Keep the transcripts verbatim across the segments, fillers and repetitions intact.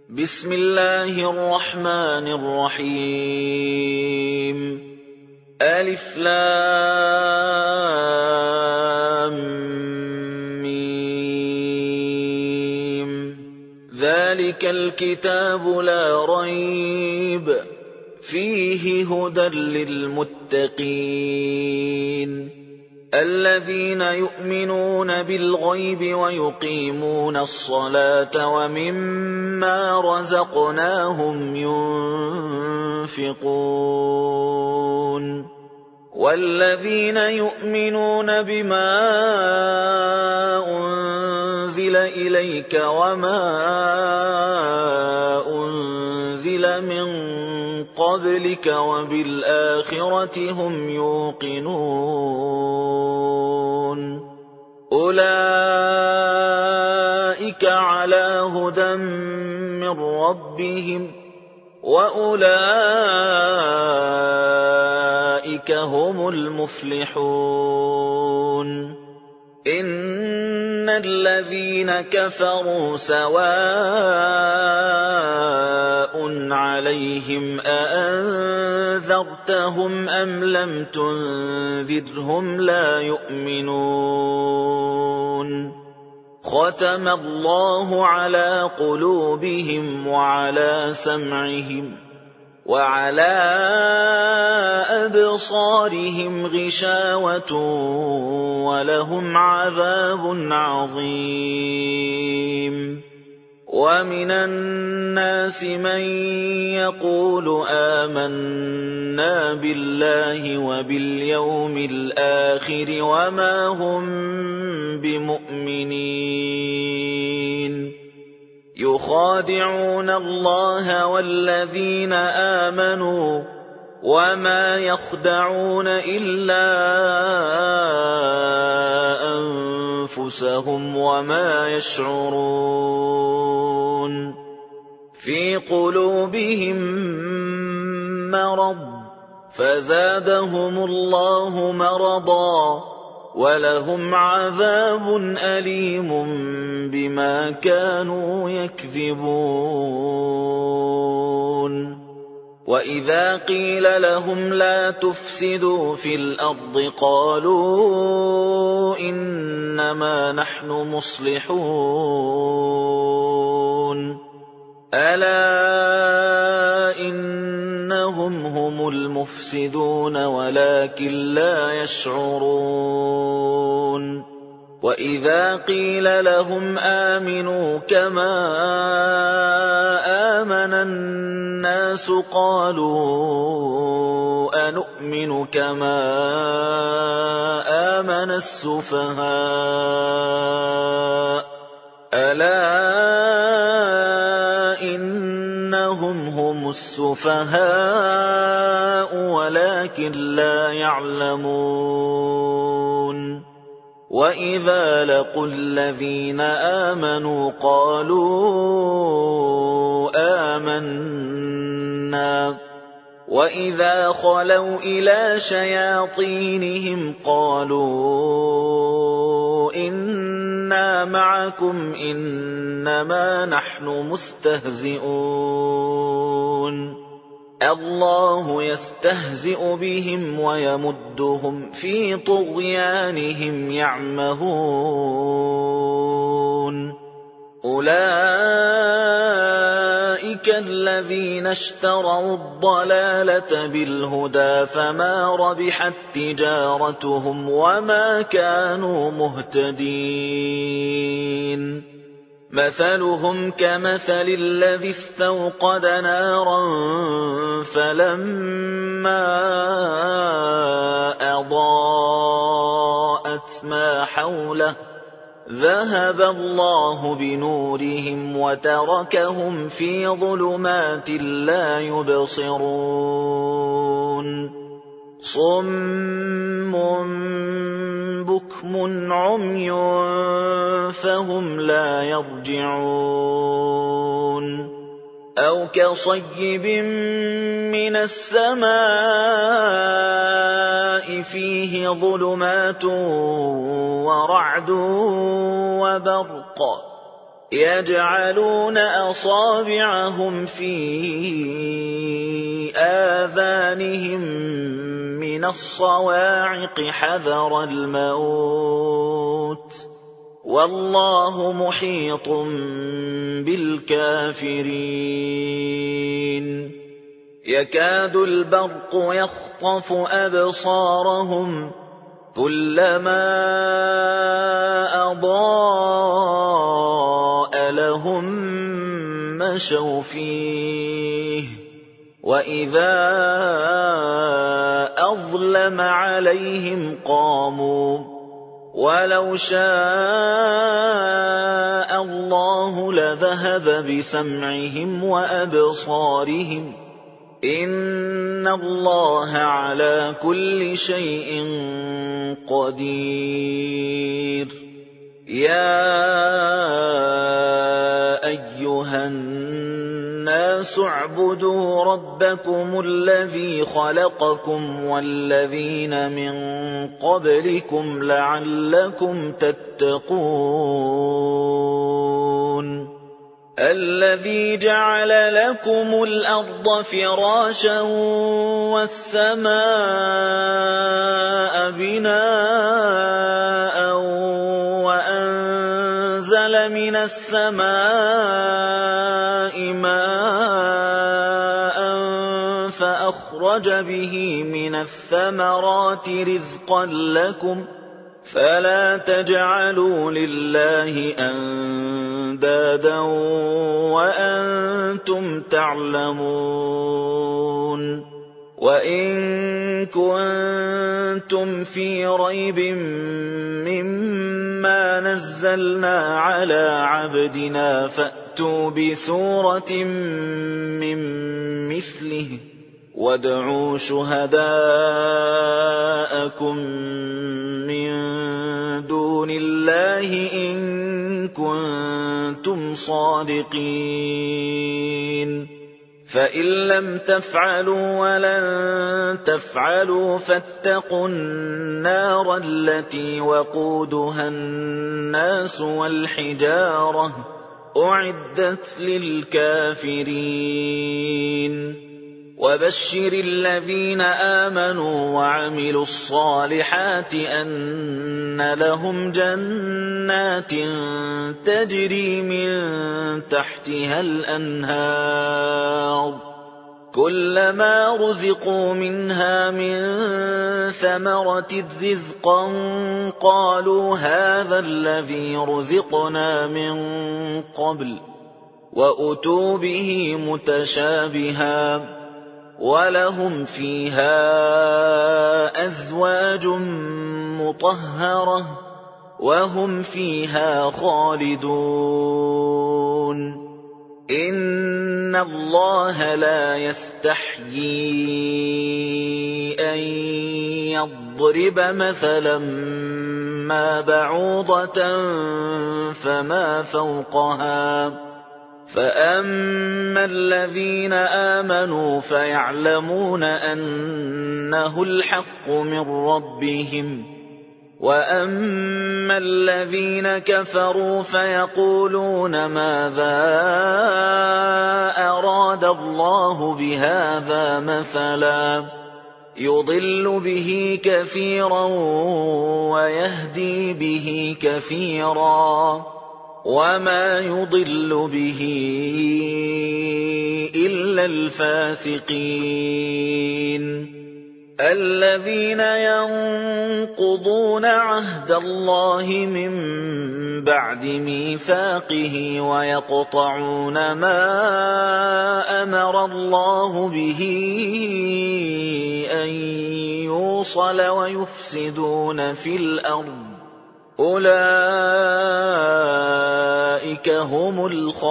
بسم الله الرحمن الرحيم ألف لام ميم ذلك الكتاب لا ريب فيه هدى للمتقين الذين يؤمنون بالغيب ويقيمون الصلاة ومما رزقناهم ينفقون والذين يؤمنون بما أنزل إليك وما أنزل من قبلك وبالآخرة هم يوقنون أولئك على هدى من ربهم وأولئك هم المفلحون إن الذين كفروا سواء عليهم أأنذرتهم أم لم تنذرهم لا يؤمنون ختم الله على قلوبهم وعلى سمعهم وعلى أبصارهم غشاوة ولهم عذاب عظيم ومن الناس من يقول آمنا بالله وباليوم الآخر وما هم بمؤمنين يخادعون الله والذين آمنوا وما يخدعون إلا أنفسهم وما يشعرون في قلوبهم مرض فزادهم الله مرضا ولهم عذاب أليم بما كانوا يكذبون وإذا قيل لهم لا تفسدوا في الأرض قالوا إنما نحن مصلحون ألا إنهم هم المفسدون ولكن لا يشعرون وإذا قيل لهم آمنوا كما آمن الناس قالوا أنؤمن كما آمن السفهاء ألا إنهم هم السفهاء ولكن لا يعلمون وإذا لقوا الذين آمنوا قالوا آمنا وإذا خلوا إلى شياطينهم قالوا إنا معكم إنما نحن مستهزئون الله يستهزئ بهم ويمدهم في طغيانهم يعمهون أولئك الذين اشتروا الضلالة بالهدى فما ربحت تجارتهم وما كانوا مهتدين مثلهم كمثل الذي استوقد نارا فلما أضاءت ما حوله ذهب الله بنورهم وتركهم في ظلمات لا يبصرون صم بكم عمي فهم لا يرجعون أو كصيب من السماء فيه ظلمات ورعد وبرق يجعلون أصابعهم في آذانهم من الصواعق حذر الموت والله محيط بالكافرين يكاد البرق يخطف أبصارهم كلما أضاء لهم مشوا فيه وإذا أظلم عليهم قاموا ولو شاء الله لذهب بسمعهم وأبصارهم إن الله على كل شيء قدير يا أيها الناس اعبدوا ربكم الذي خلقكم والذين من قبلكم لعلكم تتقون الذي جعل لكم الأرض فراشا والسماء بناء وأنزل من السماء ماء فأخرج به من الثمرات رزقا لكم فلا تجعلوا لله أندادا وأنتم تعلمون وإن كنتم في ريب مما نزلنا على عبدنا فأتوا بسورة من مثله وادعوا شهداءكم من دون الله إن كنتم صادقين فإن لم تفعلوا ولن تفعلوا فاتقوا النار التي وقودها الناس والحجارة أعدت للكافرين وبشر الذين آمنوا وعملوا الصالحات أن لهم جنات تجري من تحتها الأنهار كلما رزقوا منها من ثمرة رزقا قالوا هذا الذي رزقنا من قبل وأتوا به متشابها ولهم فيها أزواج مطهرة وهم فيها خالدون إن الله لا يستحيي أن يضرب مثلا ما بعوضة فما فوقها فأما الذين آمنوا فيعلمون أنه الحق من ربهم وأما الذين كفروا فيقولون ماذا أراد الله بهذا مثلا يضل به كثيرا ويهدي به كثيرا وما يضل به إلا الفاسقين الذين ينقضون عهد الله من بعد ميثاقه ويقطعون ما أمر الله به أن يوصل ويفسدون في الأرض أولئك هم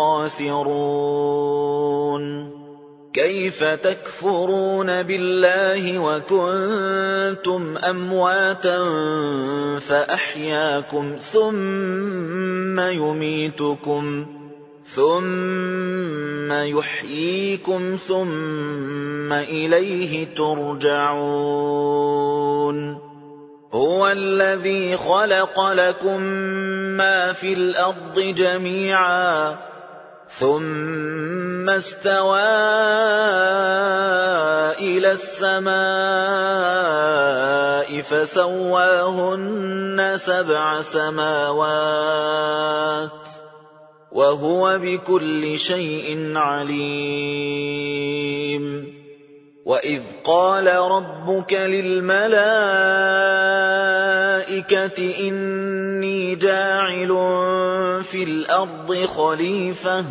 الخاسرون كيف تكفرون بالله وكنتم أمواتا فأحياكم ثم يميتكم ثم يحييكم ثم إليه ترجعون هو الذي خلق لكم ما في الأرض جميعا ثم استوى إلى السماء فسواهن سبع سماوات وهو بكل شيء عليم وإذ قال ربك للملائكة إني جاعل في الأرض خليفة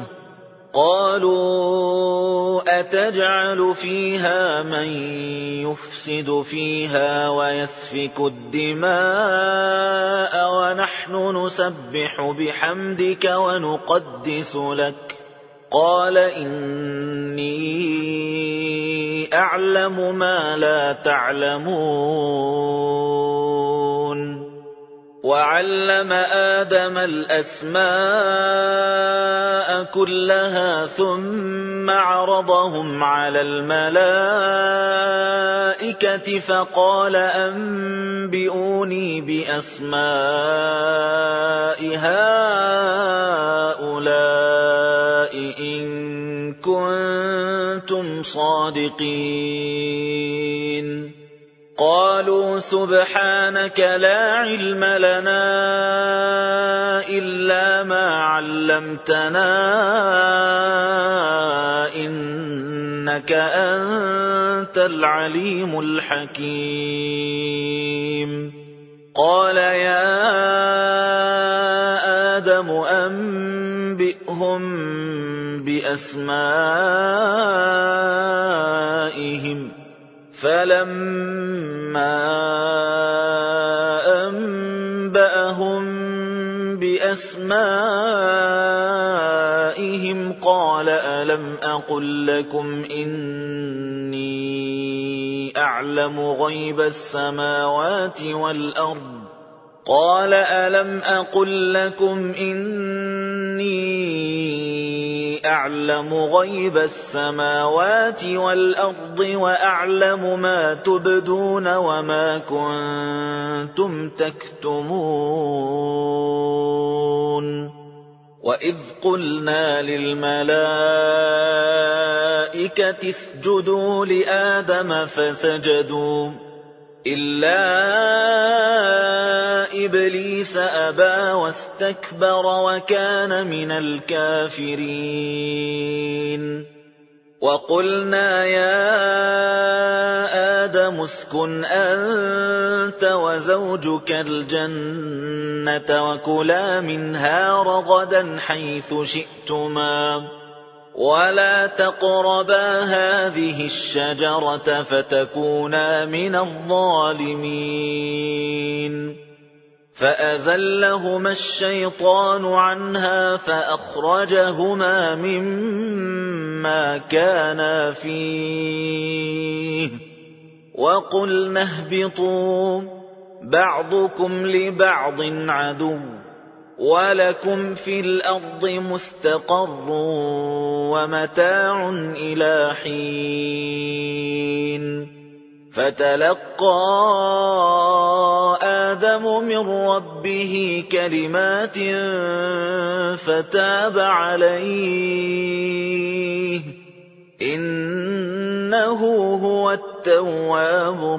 قالوا أتجعل فيها من يفسد فيها ويسفك الدماء ونحن نسبح بحمدك ونقدس لك قال إني أعلم ما لا تعلمون وعلم آدم الأسماء كلها ثم عرضهم على الملائكة فقال أنبئوني بأسماء هؤلاء إن كنتم صادقين قالوا سبحانك لا علم لنا إلا ما علمتنا إنك أنت العليم الحكيم قال يا آدم أنبئهم بأسمائهم فلما أنبأهم بأسمائهم قال ألم أقل لكم إني أعلم غيب السماوات والأرض قال ألم أقل لكم إني أعلم غيب السماوات والأرض وأعلم ما تبدون وما كنتم تكتمون وإذ قلنا للملائكة اسجدوا لآدم فسجدوا إلا إبليس أبى واستكبر وكان من الكافرين وقلنا يا آدم اسكن أنت وزوجك الجنة وكلا منها رغدا حيث شئتما ولا تقربا هذه الشجرة فتكونا من الظالمين فأزلهما الشيطان عنها فأخرجهما مما كانا فيه وقلنا اهبطوا بعضكم لبعض عدو ولكم في الأرض مستقر ومتاع إلى حين فتلقى آدم من ربه كلمات فتاب عليه إنه هو التواب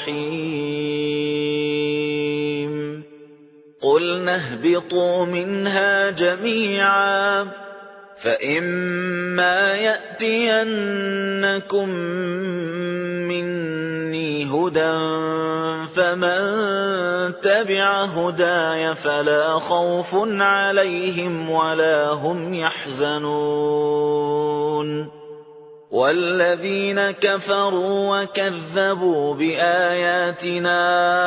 الرحيم قلنا اهبطوا منها جميعا فإما يأتينكم مني هدى فمن تبع هداي فلا خوف عليهم ولا هم يحزنون والذين كفروا وكذبوا بآياتنا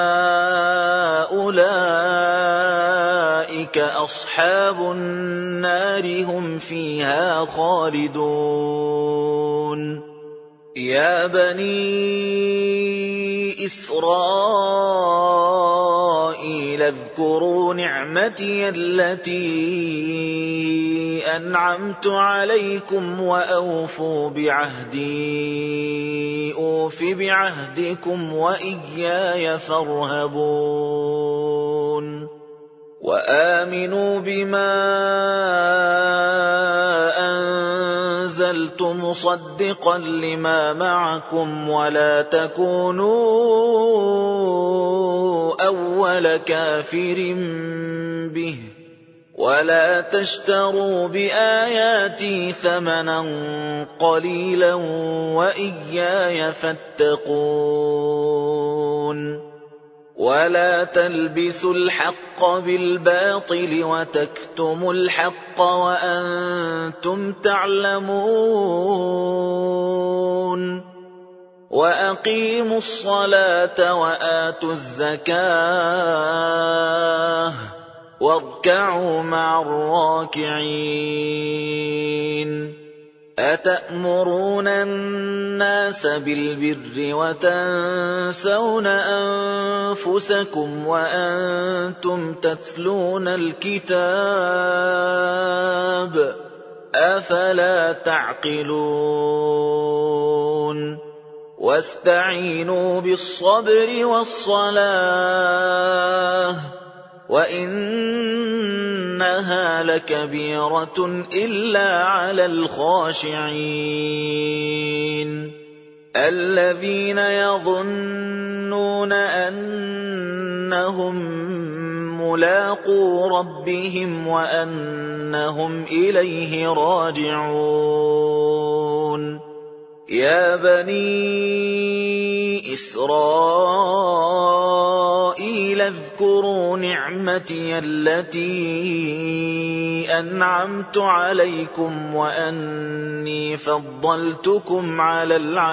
أولئك أصحاب النار هم فيها خالدون يا بني إسرائيل اذكروا نعمتي التي أنعمت عليكم وأوفوا بعهدي أوف بعهدكم وإياي فارهبون وآمنوا بما أنزلت مصدقا لما معكم ولا تكونوا أول كافر به ولا تشتروا بآياتي ثمنا قليلا وإياي فاتقون ولا تلبسوا الحق بالباطل وتكتموا الحق وأنتم تعلمون وأقيموا الصلاة وآتوا الزكاة واركعوا مع الراكعين أتأمرون الناس بالبر وتنسون أنفسكم وأنتم تتلون الكتاب أفلا تعقلون واستعينوا بالصبر والصلاة وإنها لكبيرة إلا على الخاشعين الذين يظنون أنهم ملاقو ربهم وأنهم إليه راجعون يا بني إسرائيل اذكروا نعمتي التي أنعمت عليكم وأني فضلتكم على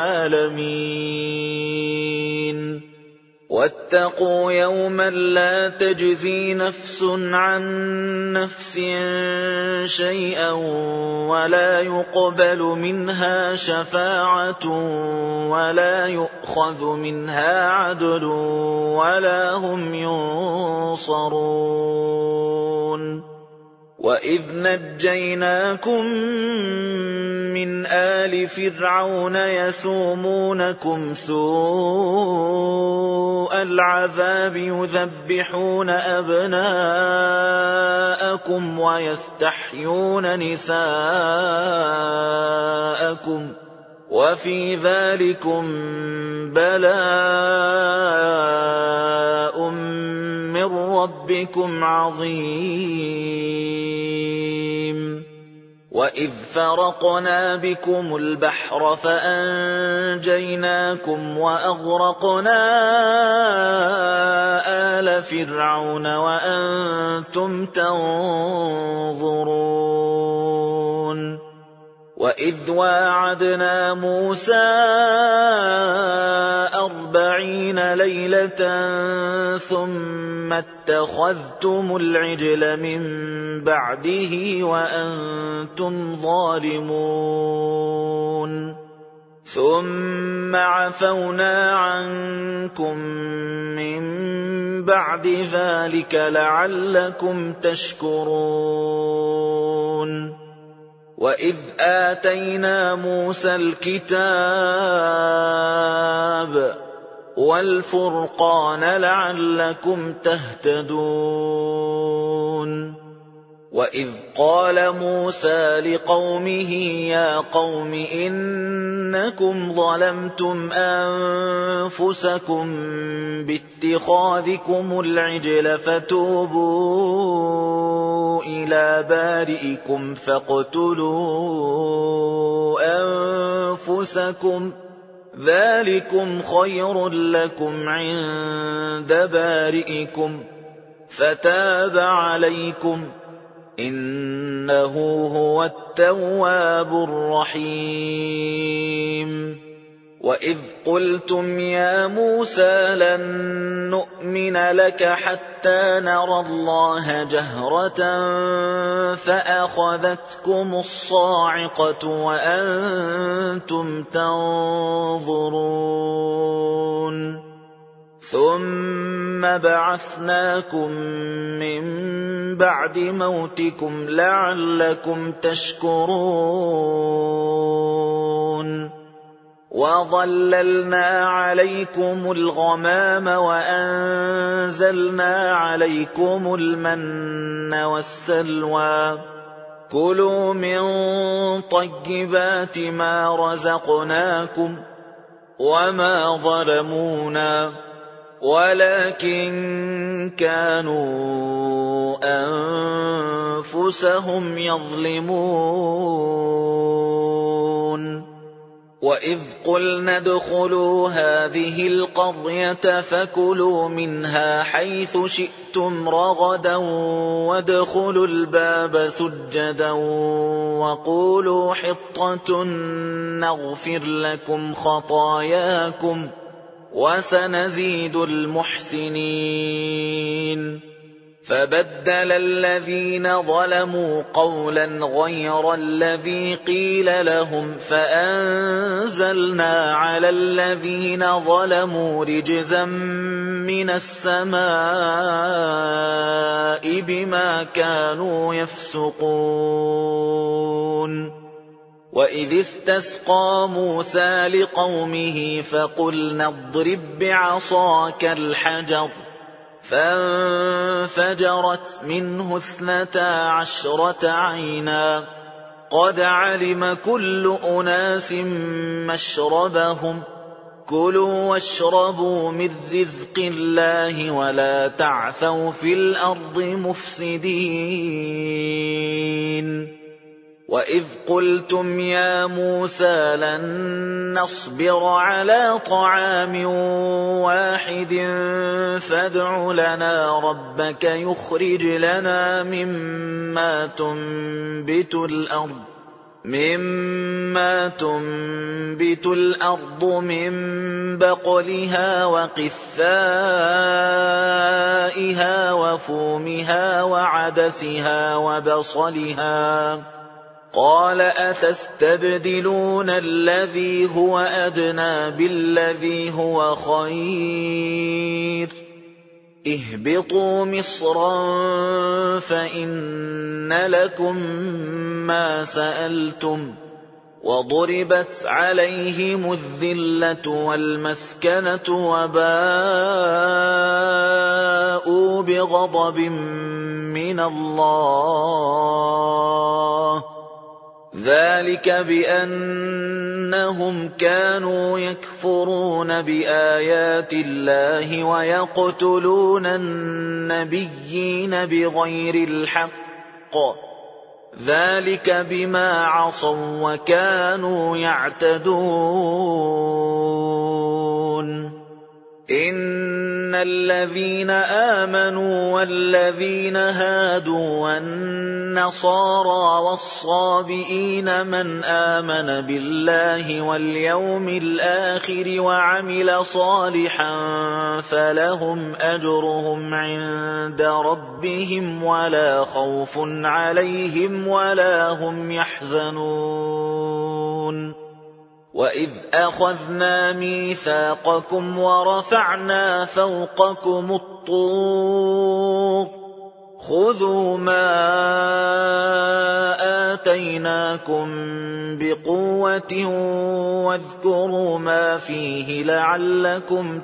العالمين واتقوا يوما لا تجزي نفس عن نفس شيئا ولا يقبل منها شفاعة ولا يؤخذ منها عدل ولا هم ينصرون وإذ نجيناكم من آل فرعون يسومونكم سوء العذاب يذبحون أبناءكم ويستحيون نساءكم وفي ذلكم بلاء من ربكم عظيم وإذ فرقنا بكم البحر فأنجيناكم وأغرقنا آل فرعون وأنتم تنظرون وإذ واعدنا موسى أربعين ليلة ثم اتخذتم العجل من بعده وأنتم ظالمون ثم عفونا عنكم من بعد ذلك لعلكم تشكرون وإذ آتينا موسى الكتاب والفرقان لعلكم تهتدون وإذ قال موسى لقومه يا قوم إنكم ظلمتم أنفسكم باتخاذكم العجل فتوبوا إلى بارئكم فاقتلوا أنفسكم ذلكم خير لكم عند بارئكم فتاب عليكم إنه هو التواب الرحيم وإذ قلتم يا موسى لن نؤمن لك حتى نرى الله جهرة فأخذتكم الصاعقة وأنتم تنظرون ثم بعثناكم من بعد موتكم لعلكم تشكرون وَظَلَّلْنَا عَلَيْكُمُ الْغَمَامَ وَأَنزَلْنَا عَلَيْكُمُ الْمَنَّ وَالسَّلْوَىٰ كُلُوا مِن طَيِّبَاتِ مَا رَزَقْنَاكُمْ وَمَا ظَلَمُونَا وَلَٰكِن كَانُوا أَنفُسَهُمْ يَظْلِمُونَ وَإِذْ قُلْنَا ادْخُلُوا هَٰذِهِ الْقَرْيَةَ فَكُلُوا مِنْهَا حَيْثُ شِئْتُمْ رَغَدًا وَادْخُلُوا الْبَابَ سُجَّدًا وَقُولُوا حِطَّةٌ نَّغْفِرْ لَكُمْ خَطَايَاكُمْ وَسَنَزِيدُ الْمُحْسِنِينَ فَبَدَّلَ الَّذِينَ ظَلَمُوا قَوْلًا غَيْرَ الَّذِي قِيلَ لَهُمْ فَأَنزَلْنَا عَلَى الَّذِينَ ظَلَمُوا رِجْزًا مِّنَ السَّمَاءِ بِمَا كَانُوا يَفْسُقُونَ وَإِذِ اسْتَسْقَىٰ مُوسَىٰ لِقَوْمِهِ فَقُلْنَا اضْرِب بِّعَصَاكَ الْحَجَرَ فَانفَجَرَتْ مِنْهُ اثْنَتَا عَشْرَةَ عَيْنًا قَدْ عَلِمَ كُلُّ أُنَاسٍ مَّشْرَبَهُمْ كُلُوا وَاشْرَبُوا مِن رِّزْقِ اللَّهِ وَلَا تَعْثَوْا فِي الْأَرْضِ مُفْسِدِينَ وَإِذْ قُلْتُمْ يَا مُوسَىٰ لَن نَّصْبِرَ عَلَىٰ طَعَامٍ وَاحِدٍ فَادْعُ لَنَا رَبَّكَ يُخْرِجْ لَنَا مِمَّا تُنبِتُ الْأَرْضُ مِمَّا تُنبِتُ الْأَرْضُ مِن بَقْلِهَا وَقِثَّائِهَا وَفُومِهَا وَعَدَسِهَا وَبَصَلِهَا قَالَ أَتَسْتَبْدِلُونَ الَّذِي هُوَ أَدْنَىٰ بِالَّذِي هُوَ خَيْرٌ اهْبِطُوا مِصْرًا فَإِنَّ لَكُم مَّا سَأَلْتُمْ وَضُرِبَتْ عَلَيْهِمُ الذِّلَّةُ وَالْمَسْكَنَةُ وَبَاءُوا بِغَضَبٍ مِّنَ اللَّهِ ذَلِكَ بِأَنَّهُمْ كَانُوا يَكْفُرُونَ بِآيَاتِ اللَّهِ وَيَقْتُلُونَ النَّبِيِّينَ بِغَيْرِ الْحَقِّ ذَلِكَ بِمَا عَصَوا وَكَانُوا يَعْتَدُونَ إِنَّ الَّذِينَ آمَنُوا وَالَّذِينَ هَادُوا وَالنَّصَارَىٰ وَالصَّابِئِينَ مَنْ آمَنَ بِاللَّهِ وَالْيَوْمِ الْآخِرِ وَعَمِلَ صَالِحًا فَلَهُمْ أَجْرُهُمْ عِندَ رَبِّهِمْ وَلَا خَوْفٌ عَلَيْهِمْ وَلَا هُمْ يَحْزَنُونَ وَإِذْ أَخَذْنَا مِيثَاقَكُمْ وَرَفَعْنَا فَوْقَكُمُ الطُّورَ خُذُوا مَا آتَيْنَاكُمْ بِقُوَّةٍ وَاذْكُرُوا مَا فِيهِ لَعَلَّكُمْ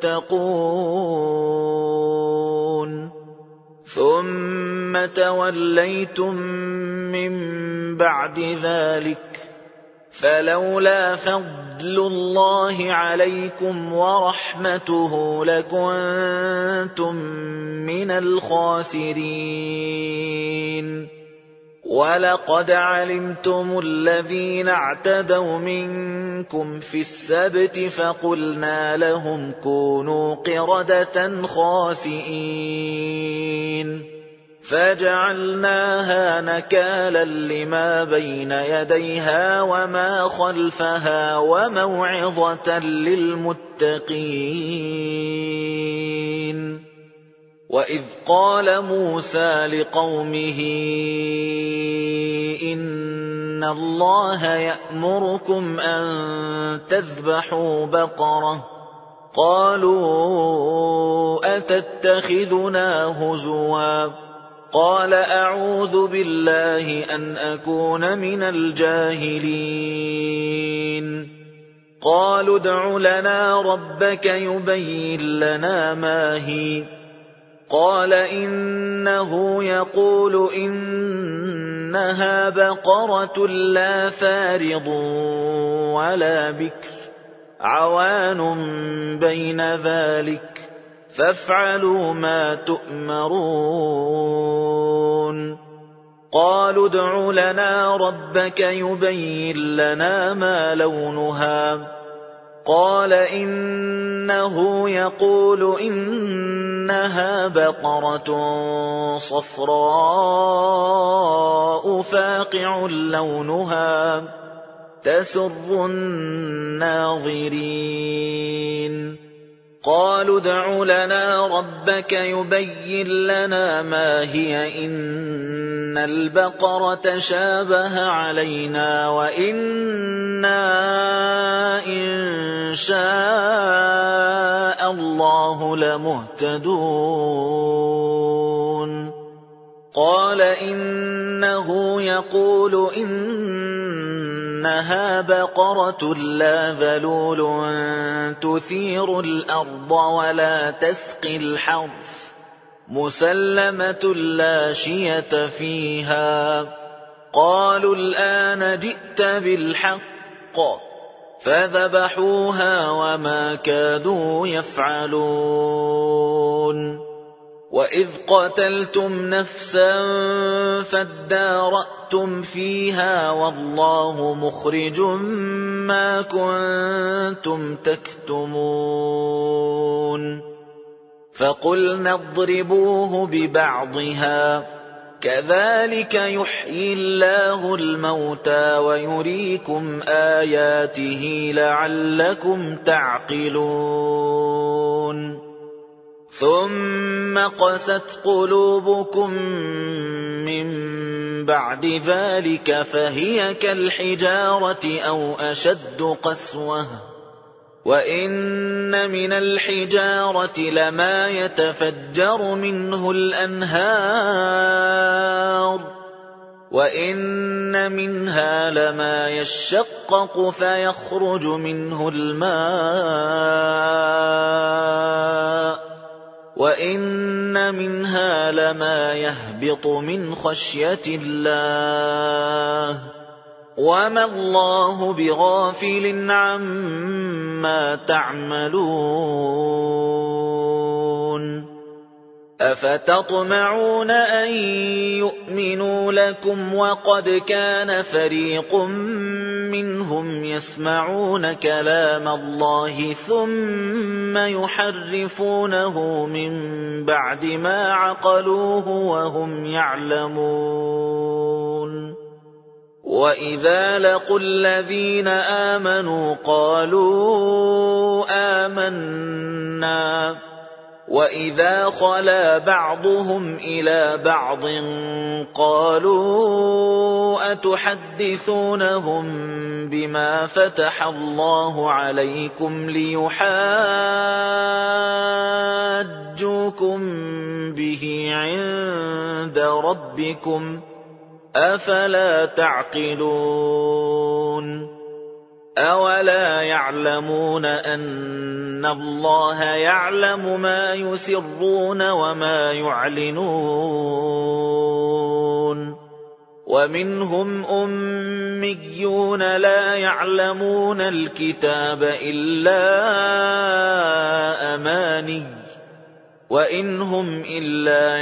تَتَّقُونَ ثُمَّ تَوَلَّيْتُم مِّن بَعْدِ ذَلِكَ فَلَوْلَا فَضْلُ اللَّهِ عَلَيْكُمْ وَرَحْمَتُهُ لَكُنتُم مِّنَ الْخَاسِرِينَ وَلَقَدْ عَلِمْتُمُ الَّذِينَ اعْتَدَوْا مِنكُمْ فِي السَّبْتِ فَقُلْنَا لَهُمْ كُونُوا قِرَدَةً خَاسِئِينَ فَجَعَلْنَاهَا نَكَالًا لِّمَا بَيْنَ يَدَيْهَا وَمَا خَلْفَهَا وَمَوْعِظَةً لِّلْمُتَّقِينَ وَإِذْ قَالَ مُوسَىٰ لِقَوْمِهِ إِنَّ اللَّهَ يَأْمُرُكُمْ أَن تَذْبَحُوا بَقَرَةً قَالُوا أَتَتَّخِذُنَا هُزُوًا قَالَ أَعُوذُ بِاللَّهِ أَنْ أَكُونَ مِنَ الْجَاهِلِينَ قالوا ادْعُ لَنَا رَبَّكَ يُبَيِّن لَّنَا مَا هِيَ قَالَ إِنَّهُ يَقُولُ إِنَّهَا بَقَرَةٌ لَّا فَارِضٌ وَلَا بِكْرٌ عَوَانٌ بَيْنَ ذَٰلِكَ فَافْعَلُوا مَا تُؤْمَرُونَ قَالُوا ادْعُ لَنَا رَبَّكَ يُبَيِّن لَّنَا مَا لَوْنُهَا قَالَ إِنَّهُ يَقُولُ إِنَّهَا بَقَرَةٌ صَفْرَاءُ فَاقِعٌ لَّوْنُهَا تَسُرُّ النَّاظِرِينَ قَالُوا ادْعُ لَنَا رَبَّكَ يُبَيِّن لَّنَا مَا هِيَ إِنَّ الْبَقَرَةَ شَابَهَ عَلَيْنَا وَإِنَّا إِن شَاءَ اللَّهُ لَمُهْتَدُونَ قَالَ إِنَّهُ يَقُولُ إِنَّهَا بَقَرَةٌ لَّا ذَلُولٌ تُثِيرُ الْأَرْضَ وَلَا تَسْقِي الْحَرْثَ مُسَلَّمَةٌ لَّا شِيَةَ فِيهَا قَالُوا الْآنَ جِئْتَ بِالْحَقِّ فَذَبَحُوهَا وَمَا كَادُوا يَفْعَلُونَ وَإِذْ قَتَلْتُمْ نَفْسًا فَادَّارَأْتُمْ فِيهَا وَاللَّهُ مُخْرِجٌ مَّا كُنتُمْ تَكْتُمُونَ فَقُلْنَا اضْرِبُوهُ بِبَعْضِهَا كَذَٰلِكَ يُحْيِي اللَّهُ الْمَوْتَىٰ وَيُرِيكُمْ آيَاتِهِ لَعَلَّكُمْ تَعْقِلُونَ ثُمَّ قَسَتْ قُلُوبُكُم مِّن بَعْدِ ذَٰلِكَ فَهِيَ كَالْحِجَارَةِ أَوْ أَشَدُّ قَسْوَةً وَإِنَّ مِنَ الْحِجَارَةِ لَمَا يَتَفَجَّرُ مِنْهُ الْأَنْهَارُ وَإِنَّ مِنْهَا لَمَا يَشَّقَّقُ فَيَخْرُجُ مِنْهُ الْمَاءُ وَإِنَّ مِنْهَا لَمَا يَهْبِطُ مِنْ خَشْيَةِ اللَّهِ وَمَا اللَّهُ بِغَافِلٍ عَمَّا تَعْمَلُونَ أَفَتَطْمَعُونَ أَن يُؤْمِنُوا لَكُمْ وَقَدْ كَانَ فَرِيقٌ مِّنْهُمْ يَسْمَعُونَ كَلَامَ اللَّهِ ثُمَّ يُحَرِّفُونَهُ مِن بَعْدِ مَا عَقَلُوهُ وَهُمْ يَعْلَمُونَ وَإِذَا لَقُوا الَّذِينَ آمَنُوا قَالُوا آمَنَّا وَإِذَا خَلَا بَعْضُهُمْ إِلَىٰ بَعْضٍ قَالُوا أَتُحَدِّثُونَهُم بِمَا فَتَحَ اللَّهُ عَلَيْكُمْ لِيُحَاجُّوكُم بِهِ عِندَ رَبِّكُمْ ۚ أَفَلَا تَعْقِلُونَ أَوَلَا يَعْلَمُونَ أَنَّ اللَّهَ يَعْلَمُ مَا يُسِرُّونَ وَمَا يُعْلِنُونَ وَمِنْهُمْ أُمِّيُّونَ لَا يَعْلَمُونَ الْكِتَابَ إِلَّا أَمَانِيَّ وَإِنْ هُمْ إِلَّا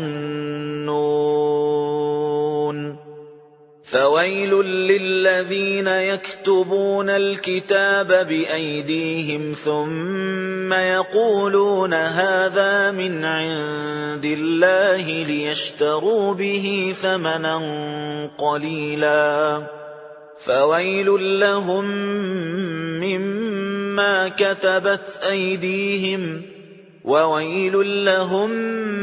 يَظُنُّونَ فَوَيْلٌ لِّلَّذِينَ يَكْتُبُونَ الْكِتَابَ بِأَيْدِيهِمْ ثُمَّ يَقُولُونَ هَٰذَا مِنْ عِندِ اللَّهِ لِيَشْتَرُوا بِهِ ثَمَنًا قَلِيلًا فَوَيْلٌ لَّهُم مِّمَّا كَتَبَتْ أَيْدِيهِمْ وَوَيْلٌ لَّهُم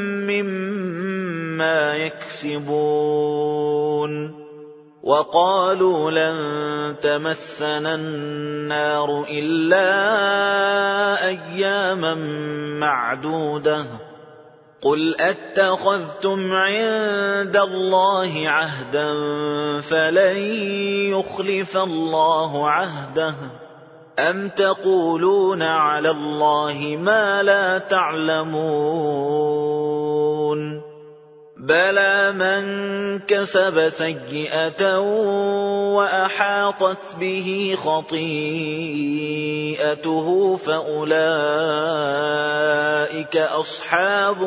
مِّمَّا يَكْسِبُونَ وَقَالُوا لَن تَمَسَّنَا النَّارُ إِلَّا أَيَّامًا مَّعْدُودَةً قُلْ أَتَّخَذْتُمْ عِندَ اللَّهِ عَهْدًا فَلَن يُخْلِفَ اللَّهُ عَهْدَهُ أَمْ تَقُولُونَ عَلَى اللَّهِ مَا لَا تَعْلَمُونَ بَلَىٰ مَن كَسَبَ سَيِّئَةً وَأَحَاطَتْ بِهِ خَطِيئَتُهُ فَأُولَٰئِكَ أَصْحَابُ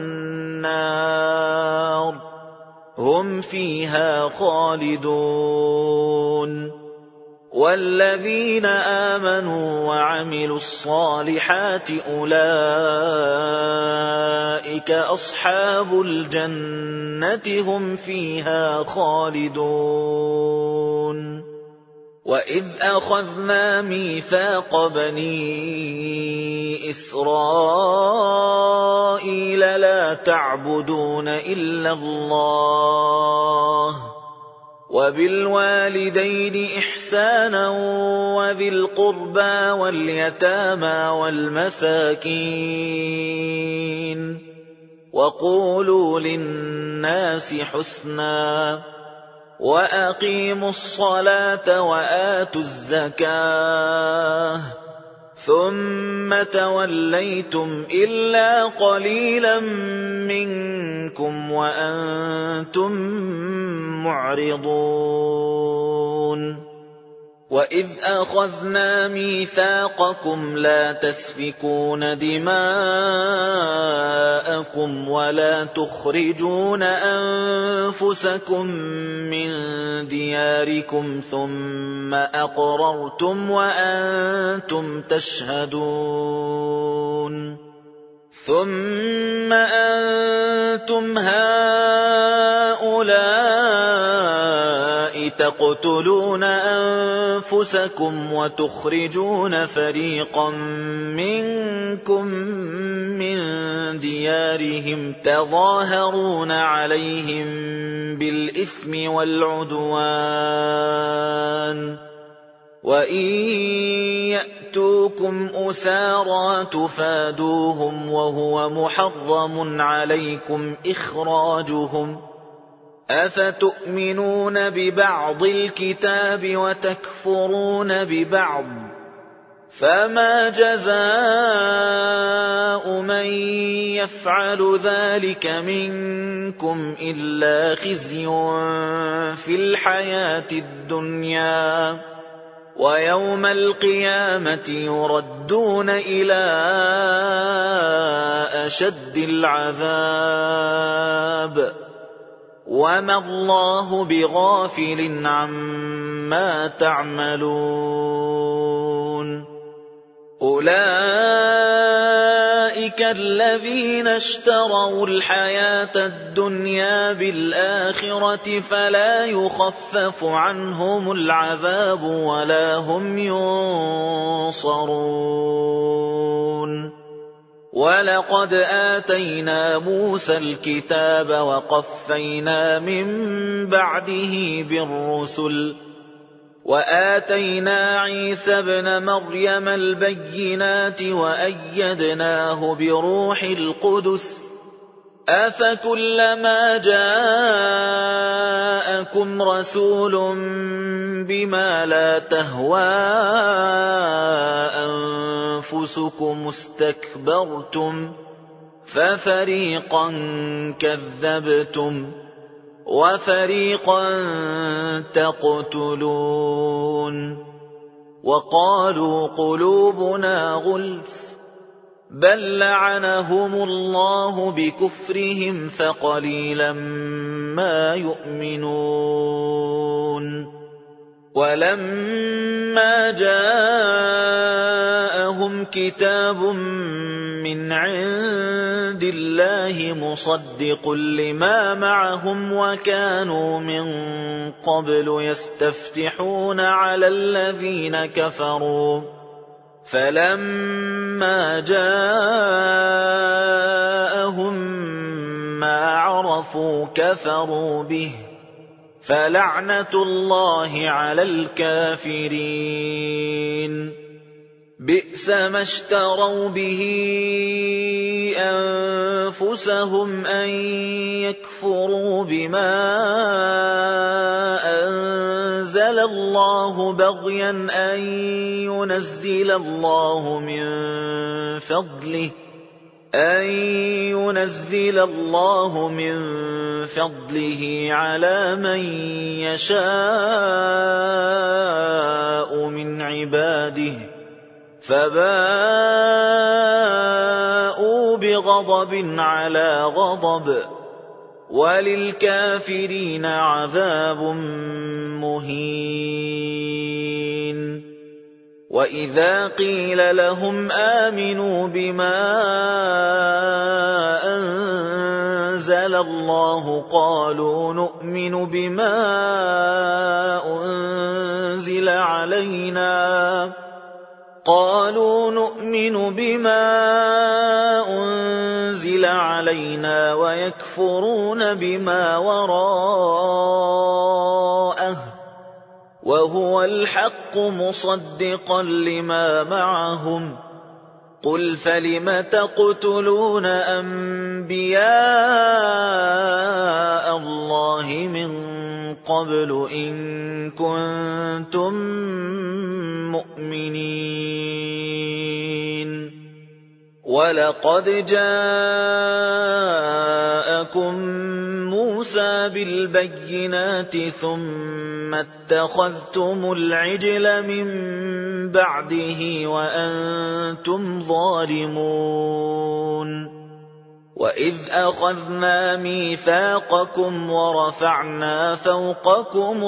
النَّارِ هُمْ فِيهَا خَالِدُونَ وَالَّذِينَ آمَنُوا وَعَمِلُوا الصَّالِحَاتِ أُولَٰئِكَ أَصْحَابُ الْجَنَّةِ هُمْ فِيهَا خَالِدُونَ وَإِذْ أَخَذْنَا مِيثَاقَ بَنِي إِسْرَائِيلَ لَا تَعْبُدُونَ إِلَّا اللَّهَ وَبِالْوَالِدَيْنِ إِحْسَانًا وَذِي الْقُرْبَىٰ وَالْيَتَامَىٰ وَالْمَسَاكِينِ وَقُولُوا لِلنَّاسِ حُسْنًا وَأَقِيمُوا الصَّلَاةَ وَآتُوا الزَّكَاةَ ثُمَّ تَوَلَّيْتُمْ إِلَّا قَلِيلًا مِّنكُمْ وَأَنتُم مُّعْرِضُونَ وَإِذْ أَخَذْنَا مِيثَاقَكُمْ لَا تَسْفِكُونَ دِمَاءَكُمْ وَلَا تُخْرِجُونَ أَنفُسَكُم مِّن دِيَارِكُمْ ثُمَّ أَقْرَرْتُمْ وَأَنتُمْ تَشْهَدُونَ ثُمَّ أَنتُمْ هَٰؤُلَاءِ تَقْتُلُونَ أَنفُسَكُمْ وَتُخْرِجُونَ فَرِيقًا مِّنكُم مِّن دِيَارِهِمْ تَظَاهَرُونَ عَلَيْهِم بِالْإِثْمِ وَالْعُدْوَانِ وَإِن يَأْتُوكُمْ أُسَارَىٰ تُفَادُوهُمْ وَهُوَ مُحَرَّمٌ عَلَيْكُمْ إِخْرَاجُهُمْ أَفَتُؤْمِنُونَ بِبَعْضِ الْكِتَابِ وَتَكْفُرُونَ بِبَعْضٍ فَمَا جَزَاءُ مَن يَفْعَلُ ذَٰلِكَ مِنكُمْ إِلَّا خِزْيٌ فِي الْحَيَاةِ الدُّنْيَا وَيَوْمَ الْقِيَامَةِ يُرَدُّونَ إِلَىٰ أَشَدِّ الْعَذَابِ وَمَا اللَّهُ بِغَافِلٍ عَمَّا تَعْمَلُونَ أُولَٰئِكَ الَّذِينَ اشْتَرَوُا الْحَيَاةَ الدُّنْيَا بِالْآخِرَةِ فَلَا يُخَفَّفُ عَنْهُمُ الْعَذَابُ وَلَا هُمْ يُنصَرُونَ وَلَقَدْ آتَيْنَا مُوسَى الْكِتَابَ وَقَفَّيْنَا مِن بَعْدِهِ بِالرُّسُلِ وَآتَيْنَا عِيسَى ابْنَ مَرْيَمَ الْبَيِّنَاتِ وَأَيَّدْنَاهُ بِرُوحِ الْقُدُسِ أَفَكُلَّمَا جَاءَكُمْ رَسُولٌ بِمَا لَا تَهْوَىٰ أَنفُسُكُمُ اسْتَكْبَرْتُمْ فَفَرِيقًا كَذَّبْتُمْ وَفَرِيقًا تَقْتُلُونَ وَقَالُوا قُلُوبُنَا غُلْفٌ بَل لَّعَنَهُمُ اللَّهُ بِكُفْرِهِمْ فَقَلِيلًا مَّا يُؤْمِنُونَ وَلَمَّا جَاءَهُمْ كِتَابٌ مِّنْ عِندِ اللَّهِ مُصَدِّقٌ لِّمَا مَعَهُمْ وَكَانُوا مِن قَبْلُ يَسْتَفْتِحُونَ عَلَى الَّذِينَ كَفَرُوا فَلَمَّا جَاءَهُم مَّا عَرَفُوا كَفَرُوا بِهِ فَلَعْنَةُ اللَّهِ عَلَى الْكَافِرِينَ بئس ما اشتروا به أنفسهم أن يكفروا بما أنزل الله بغيا أن ينزل الله من فضله أن ينزل الله من فضله على من يشاء من عباده فباءوا بغضب على غضب وللكافرين عذاب مهين وإذا قيل لهم آمنوا بما أنزل الله قالوا نؤمن بما أنزل علينا قالوا نؤمن بما أنزل علينا ويكفرون بما وراءه وهو الحق مصدقا لما معهم قل فلم تقتلون أنبياء الله من قبل إن كنتم مؤمنين ولقد جاءكم موسى بالبينات ثم اتخذتم العجل من بعده وأنتم ظالمون وإذ أخذنا ميثاقكم ورفعنا فوقكم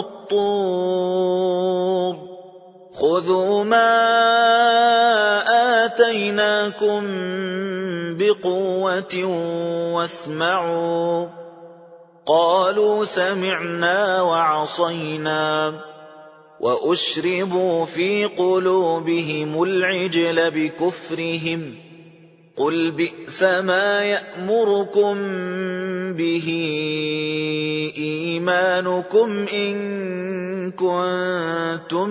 الطور خذوا ما آتيناكم بقوة واسمعوا قالوا سمعنا وعصينا وأشربوا في قلوبهم العجل بكفرهم قل بئس ما يأمركم به إيمانكم إن كنتم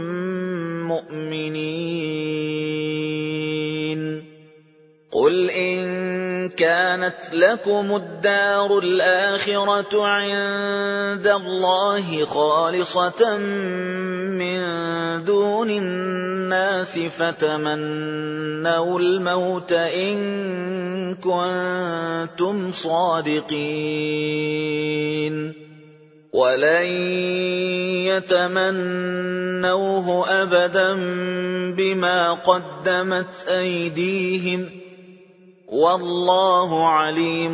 مؤمنين قل إن كانت لكم الدار الآخرة عند الله خالصة من دون الناس فتمنوا الموت إن كنتم صادقين ولن يتمنوه أبدا بما قدمت أيديهم والله عليم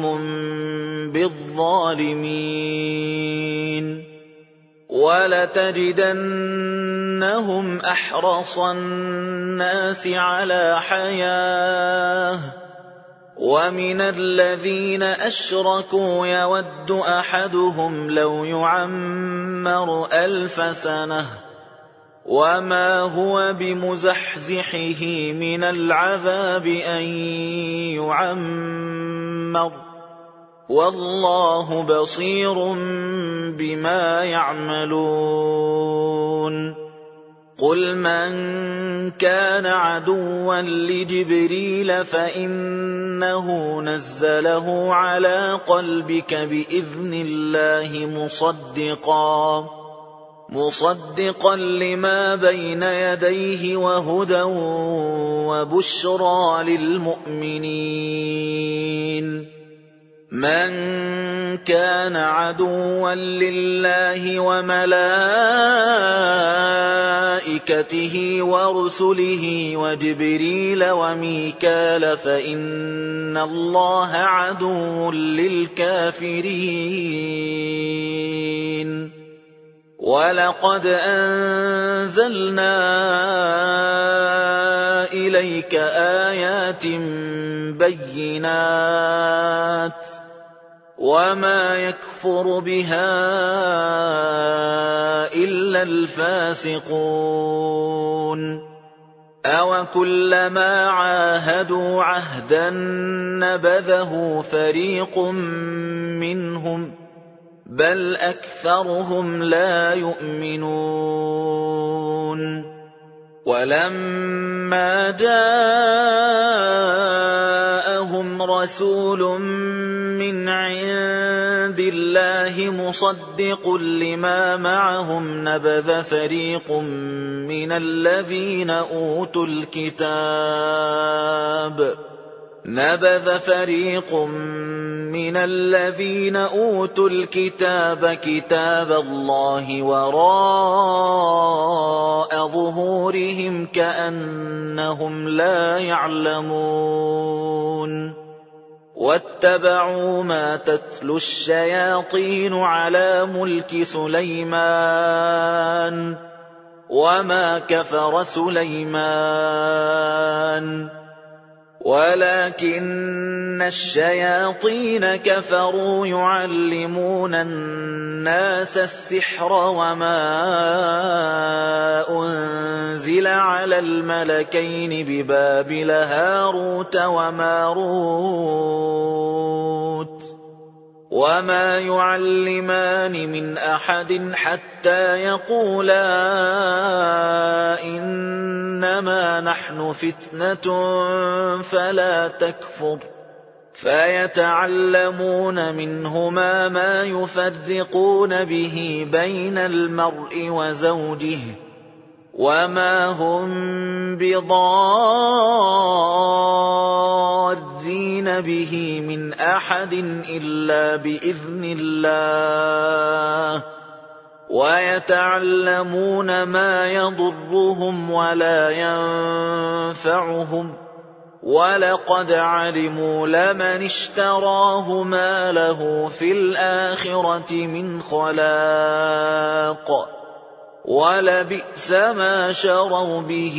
بالظالمين ولتجدنهم أحرص الناس على حياة ومن الذين أشركوا يود أحدهم لو يعمر ألف سنة وما هو بمزحزحه من العذاب أن يعمر والله بصير بما يعملون قل من كان عدوا لجبريل فإنه نزله على قلبك بإذن الله مصدقا مصدقا لما بين يديه وهدى وبشرى للمؤمنين من كان عدوا لله وملائكته ورسله وجبريل وميكال فإن الله عدو للكافرين ولقد أنزلنا إليك آيات بينات وما يكفر بها إلا الفاسقون أوكلما عاهدوا عهدا نبذه فريق منهم بل أكثرهم لا يؤمنون وَلَمَّا جَاءَهُمْ رَسُولٌ مِّنْ عِندِ اللَّهِ مُصَدِّقٌ لِّمَا مَعَهُمْ نَبَذَ فَرِيقٌ مِّنَ الَّذِينَ أُوتُوا الْكِتَابَ نَبَذَ فَرِيقٌ مِّنَ الَّذِينَ أُوتُوا الْكِتَابَ كِتَابَ اللَّهِ وَرَاءَ ظُهُورِهِمْ كَأَنَّهُمْ لَا يَعْلَمُونَ وَاتَّبَعُوا مَا تَتْلُو الشَّيَاطِينُ عَلَىٰ مُلْكِ سُلَيْمَانَ وَمَا كَفَرَ سُلَيْمَانُ وَلَكِنَّ الشَّيَاطِينَ كَفَرُوا يُعَلِّمُونَ النَّاسَ السِّحْرَ وَمَا أُنزِلَ عَلَى الْمَلَكَيْنِ بِبَابِلَ هَارُوتَ وَمَارُوتَ وَمَا يُعَلِّمَانِ مِنْ أَحَدٍ حَتَّىٰ يَقُولَا إِنَّمَا نَحْنُ فِتْنَةٌ فَلَا تَكْفُرْ فَيَتَعَلَّمُونَ مِنْهُمَا مَا يُفَرِّقُونَ بِهِ بَيْنَ الْمَرْءِ وَزَوْجِهِ وَمَا هُم بِضَارِّينَ بِهِ مِنْ أَحَدٍ إِلَّا بِإِذْنِ اللَّهِ وَيَتَعَلَّمُونَ مَا يَضُرُّهُمْ وَلَا يَنفَعُهُمْ وَلَقَدْ عَلِمُوا لَمَنِ اشْتَرَاهُ مَا لَهُ فِي الْآخِرَةِ مِنْ خَلَاقٍ وَلَبِئْسَ مَا شَرَوْا بِهِ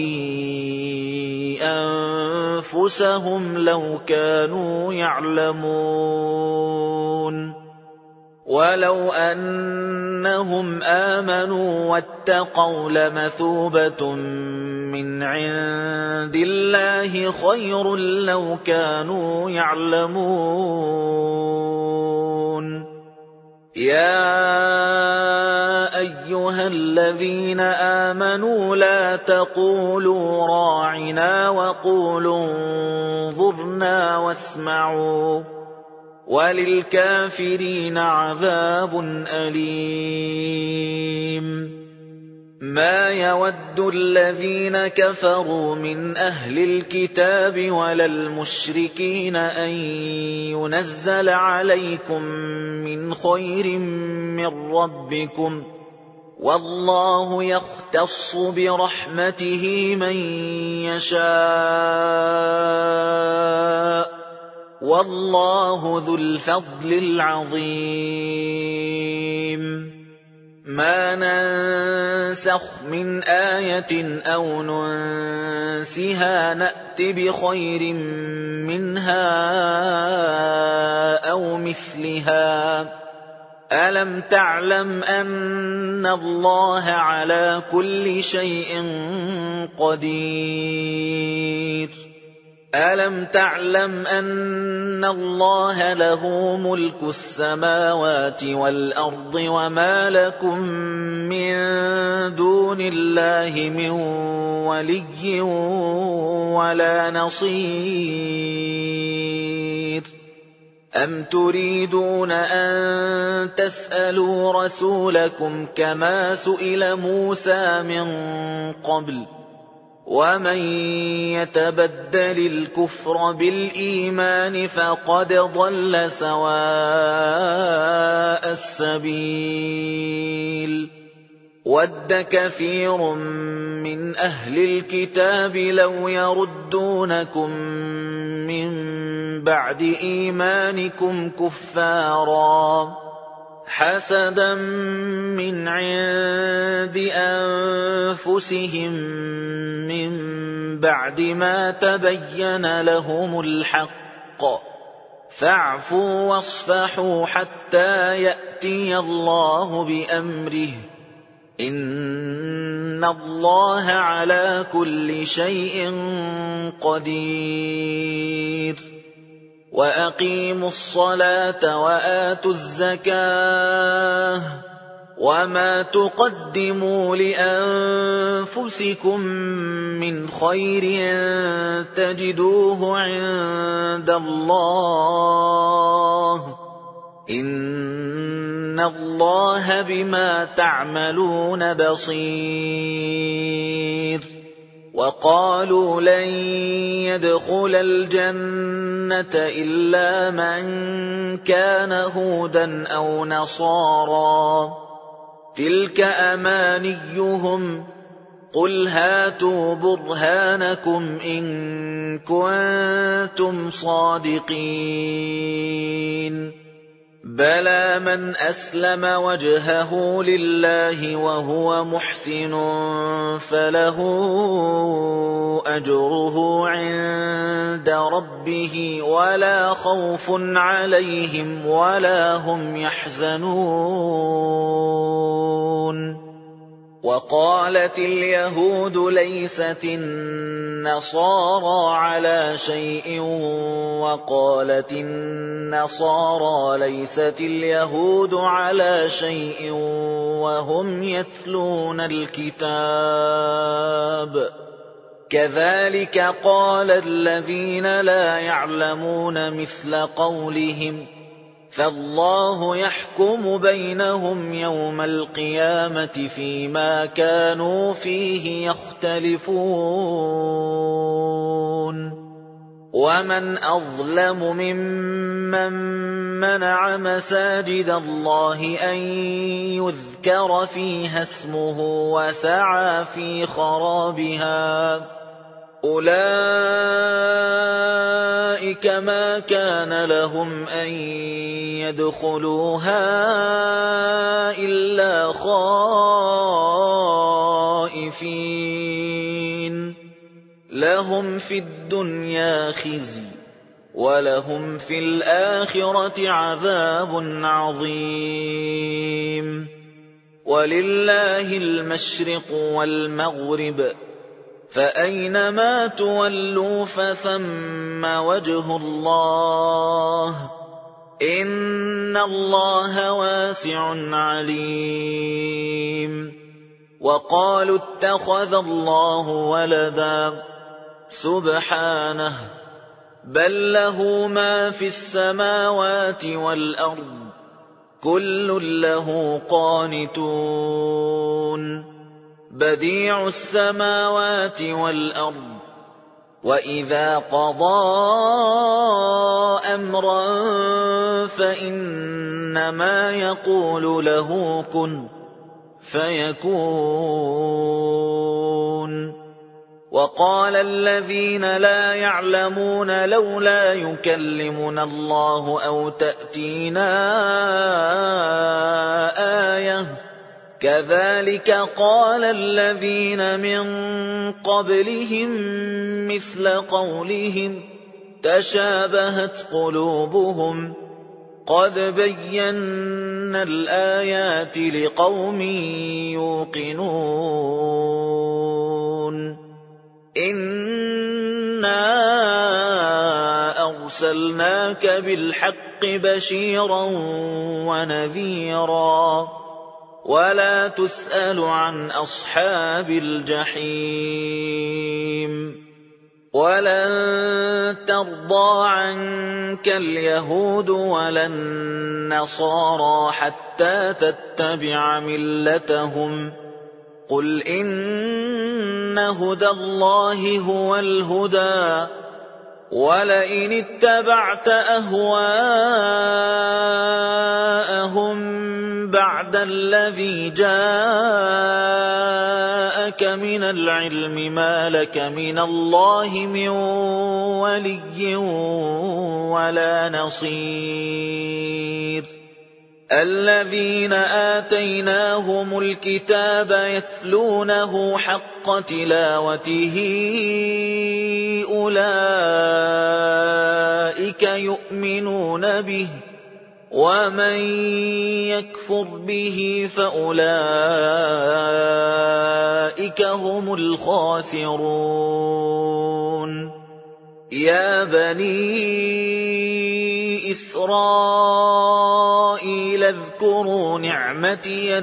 أَنفُسَهُمْ لَوْ كَانُوا يَعْلَمُونَ وَلَوْ أَنَّهُمْ آمَنُوا وَاتَّقَوْا لَمَثُوبَةٌ مِّنْ عِندِ اللَّهِ خَيْرٌ لَّوْ كَانُوا يَعْلَمُونَ يَا أَيُّهَا الَّذِينَ آمَنُوا لَا تَقُولُوا رَاعِنَا وَقُولُوا انظُرْنَا وَاسْمَعُوا وَلِلْكَافِرِينَ عَذَابٌ أَلِيمٌ مَا يَوَدُّ الَّذِينَ كَفَرُوا مِنْ أَهْلِ الْكِتَابِ وَلَا الْمُشْرِكِينَ أَن يُنَزَّلَ عَلَيْكُم مِّنْ خَيْرٍ مِّن رَّبِّكُمْ ۗ وَاللَّهُ يَخْتَصُّ بِرَحْمَتِهِ مَن يَشَاءُ ۗ وَاللَّهُ ذُو الْفَضْلِ الْعَظِيمِ مَا نَنسَخْ مِنْ آيَةٍ أَوْ نُنسِهَا نَأْتِ بِخَيْرٍ مِّنْهَا أَوْ مِثْلِهَا ۗ أَلَمْ تَعْلَمْ أَنَّ اللَّهَ عَلَىٰ كُلِّ شَيْءٍ قَدِيرٌ أَلَمْ تَعْلَمْ أَنَّ اللَّهَ لَهُ مُلْكُ السَّمَاوَاتِ وَالْأَرْضِ وَمَا لَكُم مِّن دُونِ اللَّهِ مِن وَلِيٍّ وَلَا نَصِيرٍ أَمْ تُرِيدُونَ أَن تَسْأَلُوا رَسُولَكُمْ كَمَا سُئِلَ مُوسَىٰ مِن قَبْلُ ۗ وَمَن يَتَبَدَّلِ الْكُفْرَ بِالْإِيمَانِ فَقَدْ ضَلَّ سَوَاءَ السَّبِيلِ وَدَّ كَثِيرٌ مِّنْ أَهْلِ الْكِتَابِ لَوْ يَرُدُّونَكُم مِّن بَعْدِ إِيمَانِكُمْ كُفَّارًا حَسَدًا مِّنْ عِندِ أَنفُسِهِم مِّن بَعْدِ مَا تَبَيَّنَ لَهُمُ الْحَقُّ ۖ فَاعْفُوا وَاصْفَحُوا حَتَّىٰ يَأْتِيَ اللَّهُ بِأَمْرِهِ ۗ إِنَّ اللَّهَ عَلَىٰ كُلِّ شَيْءٍ قَدِيرٌ وَأَقِيمُوا الصَّلَاةَ وَآتُوا الزَّكَاةَ وما تقدموا لأنفسكم من خير تجدوه عند الله إن الله بما تعملون بصير. وقالوا لن يدخل الجنة إلا من كان هودا أو نصارى تلك أمانيهم قل هاتوا برهانكم إن كنتم صادقين. بلى من أسلم وجهه لله وهو محسن فله أجره عند ربه ولا خوف عليهم ولا هم يحزنون. وقالت اليهود ليست النصارى على شيء وقالت النصارى ليست اليهود على شيء وهم يتلون الكتاب كذلك قال الذين لا يعلمون مثل قولهم فالله يحكم بينهم يوم القيامة فيما كانوا فيه يختلفون. ومن أظلم ممن منع مساجد الله أن يذكر فيها اسمه وسعى في خرابها أولئك ما كان لهم أن يدخلوها إلا خائفين لهم في الدنيا خزي ولهم في الآخرة عذاب عظيم. ولله المشرق والمغرب فأينما تولوا فثم وجه الله إن الله واسع عليم. وقالوا اتخذ الله ولدا سبحانه بل له ما في السماوات والأرض كل له قانتون بديع السماوات والأرض وإذا قضى أمرا فإنما يقول له كن فيكون. وقال الذين لا يعلمون لولا يكلمنا الله أو تأتينا آية كذلك قال الذين من قبلهم مثل قولهم تشابهت قلوبهم قد بينا الآيات لقوم يوقنون. إنا أرسلناك بالحق بشيرا ونذيرا ولا تسأل عن أصحاب الجحيم. ولن ترضى عنك اليهود ولا النصارى حتى تتبع ملتهم قل إن هدى الله هو الهدى ولئن اتبعت أهواءهم بعد الذي جاءك من العلم ما لك من الله من ولي ولا نصير. الذين آتيناهم الكتاب يتلونه حق تلاوته أولئك يؤمنون به ومن يكفر به فأولئك هم الخاسرون. يَا بَنِي إِسْرَائِيلَ اذْكُرُوا نِعْمَتِيَ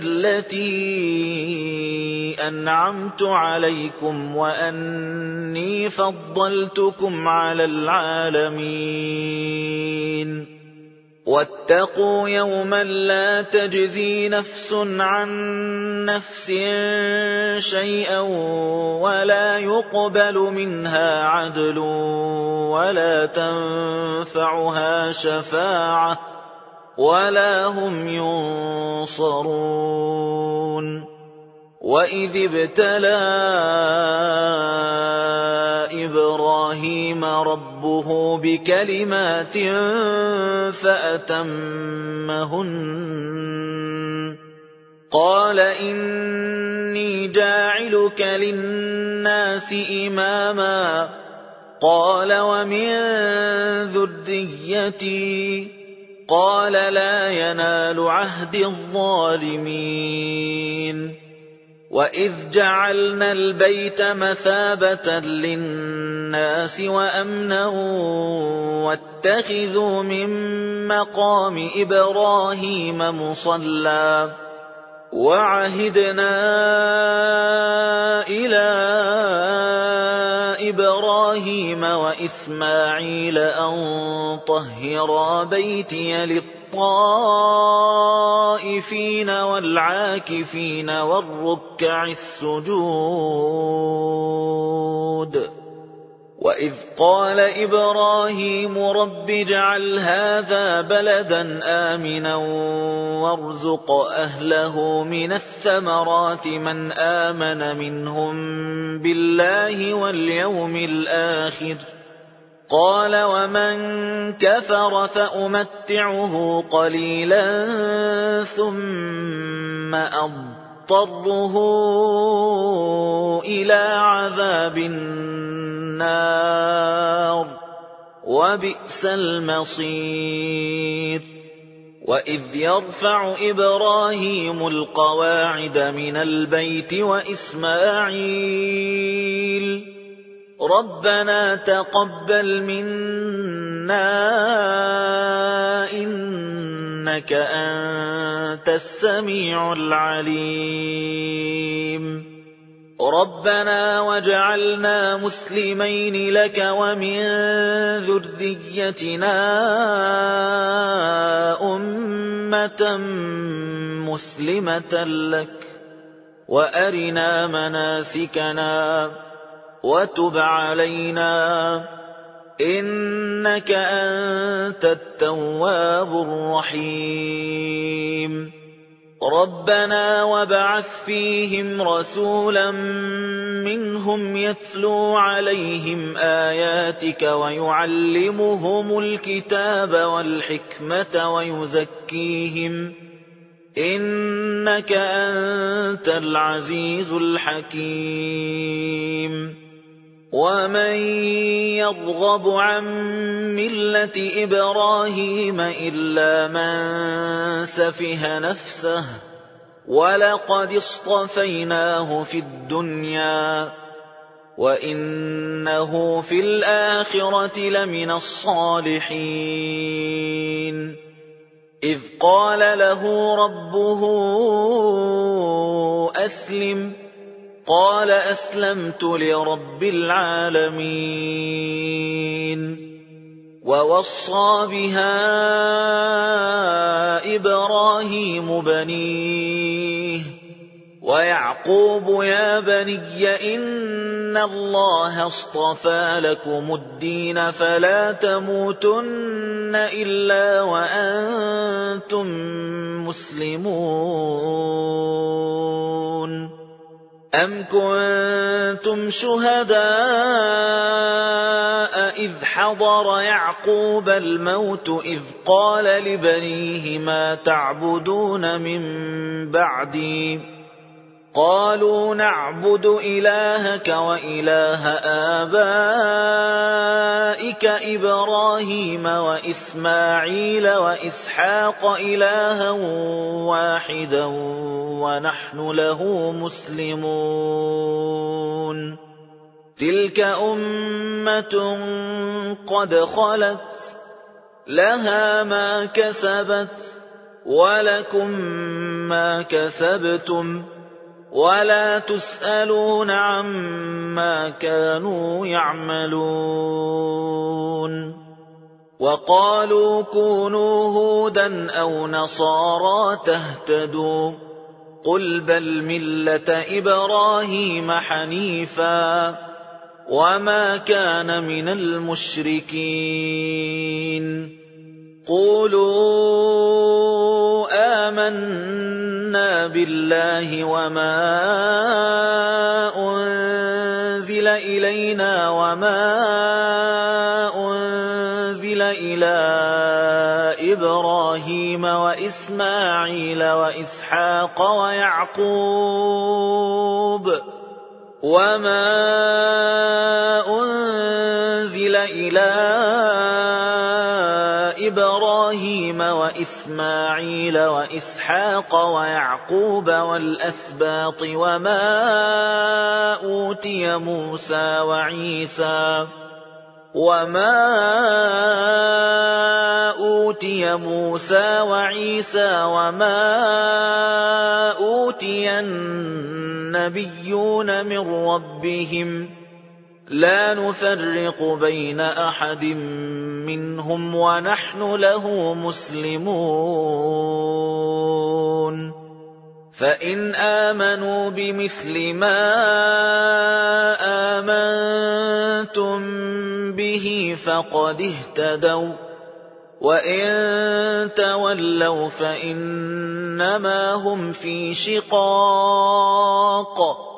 الَّتِي أَنْعَمْتُ عَلَيْكُمْ وَأَنِّي فَضَّلْتُكُمْ عَلَى الْعَالَمِينَ وَاتَّقُوا يَوْمًا لَّا تَجْزِي نَفْسٌ عَن نَّفْسٍ شَيْئًا وَلَا يُقْبَلُ مِنْهَا عَدْلٌ وَلَا تَنفَعُهَا شَفَاعَةٌ وَلَا هُمْ يُنصَرُونَ وَإِذِ ابْتَلَىٰ إِبْرَاهِيمَ رَبُّهُ بِكَلِمَاتٍ فَأَتَمَّهُنَّ قَالَ إِنِّي جَاعِلُكَ لِلنَّاسِ إِمَامًا قَالَ وَمِن ذُرِّيَّتِي قَالَ لَا يَنَالُ عَهْدِي الظَّالِمِينَ وَإِذْ جَعَلْنَا الْبَيْتَ مَثَابَةً لِّلنَّاسِ وَأَمْنًا وَاتَّخِذُوا مِن مَّقَامِ إِبْرَاهِيمَ مُصَلًّى وَعَهِدْنَا إِلَىٰ إِبْرَاهِيمَ وَإِسْمَاعِيلَ أَن طَهِّرَا بَيْتِيَ لِلطَّائِفِينَ وَالْعَاكِفِينَ وَالرُّكَّعِ السُّجُودِ وَإِذْ قَالَ إِبْرَاهِيمُ رَبِّ اجْعَلْ هَٰذَا بَلَدًا آمِنًا وَارْزُقْ أَهْلَهُ مِنَ الثَّمَرَاتِ مَنْ آمَنَ مِنْهُم بِاللَّهِ وَالْيَوْمِ الْآخِرِ قَالَ وَمَن كَفَرَ فَأُمَتِّعُهُ قَلِيلًا ثُمَّ أَضْطَرُّهُ إِلَىٰ عَذَابِ النَّارِ وَبِئْسَ الْمَصِيرُ وَإِذْ يَرْفَعُ إِبْرَاهِيمُ الْقَوَاعِدَ مِنَ الْبَيْتِ وَإِسْمَاعِيلُ رَبَّنَا تَقَبَّلْ مِنَّا إِنَّكَ أَنتَ السَّمِيعُ الْعَلِيمُ رَبَّنَا وَاجْعَلْنَا مُسْلِمَيْنِ لَكَ وَمِن ذُرِّيَّتِنَا أُمَّةً مُّسْلِمَةً لَّكَ وَأَرِنَا مَنَاسِكَنَا وَتُبْ عَلَيْنَا إِنَّكَ أَنتَ التَّوَّابُ الرَّحِيمُ رَبَّنَا وَابْعَثْ فِيهِمْ رَسُولًا مِّنْهُمْ يَتْلُو عَلَيْهِمْ آيَاتِكَ وَيُعَلِّمُهُمُ الْكِتَابَ وَالْحِكْمَةَ وَيُزَكِّيهِمْ إِنَّكَ أَنتَ الْعَزِيزُ الْحَكِيمُ وَمَن يَرْغَبُ عَن مِّلَّةِ إِبْرَاهِيمَ إِلَّا مَن سَفِهَ نَفْسَهُ وَلَقَدِ اصْطَفَيْنَاهُ فِي الدُّنْيَا وَإِنَّهُ فِي الْآخِرَةِ لَمِنَ الصَّالِحِينَ إِذْ قَالَ لَهُ رَبُّهُ أَسْلِمْ قَالَ أَسْلَمْتُ لِرَبِّ الْعَالَمِينَ وَوَصَّىٰ بِهَا إِبْرَاهِيمُ بَنِيهِ وَيَعْقُوبُ يَا بَنِيَّ إِنَّ اللَّهَ اصْطَفَىٰ لَكُمُ الدِّينَ فَلَا تَمُوتُنَّ إِلَّا وَأَنتُم مُّسْلِمُونَ أَمْ كُنتُمْ شُهَدَاءَ إِذْ حَضَرَ يَعْقُوبَ الْمَوْتُ إِذْ قَالَ لِبَنِيهِ مَا تَعْبُدُونَ مِن بَعْدِي قَالُوا نَعْبُدُ إِلَٰهَكَ وَإِلَٰهَ آبَائِكَ إِبْرَاهِيمَ وَإِسْمَاعِيلَ وَإِسْحَاقَ إِلَٰهًا وَاحِدًا وَنَحْنُ لَهُ مُسْلِمُونَ تِلْكَ أُمَّةٌ قَدْ خَلَتْ لَهَا مَا كَسَبَتْ وَلَكُمْ مَا كَسَبْتُمْ وَلَا تُسْأَلُونَ عَمَّا كَانُوا يَعْمَلُونَ وَقَالُوا كُونُوا هُودًا أَوْ نَصَارَىٰ تَهْتَدُوا قُلْ بَلْ مِلَّةَ إِبْرَاهِيمَ حَنِيفًا وَمَا كَانَ مِنَ الْمُشْرِكِينَ قُولُوا آمَنَّا بِاللَّهِ وَمَا أُنزِلَ إِلَيْنَا وَمَا أُنزِلَ إِلَىٰ إِبْرَاهِيمَ وَإِسْمَاعِيلَ وَإِسْحَاقَ وَيَعْقُوبَ وَمَا أُنزِلَ إِلَىٰ إِبْرَاهِيمَ وَإِسْمَاعِيلَ وَإِسْحَاقَ وَيَعْقُوبَ وَالْأَسْبَاطِ وَمَا أُوتِيَ مُوسَىٰ وَعِيسَىٰ وَمَا أُوتِيَ مُوسَىٰ وَعِيسَىٰ وَمَا أُوتِيَ النَّبِيُّونَ مِن رَّبِّهِمْ لَا نُفَرِّقُ بَيْنَ أَحَدٍ مِّنْهُمْ وَنَحْنُ لَهُ مُسْلِمُونَ فَإِنْ آمَنُوا بِمِثْلِ مَا آمَنتُم بِهِ فَقَدِ اهْتَدَوا وَإِن تَوَلَّوْا فَإِنَّمَا هُمْ فِي شِقَاقٍ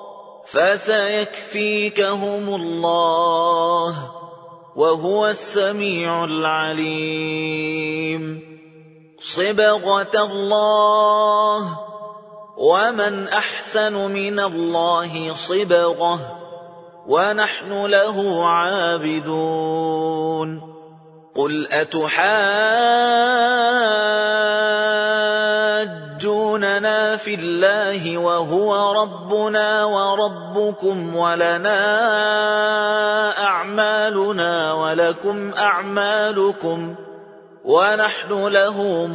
فَسَيَكْفِيكَهُمُ اللَّهُ وَهُوَ السَّمِيعُ الْعَلِيمُ صِبْغَةَ اللَّهِ وَمَنْ أَحْسَنُ مِنَ اللَّهِ صِبْغَةً وَنَحْنُ لَهُ عَابِدُونَ قُلْ أَتُحَاجُّونَنَا فِي اللَّهِ وَهُوَ رَبُّنَا وَرَبُّكُمْ وَلَنَا أَعْمَالُنَا وَلَكُمْ أَعْمَالُكُمْ وَنَحْنُ لَهُ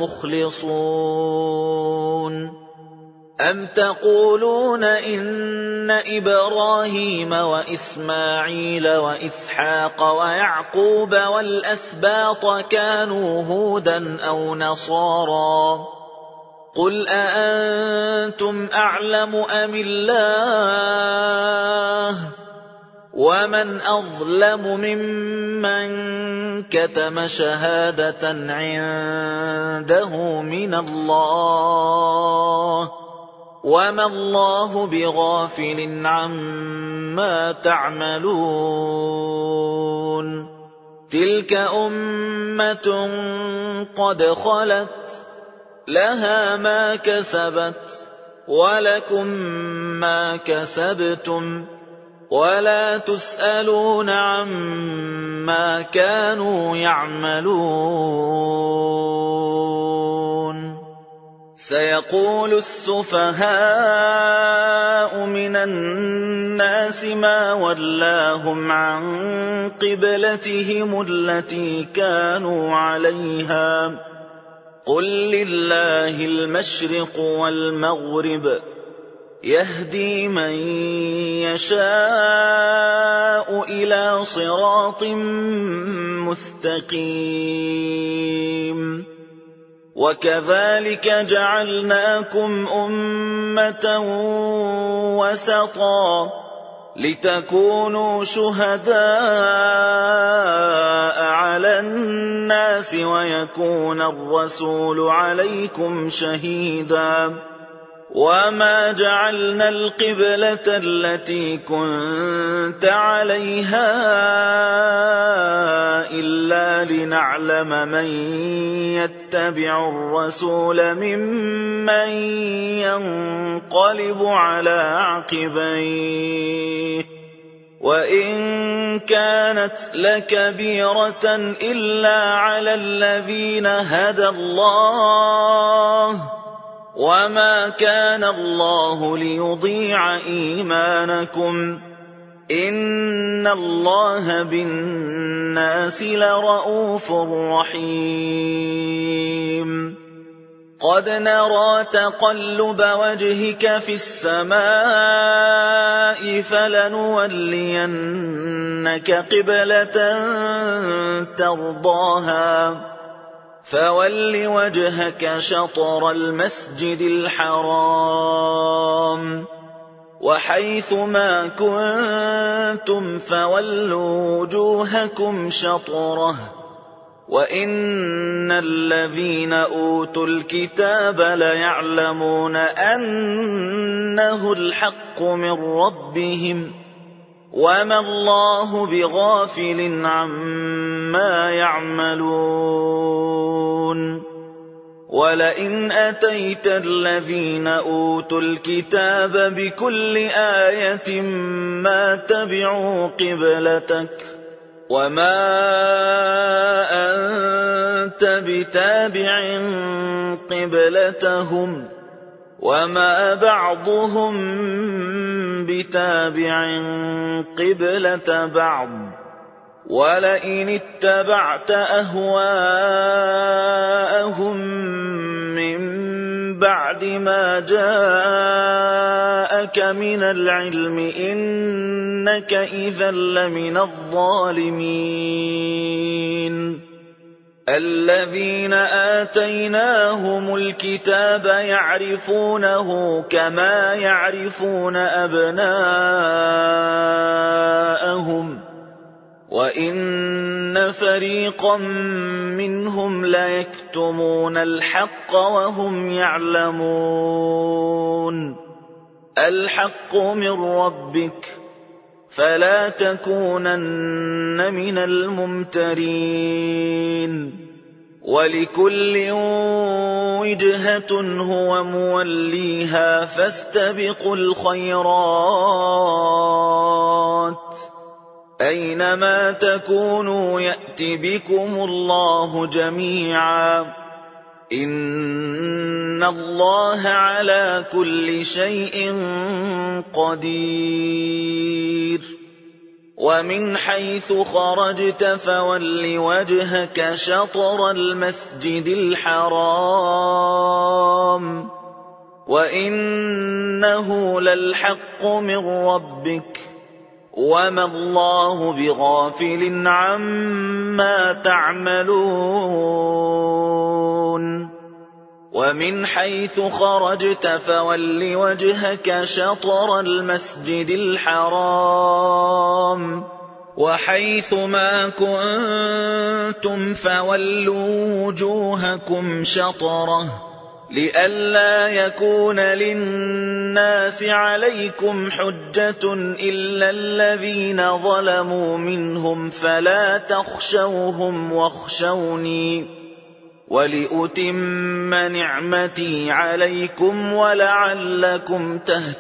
مُخْلِصُونَ أَمْ تَقُولُونَ إِنَّ إِبْرَاهِيمَ وَإِسْمَاعِيلَ وَإِسْحَاقَ وَيَعْقُوبَ وَالْأَسْبَاطَ كَانُوا هُودًا أَوْ نَصَارَىٰ قُلْ أَأَنتُمْ أَعْلَمُ أَمِ اللَّهُ وَمَنْ أَظْلَمُ مِمَّن كَتَمَ شَهَادَةً عِندَهُ مِنَ اللَّهِ وَمَا اللَّهُ بِغَافِلٍ عَمَّا تَعْمَلُونَ تِلْكَ أُمَّةٌ قَدْ خَلَتْ لَهَا مَا كَسَبَتْ وَلَكُمْ مَا كَسَبْتُمْ وَلَا تُسْأَلُونَ عَمَّا كَانُوا يَعْمَلُونَ سَيَقُولُ السُّفَهَاءُ مِنَ النَّاسِ مَا وَلَّاهُمْ عَن قِبْلَتِهِمُ الَّتِي كَانُوا عَلَيْهَا قُل لِّلَّهِ الْمَشْرِقُ وَالْمَغْرِبُ يَهْدِي مَن يَشَاءُ إِلَىٰ صِرَاطٍ مُّسْتَقِيمٍ وَكَذَٰلِكَ جَعَلْنَاكُمْ أُمَّةً وَسَطًا لِتَكُونُوا شُهَدَاءَ عَلَى النَّاسِ وَيَكُونَ الرَّسُولُ عَلَيْكُمْ شَهِيدًا وَمَا جَعَلْنَا الْقِبْلَةَ الَّتِي كُنتَ عَلَيْهَا إِلَّا لِنَعْلَمَ مَن يَتَّبِعُ الرَّسُولَ مِمَّن يَنقَلِبُ عَلَىٰ عَقِبَيْهِ وَإِن كَانَتْ لَكَبِيرَةً إِلَّا عَلَى الَّذِينَ هَدَى اللَّهُ وَمَا كَانَ اللَّهُ لِيُضِيعَ إِيمَانَكُمْ إِنَّ إِنَّ اللَّهَ بِالنَّاسِ لَرَءُوفٌ رَحِيمٌ قَدْ نَرَىٰ تَقَلُّبَ وَجْهِكَ فِي السَّمَاءِ فَلَنُوَلِّيَنَّكَ قِبْلَةً تَرْضَاهَا فَوَلِّ وَجْهَكَ شَطْرَ الْمَسْجِدِ الْحَرَامِ وَحَيْثُ مَا كُنتُمْ فَوَلُّوا وُجُوهَكُمْ شَطْرَهُ وَإِنَّ الَّذِينَ أُوتُوا الْكِتَابَ لَيَعْلَمُونَ أَنَّهُ الْحَقُّ مِنْ رَبِّهِمْ وَمَا اللَّهُ بِغَافِلٍ عَمَّا يَعْمَلُونَ وَلَئِنْ أَتَيْتَ الَّذِينَ أُوتُوا الْكِتَابَ بِكُلِّ آيَةٍ مَا تَبِعُوا قِبْلَتَكَ وَمَا أَنْتَ بِتَابِعٍ قِبْلَتَهُمْ وَمَا بَعْضُهُمْ بِتَابِعٍ قِبْلَةَ بَعْضٍ وَلَئِنِ اتَّبَعْتَ أَهْوَاءَهُمْ مِنْ بَعْدِ مَا جَاءَكَ مِنَ الْعِلْمِ إِنَّكَ إِذًا لَّمِنَ الظَّالِمِينَ الَّذِينَ آتَيْنَاهُمُ الْكِتَابَ يَعْرِفُونَهُ كَمَا يَعْرِفُونَ أَبْنَاءَهُمْ وَإِنَّ فَرِيقًا مِّنْهُمْ لَيَكْتُمُونَ الْحَقَّ وَهُمْ يَعْلَمُونَ الْحَقُّ مِنْ رَبِّكَ فَلَا تَكُونَنَّ مِنَ الْمُمْتَرِينَ وَلِكُلٍّ وِجْهَةٌ هُوَ مُوَلِّيهَا فَاسْتَبِقُوا الْخَيْرَاتِ أَيْنَمَا تَكُونُوا يَأْتِ بِكُمُ اللَّهُ جَمِيعًا إِنَّ اللَّهَ عَلَى كُلِّ شَيْءٍ قَدِيرٌ وَمِنْ حَيْثُ خَرَجْتَ فَوَلِّ وَجْهَكَ شَطْرَ الْمَسْجِدِ الْحَرَامِ وَإِنَّهُ لَلْحَقُّ مِنْ رَبِّكَ وَمَا اللَّهُ بِغَافِلٍ عَمَّا تَعْمَلُونَ وَمِنْ حَيْثُ خَرَجْتَ فَوَلِّ وَجْهَكَ شَطْرَ الْمَسْجِدِ الْحَرَامِ وَحَيْثُ مَا كُنتُمْ فَوَلُّوا وُجُوهَكُمْ شَطْرَهُ لِئَلَّا يَكُونَ لِلنَّاسِ عَلَيْكُمْ حُجَّةٌ إِلَّا الَّذِينَ ظَلَمُوا مِنْهُمْ فَلَا تَخْشَوْهُمْ وَاخْشَوْنِي وَلِأُتِمَّ نِعْمَتِي عَلَيْكُمْ وَلَعَلَّكُمْ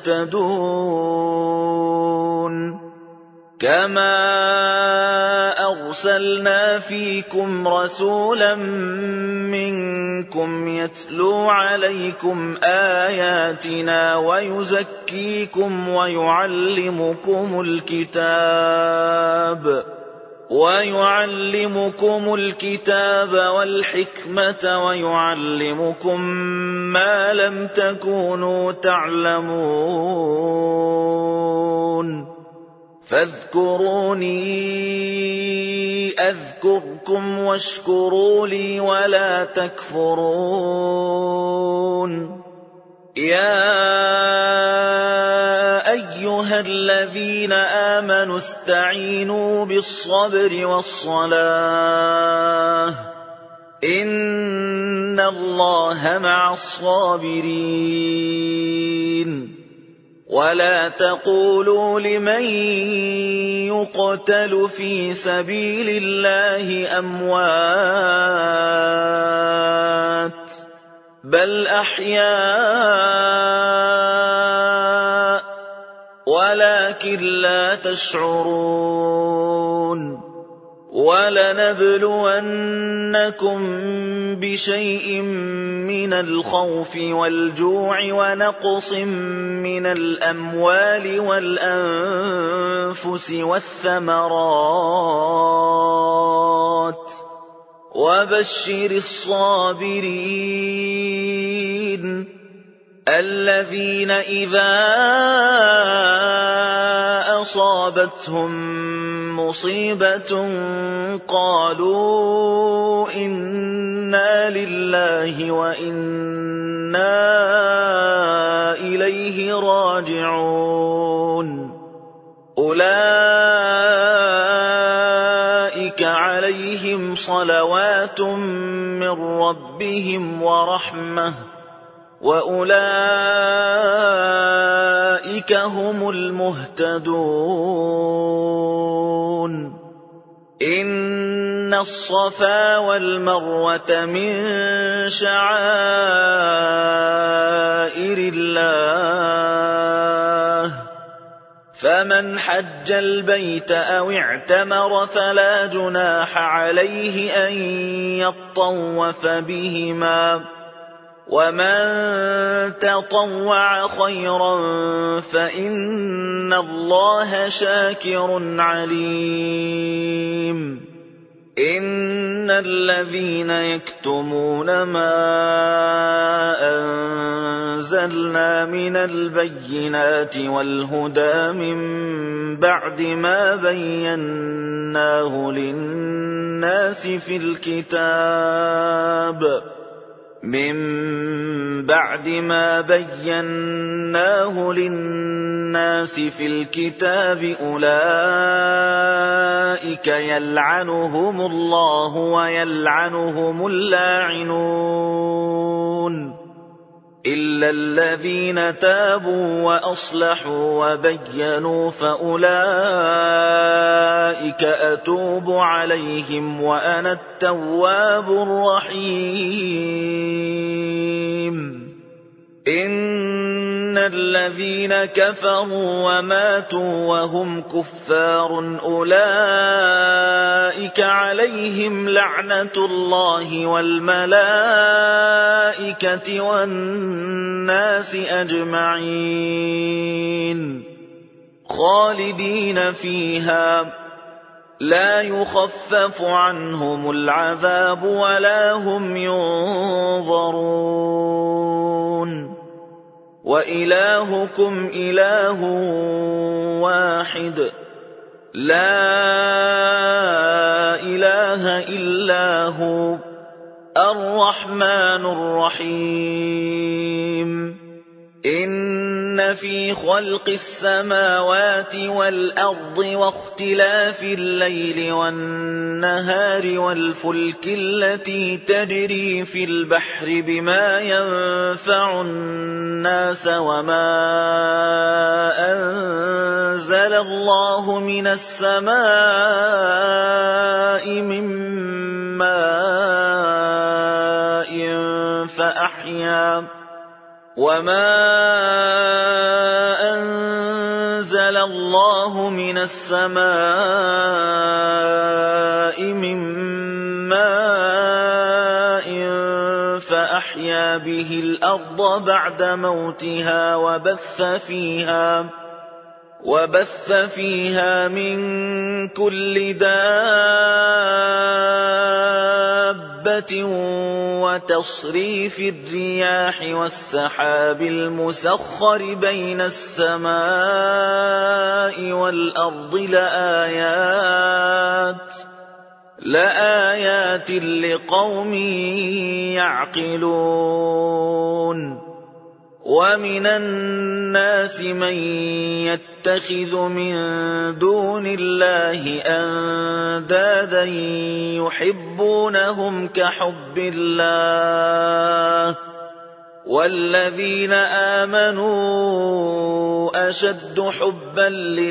تَهْتَدُونَ كَمَا أَرْسَلْنَا فِيكُمْ رَسُولًا مِّنكُمْ يَتْلُو عَلَيْكُمْ آيَاتِنَا وَيُزَكِّيكُمْ وَيُعَلِّمُكُمُ الْكِتَابَ وَيُعَلِّمُكُمُ الْكِتَابَ وَالْحِكْمَةَ وَيُعَلِّمُكُم مَّا لَمْ تَكُونُوا تَعْلَمُونَ فاذكروني أذكركم واشكروا لي ولا تكفرون يا أيها الذين آمنوا استعينوا بالصبر والصلاة إن الله مع الصابرين ولا تقولوا لمن يقتل في سبيل الله أموات بل أحياء ولكن لا تشعرون وَلَنَبْلُوَنَّكُم بِشَيْءٍ مِّنَ الْخَوْفِ وَالْجُوعِ وَنَقْصٍ مِّنَ الْأَمْوَالِ وَالْأَنفُسِ وَالثَّمَرَاتِ ۗ وَبَشِّرِ الصَّابِرِينَ الَّذِينَ إِذَا أَصَابَتْهُم مُّصِيبَةٌ قَالُوا إِنَّا لِلَّهِ وَإِنَّا إِلَيْهِ راجعون أُولَٰئِكَ عَلَيْهِمْ صَلَوَاتٌ مِّن رَّبِّهِمْ وَرَحْمَةٌ وَأُولَٰئِكَ هُمُ الْمُهْتَدُونَ إِنَّ الصَّفَا وَالْمَرْوَةَ مِن شَعَائِرِ اللَّهِ ۖ فَمَنْ حَجَّ الْبَيْتَ أَوِ اعْتَمَرَ فَلَا جُنَاحَ عَلَيْهِ أَن يَطَّوَّفَ بِهِمَا ۚ وَمَن تَطَوَّعَ خَيْرًا فَإِنَّ اللَّهَ شَاكِرٌ عَلِيمٌ إِنَّ الَّذِينَ يَكْتُمُونَ مَا أَنزَلْنَا مِنَ الْبَيِّنَاتِ وَالْهُدَىٰ مِن بَعْدِ مَا بَيَّنَّاهُ لِلنَّاسِ فِي الْكِتَابِ مِن بَعْدِ مَا بَيَّنَّاهُ لِلنَّاسِ فِي الْكِتَابِ أُولَٰئِكَ يَلْعَنُهُمُ اللَّهُ وَيَلْعَنُهُمُ اللَّاعِنُونَ إِلَّا الَّذِينَ تَابُوا وَأَصْلَحُوا وَبَيَّنُوا فَأُولَٰئِكَ أَتُوبُ عَلَيْهِمْ وَأَنَا التَّوَّابُ الرَّحِيمُ إِنَّ الَّذِينَ كَفَرُوا وَمَاتُوا وَهُمْ كُفَّارٌ أُولَٰئِكَ عَلَيْهِمْ لَعْنَةُ اللَّهِ وَالْمَلَائِكَةِ وَالنَّاسِ أَجْمَعِينَ خَالِدِينَ فِيهَا لَا يُخَفَّفُ عَنْهُمُ الْعَذَابُ وَلَا هُمْ يُنظَرُونَ وَإِلَٰهُكُمْ إِلَٰهٌ وَاحِدٌ لَا إِلَٰهَ إِلَّا هُوَ الرَّحْمَٰنُ الرَّحِيمُ إِنَّ فِي خَلْقِ السَّمَاوَاتِ وَالْأَرْضِ وَاخْتِلَافِ اللَّيْلِ وَالنَّهَارِ وَالْفُلْكِ الَّتِي تَجْرِي فِي الْبَحْرِ بِمَا يَنفَعُ النَّاسَ وَمَا أَنزَلَ اللَّهُ مِنَ السَّمَاءِ مِن مَّاءٍ فَأَحْيَا وَمَا أَنزَلَ اللَّهُ مِنَ السَّمَاءِ مِن مَّاءٍ فَأَحْيَا بِهِ الْأَرْضَ بَعْدَ مَوْتِهَا وَبَثَّ فِيهَا وَبَثَّ فِيهَا مِن كُلِّ دَابَّةٍ وَتَصْرِيفِ الرِّيَاحِ وَالسَّحَابِ الْمُسَخَّرِ بَيْنَ السَّمَاءِ وَالْأَرْضِ لَآيَاتٍ لَآيَاتٍ لِقَوْمٍ يَعْقِلُونَ وَمِنَ النَّاسِ مَن يَتَّخِذُ مِن دُونِ اللَّهِ أَندَادًا يُحِبُّونَهُمْ كَحُبِّ اللَّهِ وَالَّذِينَ آمَنُوا أَشَدُّ حُبًّا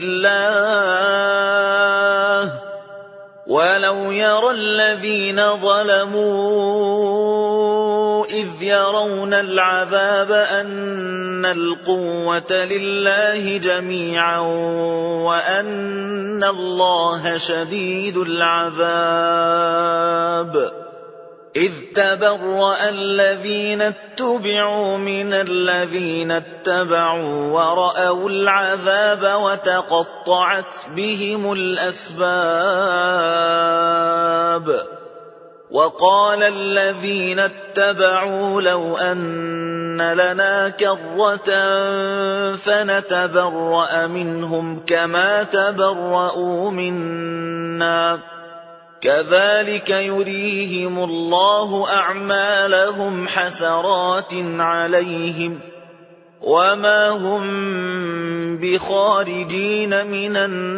لِّلَّهِ وَلَوْ يَرَى الَّذِينَ ظَلَمُوا إِذْ يَرَوْنَ الْعَذَابَ أَنَّ الْقُوَّةَ لِلَّهِ جَمِيعًا وَأَنَّ اللَّهَ شَدِيدُ الْعَذَابِ إِذْ تَبَرَّأَ الَّذِينَ اتُّبِعُوا مِنَ الَّذِينَ اتَّبَعُوا وَرَأَوُا الْعَذَابَ وَتَقَطَّعَتْ بِهِمُ الْأَسْبَابُ وَقَالَ الَّذِينَ اتَّبَعُوا لَوْ أَنَّ لَنَا كَرَّةً فَنَتَبَرَّأَ مِنْهُمْ كَمَا تَبَرَّؤُوا مِنَّا كَذَلِكَ يُرِيهِمُ اللَّهُ أَعْمَالَهُمْ حَسَرَاتٍ عَلَيْهِمْ وَمَا هُمْ بِخَارِجِينَ مِنَ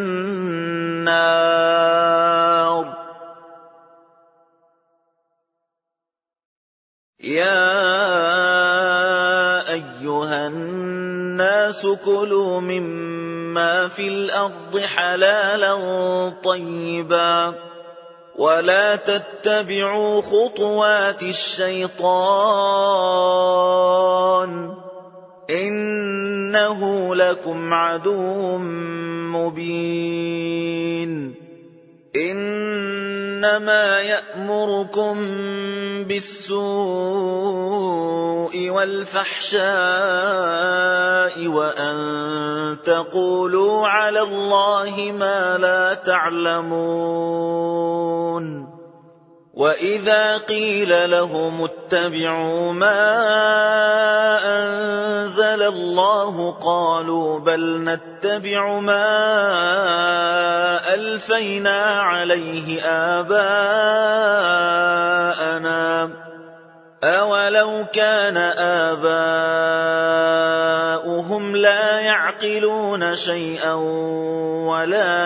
النَّارِ يَا أَيُّهَا النَّاسُ كُلُوا مِمَّا فِي الْأَرْضِ حَلَالًا طَيِّبًا وَلَا تَتَّبِعُوا خُطُوَاتِ الشَّيْطَانِ إِنَّهُ لَكُمْ عَدُوٌّ مُّبِينٌ إِنَّمَا يَأْمُرُكُم بِالسُّوءِ وَالْفَحْشَاءِ وَأَن تَقُولُوا عَلَى اللَّهِ مَا لَا تعلمون وَإِذَا قِيلَ لَهُمُ اتَّبِعُوا مَا أَنزَلَ اللَّهُ قَالُوا بَلْ نَتَّبِعُ مَا أَلْفَيْنَا عَلَيْهِ آبَاءَنَا أَوَلَوْ كَانَ آبَاؤُهُمْ لَا يَعْقِلُونَ شَيْئًا وَلَا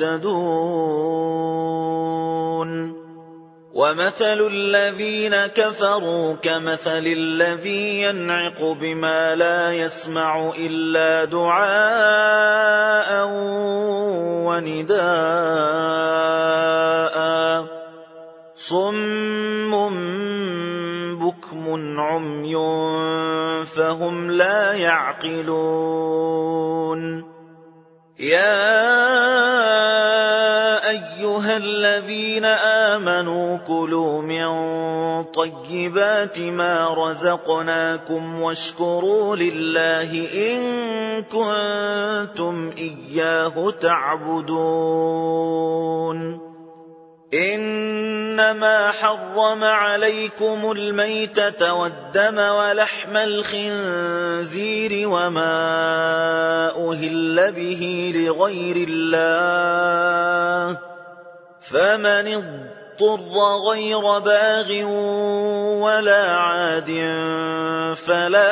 يَهْتَدُونَ وَمَثَلُ الَّذِينَ كَفَرُوا كَمَثَلِ الَّذِي يَنْعِقُ بِمَا لَا يَسْمَعُ إِلَّا دُعَاءً وَنِدَاءً صُمٌّ بُكْمٌ عُمْيٌ فَهُمْ لَا يَعْقِلُونَ يَا أَيُّهَا الَّذِينَ آمَنُوا كُلُوا مِن طَيِّبَاتِ مَا رَزَقْنَاكُمْ وَاشْكُرُوا لِلَّهِ إِن كُنتُمْ إِيَّاهُ تَعْبُدُونَ إِنَّمَا حَرَّمَ عَلَيْكُمُ الْمَيْتَةَ وَالدَّمَ وَلَحْمَ الْخِنزِيرِ وَمَا أُهِلَّ بِهِ لِغَيْرِ اللَّهِ فَمَنِ اضْطُرَّ غَيْرَ بَاغٍ وَلَا عَادٍ فَلَا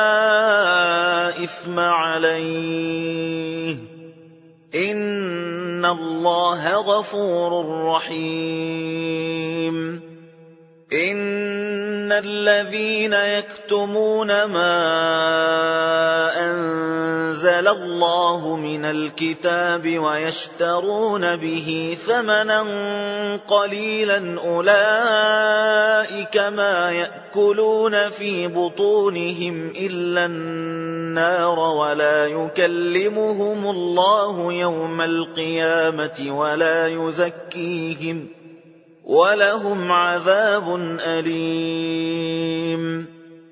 إِثْمَ عَلَيْهِ إِنَّ اللَّهَ غَفُورٌ رَّحِيمٌ إِنَّ الَّذِينَ يَكْتُمُونَ مَا أَنزَلَ اللَّهُ مِنَ الْكِتَابِ وَيَشْتَرُونَ بِهِ ثَمَنًا قَلِيلًا أُولَئِكَ مَا يَأْكُلُونَ فِي بُطُونِهِمْ إِلَّا النَّارَ وَلَا يُكَلِّمُهُمُ اللَّهُ يَوْمَ الْقِيَامَةِ وَلَا يُزَكِّيهِمْ وَلَهُمْ عَذَابٌ أَلِيمٌ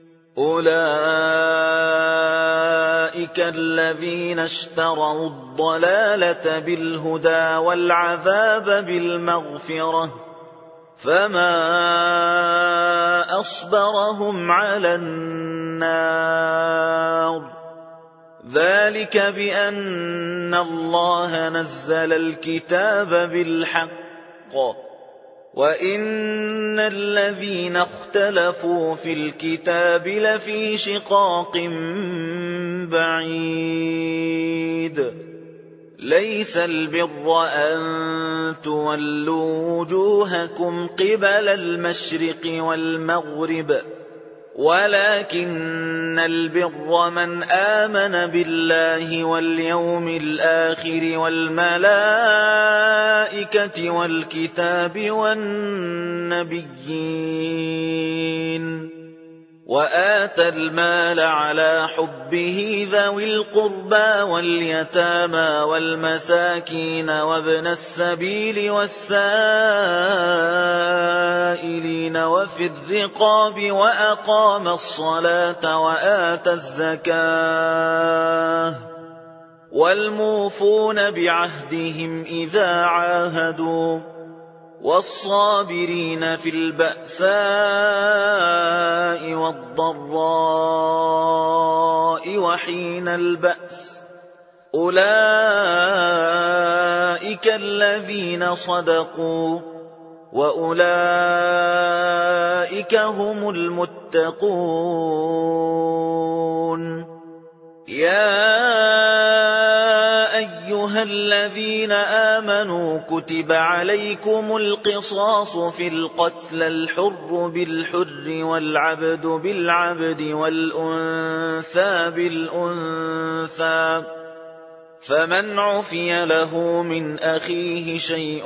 أُولَئِكَ الَّذِينَ اشْتَرَوُا الضَّلَالَةَ بِالْهُدَىٰ وَالْعَذَابَ بِالْمَغْفِرَةِ فَمَا أَصْبَرَهُمْ عَلَى النَّارِ ذَلِكَ بِأَنَّ اللَّهَ نَزَّلَ الْكِتَابَ بِالْحَقِّ وَإِنَّ الَّذِينَ اخْتَلَفُوا فِي الْكِتَابِ لَفِي شِقَاقٍ بَعِيدٍ لَيْسَ الْبِرَّ أَن تُوَلُّوا وُجُوهَكُمْ قِبَلَ الْمَشْرِقِ وَالْمَغْرِبِ وَلَكِنَّ الْبِرَّ مَنْ آمَنَ بِاللَّهِ وَالْيَوْمِ الْآخِرِ وَالْمَلَائِكَةِ وَالْكِتَابِ وَالنَّبِيِّينَ وآتى المال على حبه ذوي القربى واليتامى والمساكين وابن السبيل والسائلين وفي الرقاب وأقام الصلاة وآتى الزكاة والموفون بعهدهم إذا عاهدوا والصابرين في البأساء والضراء وحين البأس أولئك الذين صدقوا وأولئك هم المتقون. يا أيها الذين آمنوا كتب عليكم القصاص في القتل الحر بالحر والعبد بالعبد والأنثى بالأنثى فمن عفي له من أخيه شيء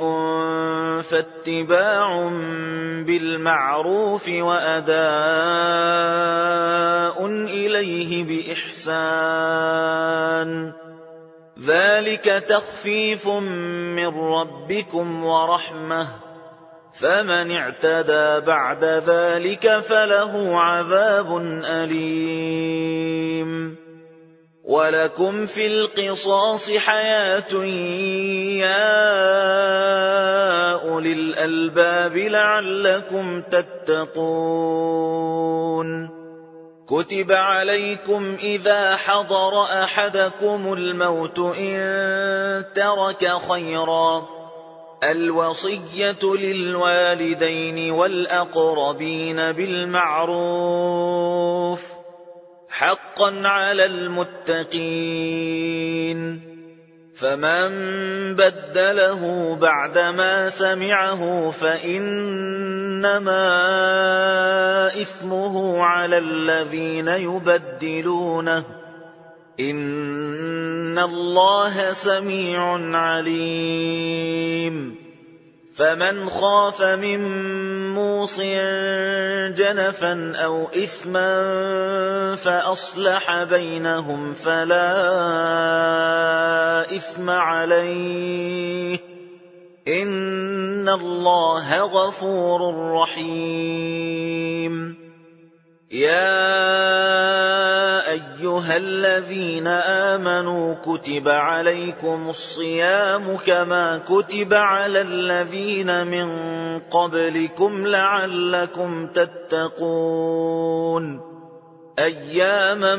فاتباع بالمعروف وأداء إليه بإحسان ذلك تخفيف من ربكم ورحمة فمن اعتدى بعد ذلك فله عذاب أليم. ولكم في القصاص حياة يا أولي الألباب لعلكم تتقون. كتب عليكم إذا حضر أحدكم الموت إن ترك خيرا الوصية للوالدين والأقربين بالمعروف حقا على المتقين. فمن بدله بعدما سمعه فإنما إثمه على الذين يبدلونه إن الله سميع عليم. فمن خاف من موصٍ جنفا أو إثما فأصلح بينهم فلا إثم عليه إن الله غفور رحيم. يا أيها الذين آمنوا كتب عليكم الصيام كما كتب على الذين من قبلكم لعلكم تتقون أياما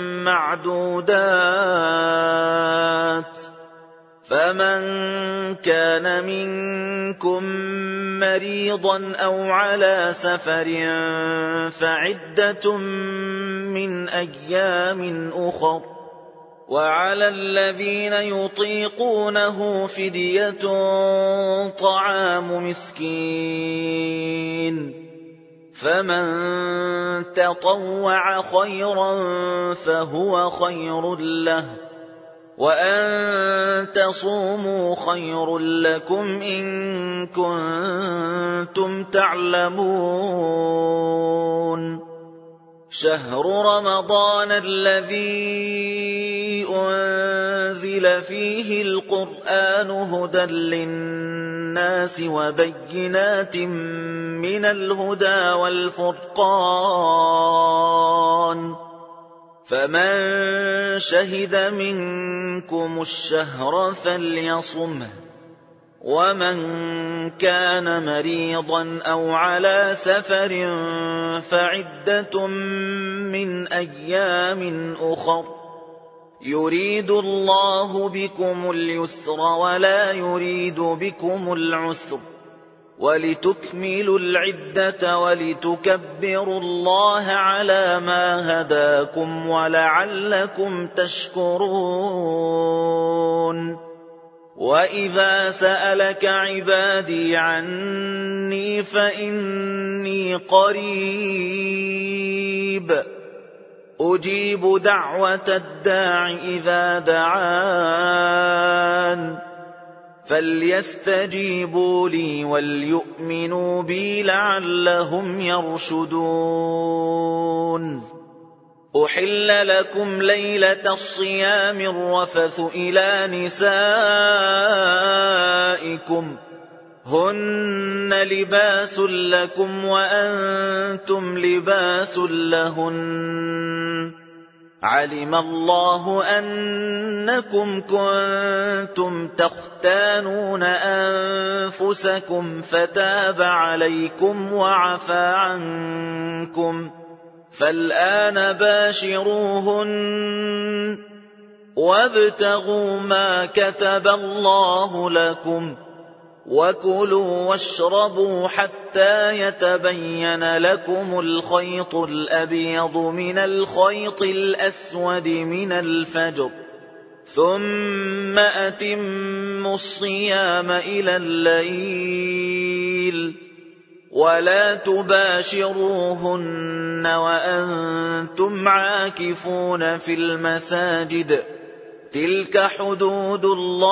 معدودات. فمن كان منكم مريضا أو على سفر فعدة من أيام أخر وعلى الذين يطيقونه فدية طعام مسكين فمن تطوع خيرا فهو خير له وأن تصوموا خير لكم إن كنتم تعلمون. شهر رمضان الذي أنزل فيه القرآن هدى للناس وبينات من الهدى والفرقان فمن شهد منكم الشهر فليصمه ومن كان مريضا أو على سفر فعدة من أيام أخر يريد الله بكم اليسر ولا يريد بكم العسر ولتكملوا العدة ولتكبروا الله على ما هداكم ولعلكم تشكرون. وإذا سألك عبادي عني فإني قريب أجيب دعوة الداع إذا دعان فليستجيبوا لي وليؤمنوا بي لعلهم يرشدون. أحل لكم ليلة الصيام الرفث إلى نسائكم هن لباس لكم وأنتم لباس لهن علم الله أنكم كنتم تختانون أنفسكم فتاب عليكم وعفى عنكم فالآن باشروهن وابتغوا ما كتب الله لكم وكلوا واشربوا حتى يتبين لكم الخيط الأبيض من الخيط الأسود من الفجر ثم أتموا الصيام إلى الليل ولا تباشروهن وأنتم عاكفون في المساجد تلك حدود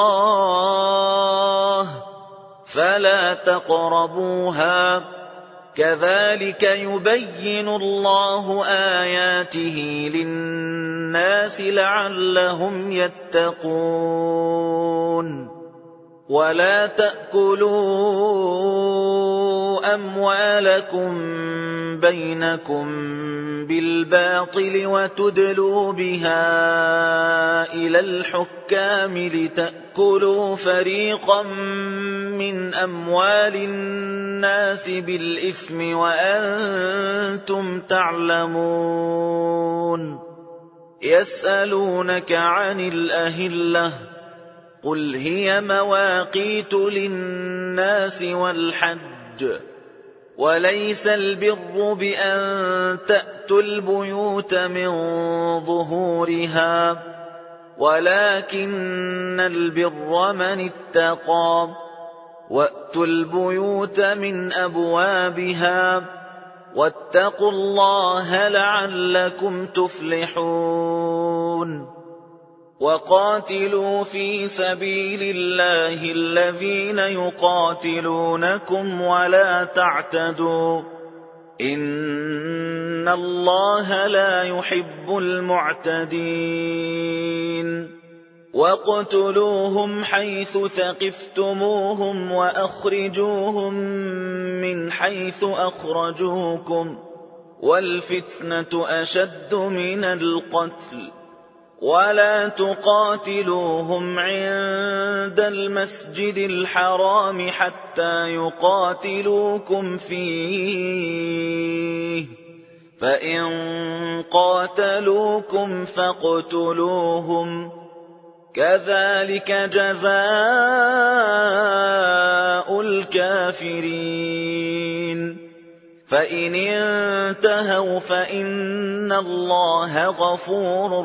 الله فلا تقربوها كذلك يبين الله آياته للناس لعلهم يتقون. ولا تأكلوا أموالكم بينكم بالباطل وتدلوا بها إلى الحكام لتأكلوا فريقا من أموال الناس بالإثم وأنتم تعلمون. يسألونك عن الأهلة قل هي مواقيت للناس والحج وليس البر بأن تأتوا البيوت من ظهورها ولكن البر من اتقى وأتوا البيوت من أبوابها واتقوا الله لعلكم تفلحون. وقاتلوا في سبيل الله الذين يقاتلونكم ولا تعتدوا إن الله لا يحب المعتدين. واقتلوهم حيث ثقفتموهم وأخرجوهم من حيث أخرجوكم والفتنة أشد من القتل ولا تقاتلوهم عند المسجد الحرام حتى يقاتلوكم فيه فإن قاتلوكم فاقتلوهم كذلك جزاء الكافرين. فإن انتهوا فإن الله غفور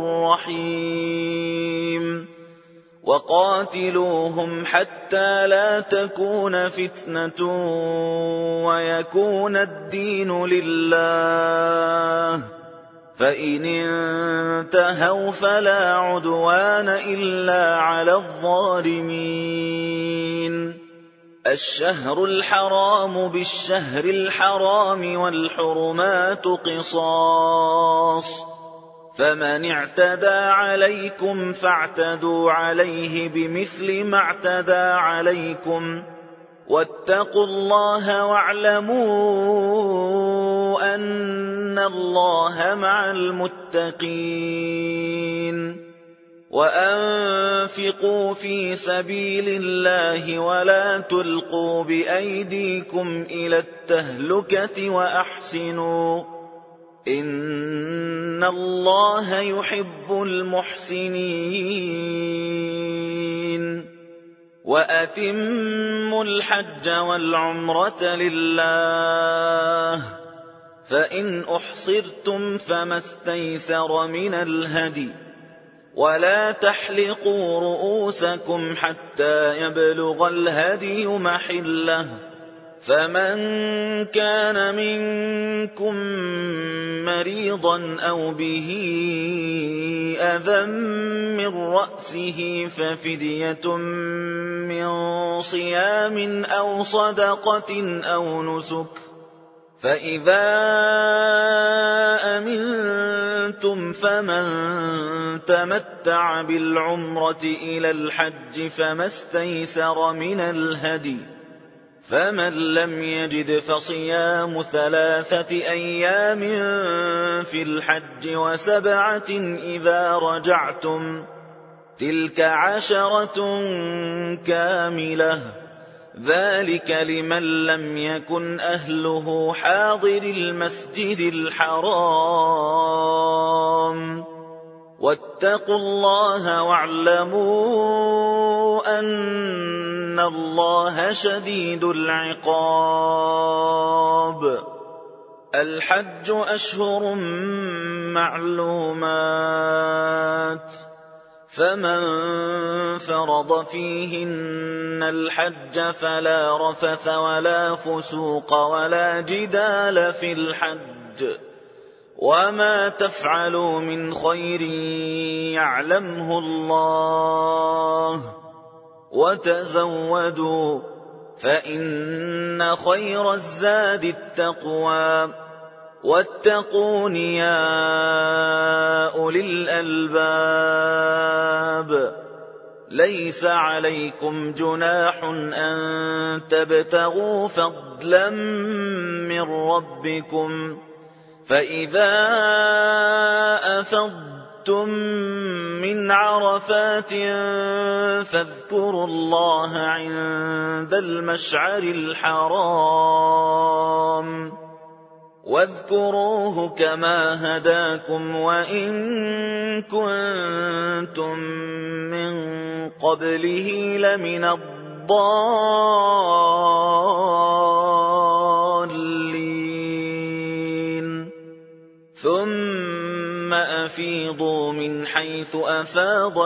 رحيم. وقاتلوهم حتى لا تكون فتنة ويكون الدين لله فإن انتهوا فلا عدوان إلا على الظالمين. الشهر الحرام بالشهر الحرام والحرمات قصاص فمن اعتدى عليكم فاعتدوا عليه بمثل ما اعتدى عليكم واتقوا الله واعلموا أن الله مع المتقين. وأنفقوا في سبيل الله ولا تلقوا بأيديكم إلى التهلكة وأحسنوا إن الله يحب المحسنين. وأتموا الحج والعمرة لله فإن أحصرتم فما استيسر من الهدي ولا تحلقوا رؤوسكم حتى يبلغ الهدي محله فمن كان منكم مريضا أو به أذى من رأسه ففدية من صيام أو صدقة أو نسك، فإذا أمنتم فمن تمتع بالعمرة إلى الحج فما استيسر من الهدي، فمن لم يجد فصيام ثلاثة أيام في الحج وسبعة إذا رجعتم، تلك عشرة كاملة، ذلك لمن لم يكن أهله حاضر المسجد الحرام. واتقوا الله واعلموا أن الله شديد العقاب. الحج أشهر معلومات، فمن فرض فيهن الحج فلا رفث ولا فسوق ولا جدال في الحج، وما تفعلوا من خير يعلمه الله، وتزودوا فإن خير الزاد التقوى، واتقون يا أولي الألباب. ليس عليكم جناح أن تبتغوا فضلا من ربكم، فإذا أفضتم من عرفات فاذكروا الله عند المشعر الحرام، واذكروه كما هداكم وإن كنتم من قبله لمن الضالين. ثم أفيضوا من حيث أفاض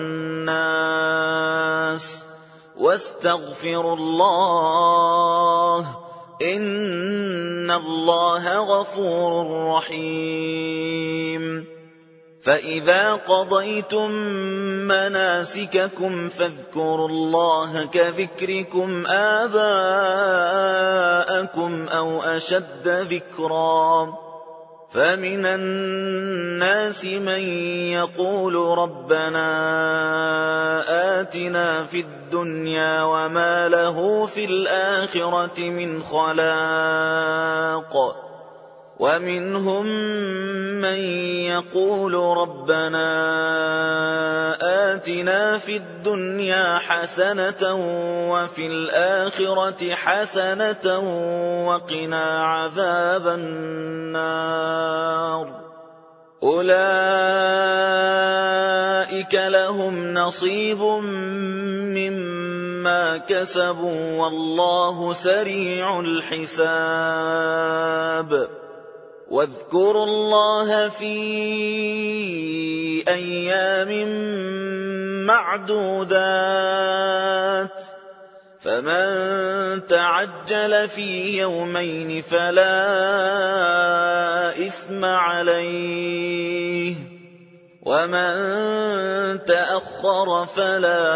الناس واستغفروا الله، إن الله غفور رحيم. فإذا قضيتم مناسككم فاذكروا الله كذكركم آباءكم أو أشد ذكرا، فمن الناس من يقول ربنا آتنا في الدنيا وما له في الآخرة من خلاق، ومنهم من يقول ربنا آتنا في الدنيا حسنة وفي الآخرة حسنة وقنا عذاب النار. أولئك لهم نصيب مما كسبوا والله سريع الحساب. واذكروا الله في أيام معدودات، فمن تعجل في يومين فلا إثم عليه، ومن تأخر فلا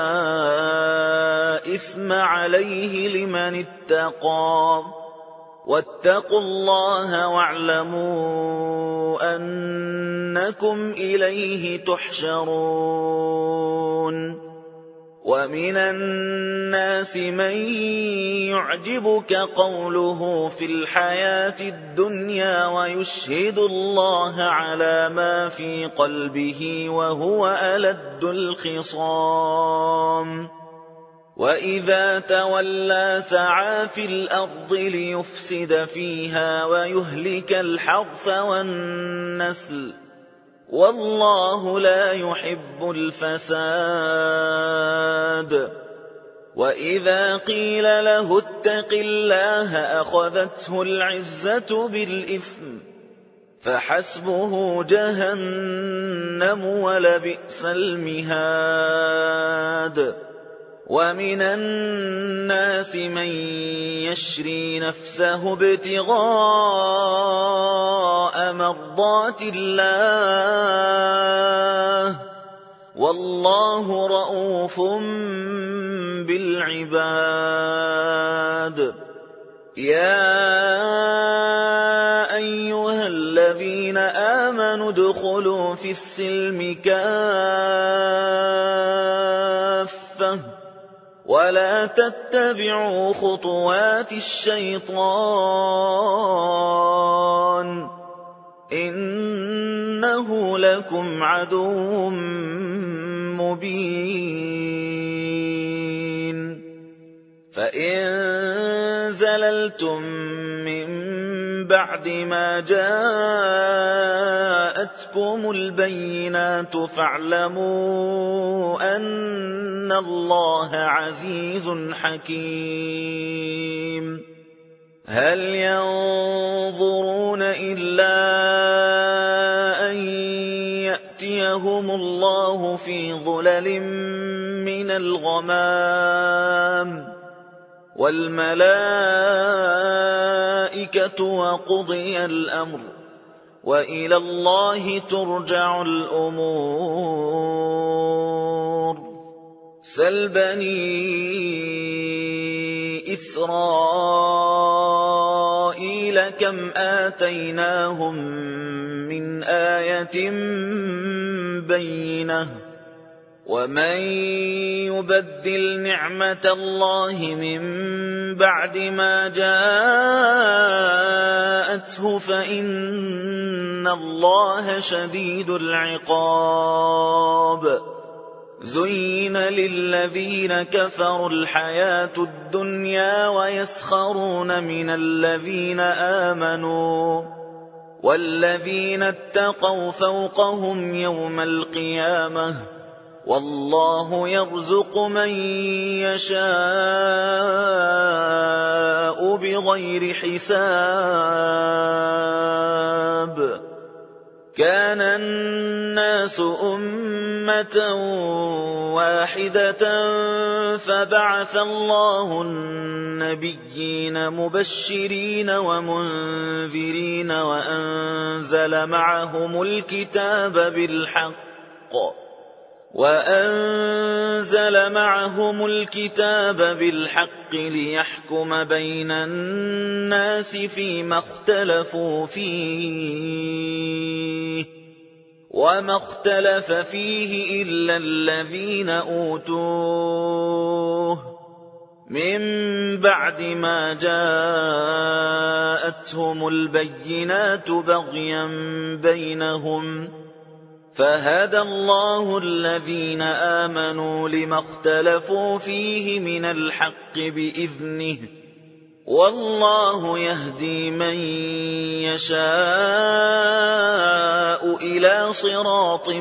إثم عليه لمن اتقى. واتقوا الله واعلموا أنكم إليه تحشرون. ومن الناس من يعجبك قوله في الحياة الدنيا ويشهد الله على ما في قلبه وهو ألد الخصام. وإذا تولى سعى في الأرض ليفسد فيها ويهلك الحرث والنسل، والله لا يحب الفساد. وإذا قيل له اتق الله أخذته العزة بالإثم، فحسبه جهنم ولبئس المهاد. وَمِنَ النَّاسِ مَن يَشْرِي نَفْسَهُ ابْتِغَاءَ مَرْضَاتِ اللَّهِ ۗ وَاللَّهُ رَءُوفٌ بِالْعِبَادِ. يَا أَيُّهَا الَّذِينَ آمَنُوا ادْخُلُوا فِي السِّلْمِ كَافَّةً وَلَا تَتَّبِعُوا خُطُوَاتِ الشَّيْطَانِ ۚ إِنَّهُ لَكُمْ عَدُوٌّ مُّبِينٌ. فَإِن زَلَلْتُم مِّن بَعْدِ مَا جَاءَتْكُمُ الْبَيِّنَاتُ فَاعْلَمُوا أَنَّ اللَّهَ عَزِيزٌ حَكِيمٌ. هَلْ يَنظُرُونَ إِلَّا أَن يَأْتِيَهُمُ اللَّهُ فِي ظُلَلٍ مِّنَ الْغَمَامِ وَالْمَلَائِكَةُ وَقُضِيَ الْأَمْرُ وَإِلَى اللَّهِ تُرْجَعُ الْأُمُورُ. سَلْ بَنِي إِسْرَائِيلَ كَمْ آتَيْنَاهُم مِّنْ آيَةٍ بَيِّنَةٍ ۗ وَمَن يُبَدِّلْ نِعْمَةَ اللَّهِ مِن بَعْدِ مَا جَاءَتْهُ فَإِنَّ اللَّهَ شَدِيدُ الْعِقَابِ. زُيِّنَ لِلَّذِينَ كَفَرُوا الْحَيَاةُ الدُّنْيَا وَيَسْخَرُونَ مِنَ الَّذِينَ آمَنُوا ۘ وَالَّذِينَ اتَّقَوْا فَوْقَهُمْ يَوْمَ الْقِيَامَةِ ۗ وَاللَّهُ يَرْزُقُ مَن يَشَاءُ بِغَيْرِ حِسَابٍ. كَانَ النَّاسُ أُمَّةً وَاحِدَةً فَبَعَثَ اللَّهُ النَّبِيِّينَ مُبَشِّرِينَ وَمُنذِرِينَ وَأَنزَلَ مَعَهُمُ الْكِتَابَ بِالْحَقِّ وَأَنزَلَ مَعَهُمُ الْكِتَابَ بِالْحَقِّ لِيَحْكُمَ بَيْنَ النَّاسِ فِيمَا اخْتَلَفُوا فِيهِ ۚ وَمَا اخْتَلَفَ فِيهِ إِلَّا الَّذِينَ أُوتُوهُ مِن بَعْدِ مَا جَاءَتْهُمُ الْبَيِّنَاتُ بَغْيًا بَيْنَهُمْ ۖ فَهَدَى اللَّهُ الَّذِينَ آمَنُوا لِمَا اخْتَلَفُوا فِيهِ مِنَ الْحَقِّ بِإِذْنِهِ ۗ وَاللَّهُ يَهْدِي مَن يَشَاءُ إِلَىٰ صِرَاطٍ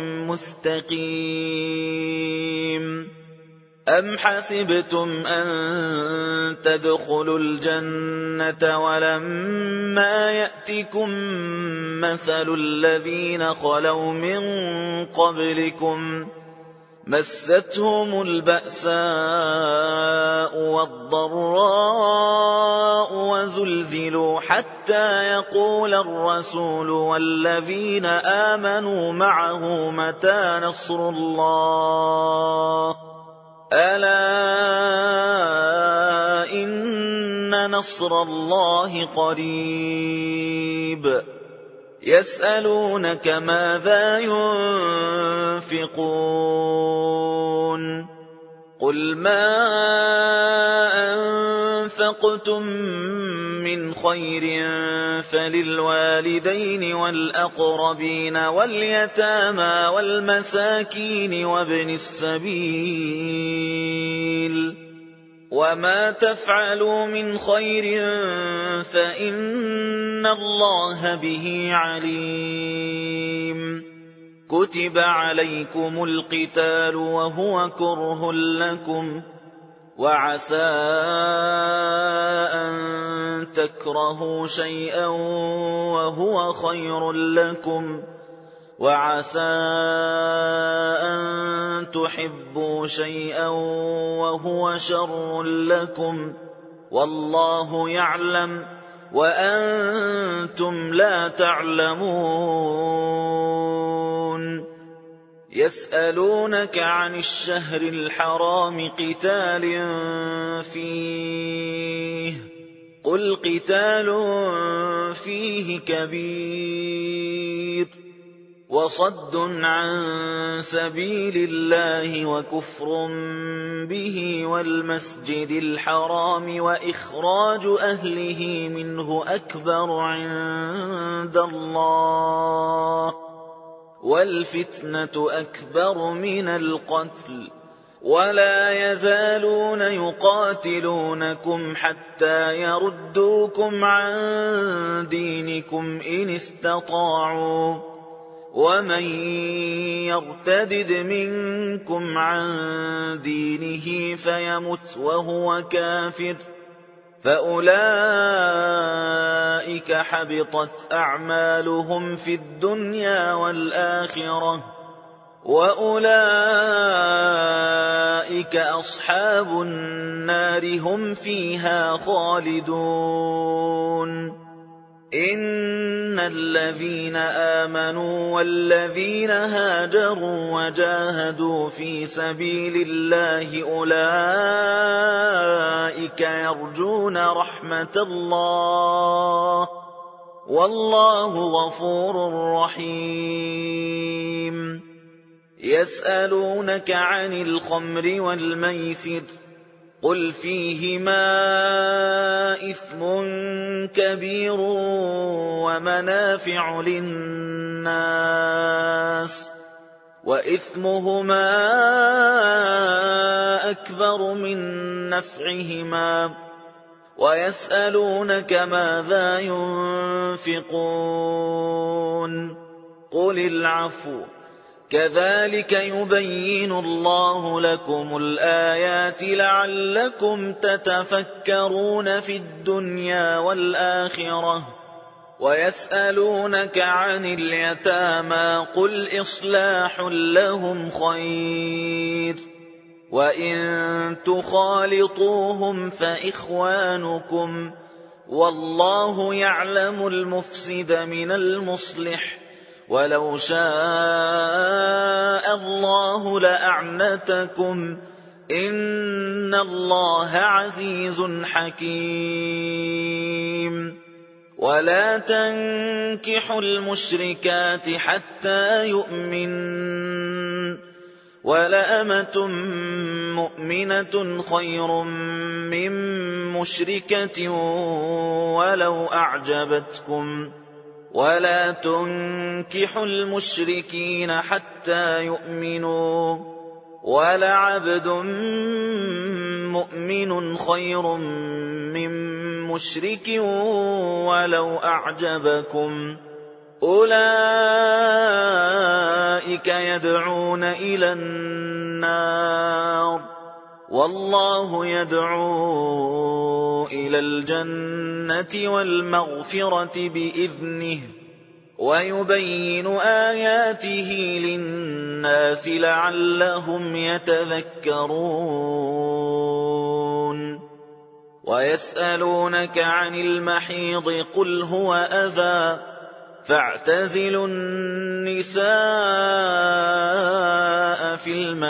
مُّسْتَقِيمٍ. أَمْ حَسِبْتُمْ أَن تَدْخُلُوا الْجَنَّةَ وَلَمَّا يَأْتِكُم مَّثَلُ الَّذِينَ خَلَوْا مِن قَبْلِكُم مَّسَّتْهُمُ الْبَأْسَاءُ وَالضَّرَّاءُ وَزُلْزِلُوا حَتَّىٰ يَقُولَ الرَّسُولُ وَالَّذِينَ آمَنُوا مَعَهُ مَتَىٰ نَصْرُ اللَّهِ ۗ أَلَا إِنَّ نَصْرَ اللَّهِ قَرِيبٌ. يَسْأَلُونَكَ مَاذَا يُنفِقُونَ ۖ قُلْ مَا أَنفَقْتُم مِّنْ خَيْرٍ فَلِلْوَالِدَيْنِ وَالْأَقْرَبِينَ وَالْيَتَامَىٰ وَالْمَسَاكِينِ وَابْنِ السَّبِيلِ ۗ وَمَا تَفْعَلُوا مِنْ خَيْرٍ فَإِنَّ اللَّهَ بِهِ عَلِيمٌ. كُتِبَ عَلَيْكُمُ الْقِتَالُ وَهُوَ كُرْهٌ لَّكُمْ ۖ وَعَسَىٰ أَن تَكْرَهُوا شَيْئًا وَهُوَ خَيْرٌ لَّكُمْ ۖ وعسى أن تحبوا شيئا وهو شر لكم والله يعلم وأنتم لا تعلمون. يسألونك عن الشهر الحرام قتال فيه قل قتال فيه كبير وصد عن سبيل الله وكفر به والمسجد الحرام وإخراج أهله منه أكبر عند الله والفتنة أكبر من القتل ولا يزالون يقاتلونكم حتى يردوكم عن دينكم إن استطاعوا ومن يرتدد منكم عن دينه فيمت وهو كافر فأولئك حبطت أعمالهم في الدنيا والآخرة وأولئك أصحاب النار هم فيها خالدون. إن الذين آمنوا والذين هاجروا وجاهدوا في سبيل الله أولئك يرجون رحمة الله والله غفور رحيم. يسألونك عن الخمر والميسر قل فيهما إثم كبير ومنافع للناس وإثمهما أكبر من نفعهما ويسألونك ماذا ينفقون قل العفو كذلك يبين الله لكم الآيات لعلكم تتفكرون في الدنيا والآخرة. ويسألونك عن اليتامى قل إصلاح لهم خير وإن تخالطوهم فإخوانكم والله يعلم المفسد من المصلح ولو شاء الله لأعنتكم إن الله عزيز حكيم. ولا تنكحوا المشركات حتى يؤمنن ولأمة مؤمنة خير من مشركة ولو أعجبتكم ولا تنكحوا المشركين حتى يؤمنوا ولعبد مؤمن خير من مشرك ولو أعجبكم أولئك يدعون إلى النار والله يدعو إلى الجنة والمغفرة بإذنه ويبين آياته للناس لعلهم يتذكرون. ويسألونك عن المحيض قل هو أذى فاعتزلوا النساء في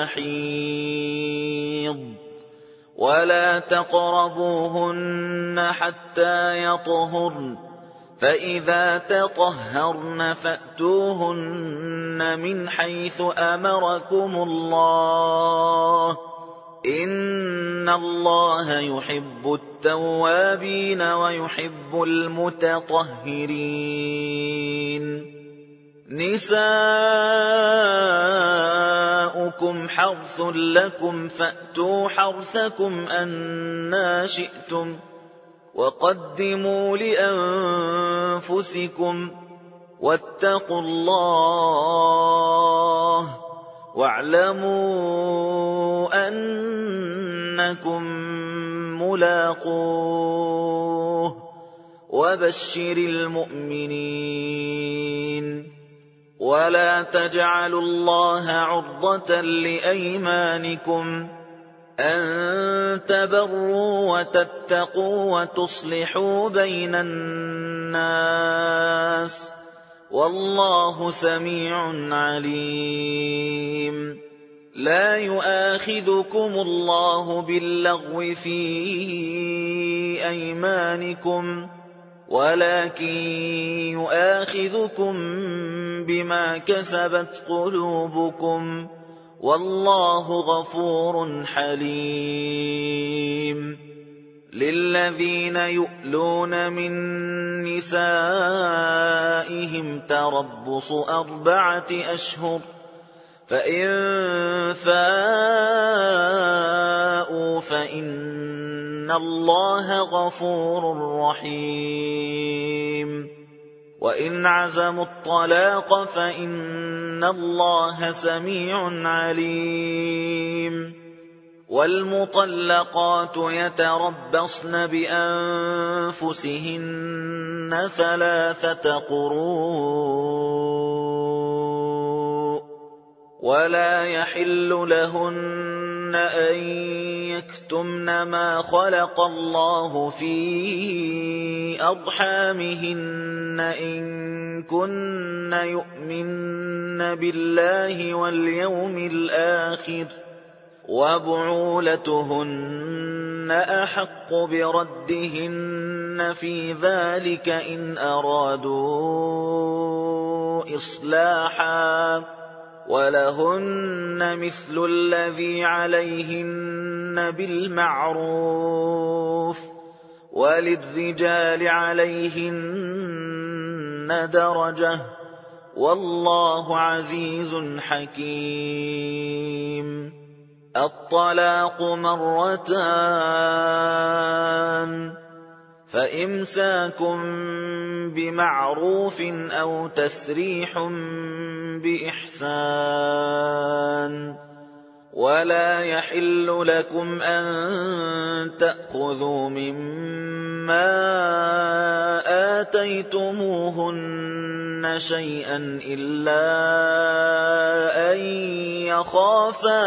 المحيض ولا تقربوهن حتى يطهرن فإذا تطهرن فأتوهن من حيث أمركم الله إن الله يحب التوابين ويحب المتطهرين. نساؤكم حرث لكم فأتوا حرثكم أنى شئتم وقدموا لأنفسكم واتقوا الله واعلموا أنكم ملاقوه وبشر المؤمنين. ولا تجعلوا الله عرضة لأيمانكم أن تبروا وتتقوا وتصلحوا بين الناس والله سميع عليم. لا يؤاخذكم الله باللغو في أيمانكم ولكن يؤاخذكم بما كسبت قلوبكم والله غفور حليم. للذين يؤلون من نسائهم تربص أربعة أشهر فإن فاءوا فإن الله غفور رحيم. وإن عزموا الطلاق فإن الله سميع عليم. والمطلقات يتربصن بأنفسهن ثلاثة قروء ولا يحل لهن أن يكتمن ما خلق الله في أرحامهن إن كن يؤمن بالله واليوم الآخر وبعولتهن أحق بردهن في ذلك إن أرادوا إصلاحا ولهن مثل الذي عليهن بالمعروف وللرجال عليهن درجة والله عزيز حكيم. الطلاق مرتان فإمساكم بمعروف أو تسريح بإحسان ولا يحل لكم أن تأخذوا مما آتيتموهن شيئا إلا أن يخافا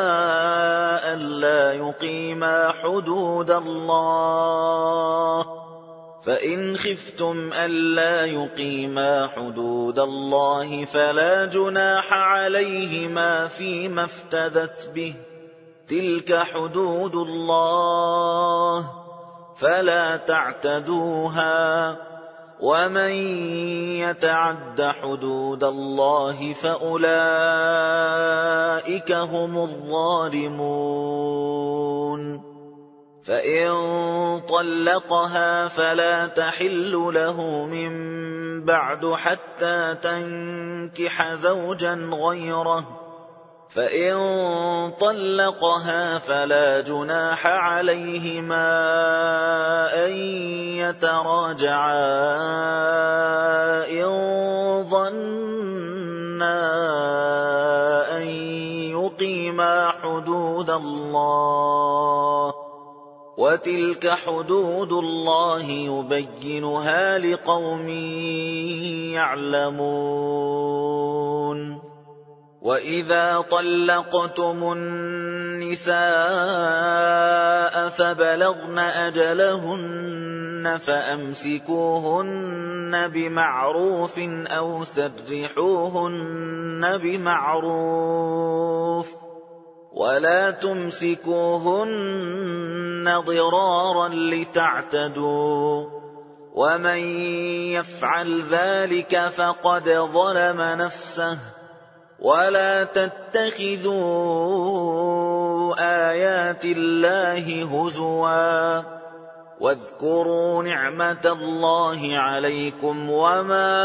ألا يقيما حدود الله فإن خفتم ألا يقيما حدود الله فلا جناح عليهما فيما افتدت به تلك حدود الله فلا تعتدوها ومن يتعد حدود الله فأولئك هم الظالمون. فإن طلقها فلا تحل له من بعد حتى تنكح زوجا غيره فإن طلقها فلا جناح عليهما أن يتراجعا إن ظنا أن يقيما حدود الله وتلك حدود الله يبينها لقوم يعلمون. وإذا طلقتم النساء فبلغن أجلهن فأمسكوهن بمعروف أو سرحوهن بمعروف ولا تمسكوهن ضرارا لتعتدوا ومن يفعل ذلك فقد ظلم نفسه ولا تتخذوا آيات الله هزوا واذكروا نعمة الله عليكم وما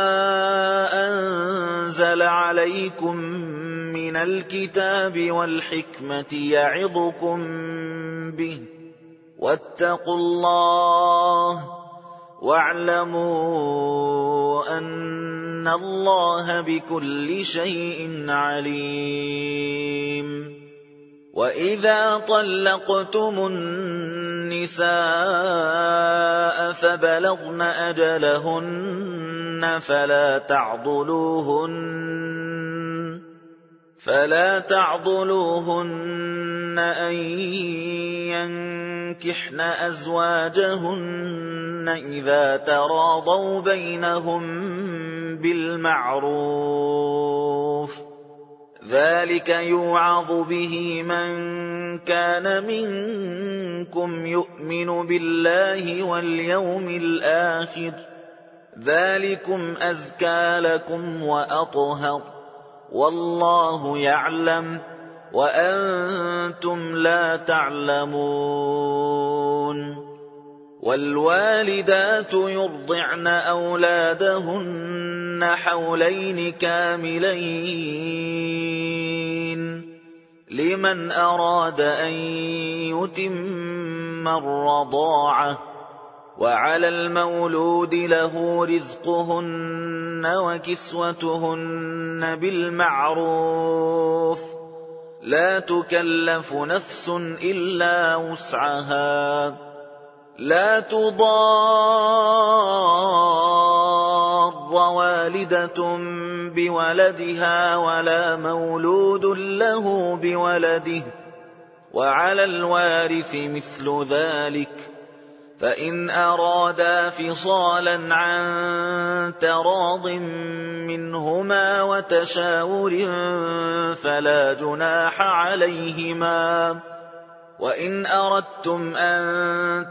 أنزل عليكم من الكتاب والحكمة يعظكم به واتقوا الله واعلموا أن الله بكل شيء عليم. وإذا طلقتم النساء فبلغن أجلهن فلا تعضلوهن فلا تعضلوهن أن ينكحن أزواجهن إذا تراضوا بينهم بالمعروف ذلك يوعظ به من كان منكم يؤمن بالله واليوم الآخر ذلكم أزكى لكم وأطهر والله يعلم وأنتم لا تعلمون والوالدات يرضعن أولادهن حولين كاملين لمن أراد أن يتم الرضاعة وعلى المولود له رزقهن وكسوتهن بالمعروف لا تكلف نفس إلا وسعها لا تضار والدة بولدها ولا مولود له بولده وعلى الوارث مثل ذلك فإن أرادا فصالا عن تراض منهما وتشاور فلا جناح عليهما وإن أردتم أن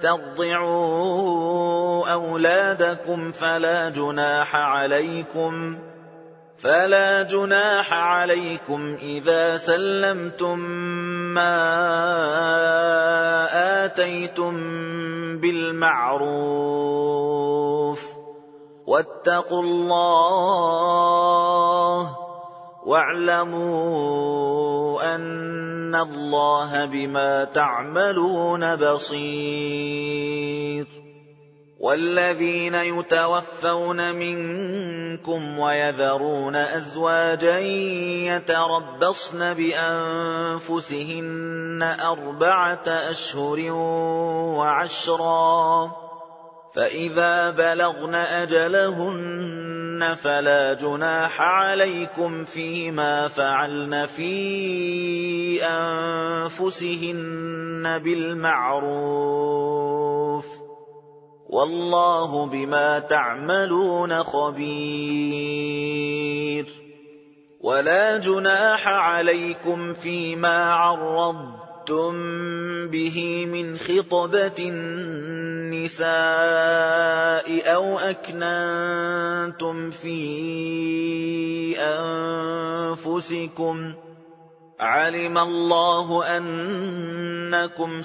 تسترضعوا أولادكم فلا جناح عليكم فلا جناح عليكم إذا سلمتم ما آتيتم بالمعروف واتقوا الله واعلموا أن الله بما تعملون بصير والذين يتوفون منكم ويذرون أزواجا يتربصن بأنفسهن أربعة أشهر وعشرا فإذا بلغن أجلهن فلا جناح عليكم فيما فعلن في أنفسهن بالمعروف والله بما تعملون خبير ولا جناح عليكم فيما عرضتم به من خطبة النساء أو أكننتم في أنفسكم علم الله أنكم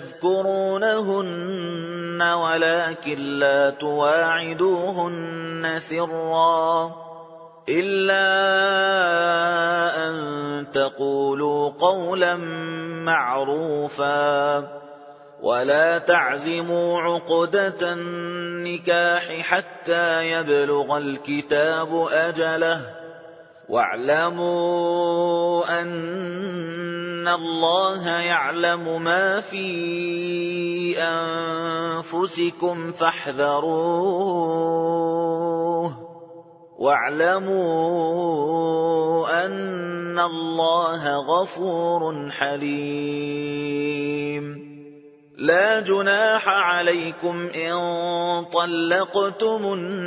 ستذكرونهن ولكن لا تواعدوهن سرا إلا أن تقولوا قولا معروفا ولا تعزموا عقدة النكاح حتى يبلغ الكتاب أجله واعلموا أن الله يعلم ما في أنفسكم فاحذروه واعلموا أن الله غفور حليم لا جناح عليكم إن طلقتم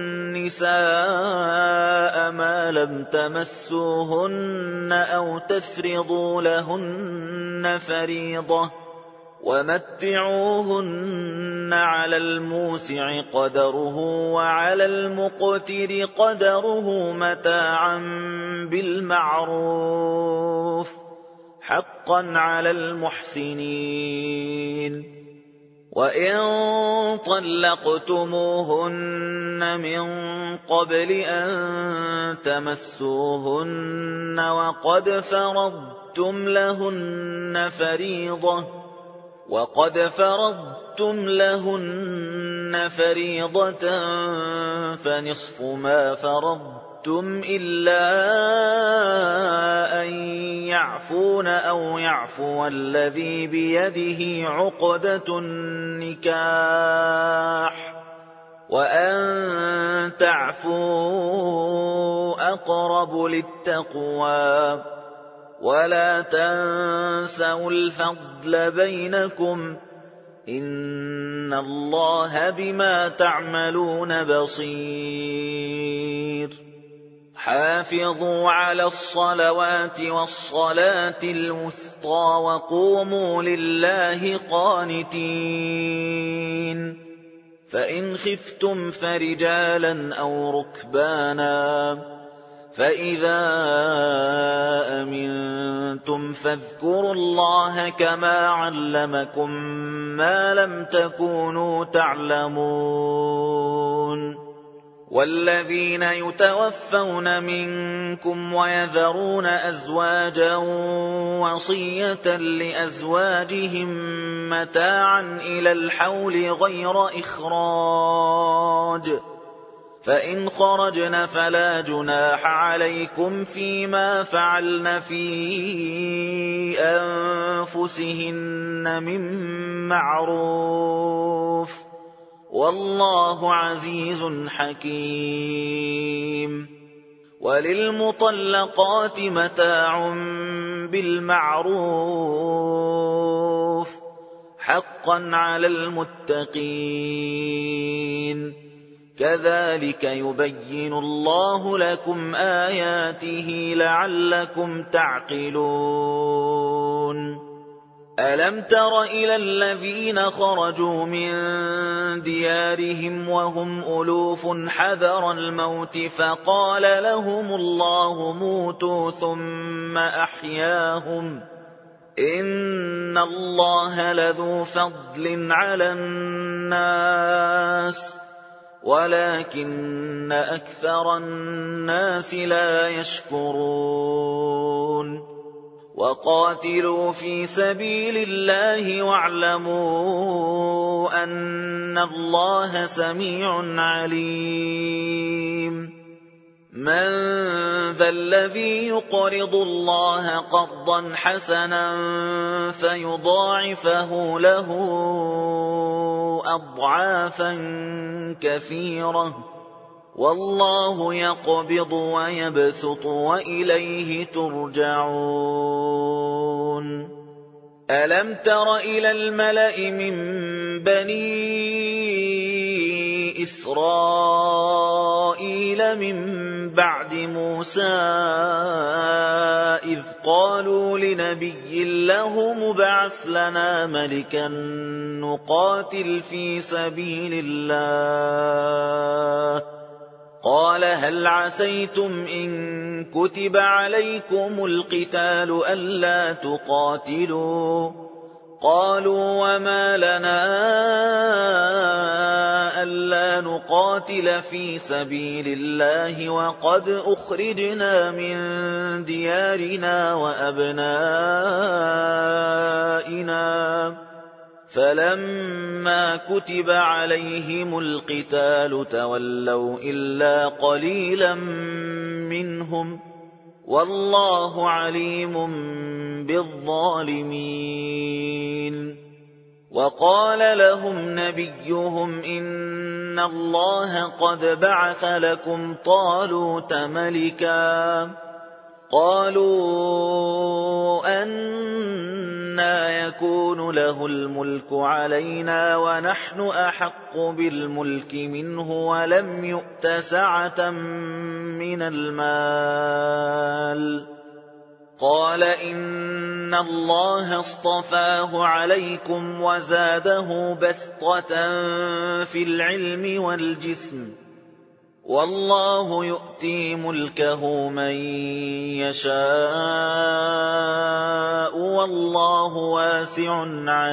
النساء ما لم تمسوهن أو تفرضوا لهن فريضة ومتعوهن على الموسع قدره وعلى المقتر قدره متاعا بالمعروف حقا على المحسنين وإن طلقتموهن من قبل أن تمسوهن وقد فرضتم لهن فريضة وقد فرضتم لهن فريضة فنصف ما فرضتم إلا أن يعفون أو يعفو الذي بيده عقدة النكاح وأن تعفوا أقرب للتقوى ولا تنسوا الفضل بينكم إن الله بما تعملون بصير حافظوا على الصلوات والصلاة الوسطى وقوموا لله قانتين فإن خفتم فرجالا أو ركبانا فإذا أمنتم فاذكروا الله كما علمكم ما لم تكونوا تعلمون والذين يتوفون منكم ويذرون أزواجا وصية لأزواجهم متاعا إلى الحول غير إخراج فإن خرجن فلا جناح عليكم فيما فعلن في أنفسهن من معروف والله عزيز حكيم وللمطلقات متاع بالمعروف حقا على المتقين كذلك يبين الله لكم آياته لعلكم تعقلون ألم تر إلى الذين خرجوا من ديارهم وهم ألوف حذر الموت فقال لهم الله موتوا ثم أحياهم إن الله لذو فضل على الناس ولكن أكثر الناس لا يشكرون وقاتلوا في سبيل الله واعلموا أن الله سميع عليم من ذا الذي يقرض الله قرضا حسنا فيضاعفه له أضعافا كثيرة والله يقبض ويبسط وإليه ترجعون ألم تر إلى الملأ من بني إسرائيل من بعد موسى إذ قالوا لنبي له مبعث لنا ملكا نقاتل في سبيل الله قال هل عسيتم إن كتب عليكم القتال ألا تقاتلوا قالوا وما لنا ألا نقاتل في سبيل الله وقد أخرجنا من ديارنا وأبنائنا فلما كتب عليهم القتال تولوا إلا قليلا منهم والله عليم بالظالمين وقال لهم نبيهم إن الله قد بعث لكم طالوت ملكا قالوا أنى يكون له الملك علينا ونحن أحق بالملك منه ولم يؤت سعة من المال قال إن الله اصطفاه عليكم وزاده بسطة في العلم والجسم والله يؤتي ملكه من يشاء والله واسع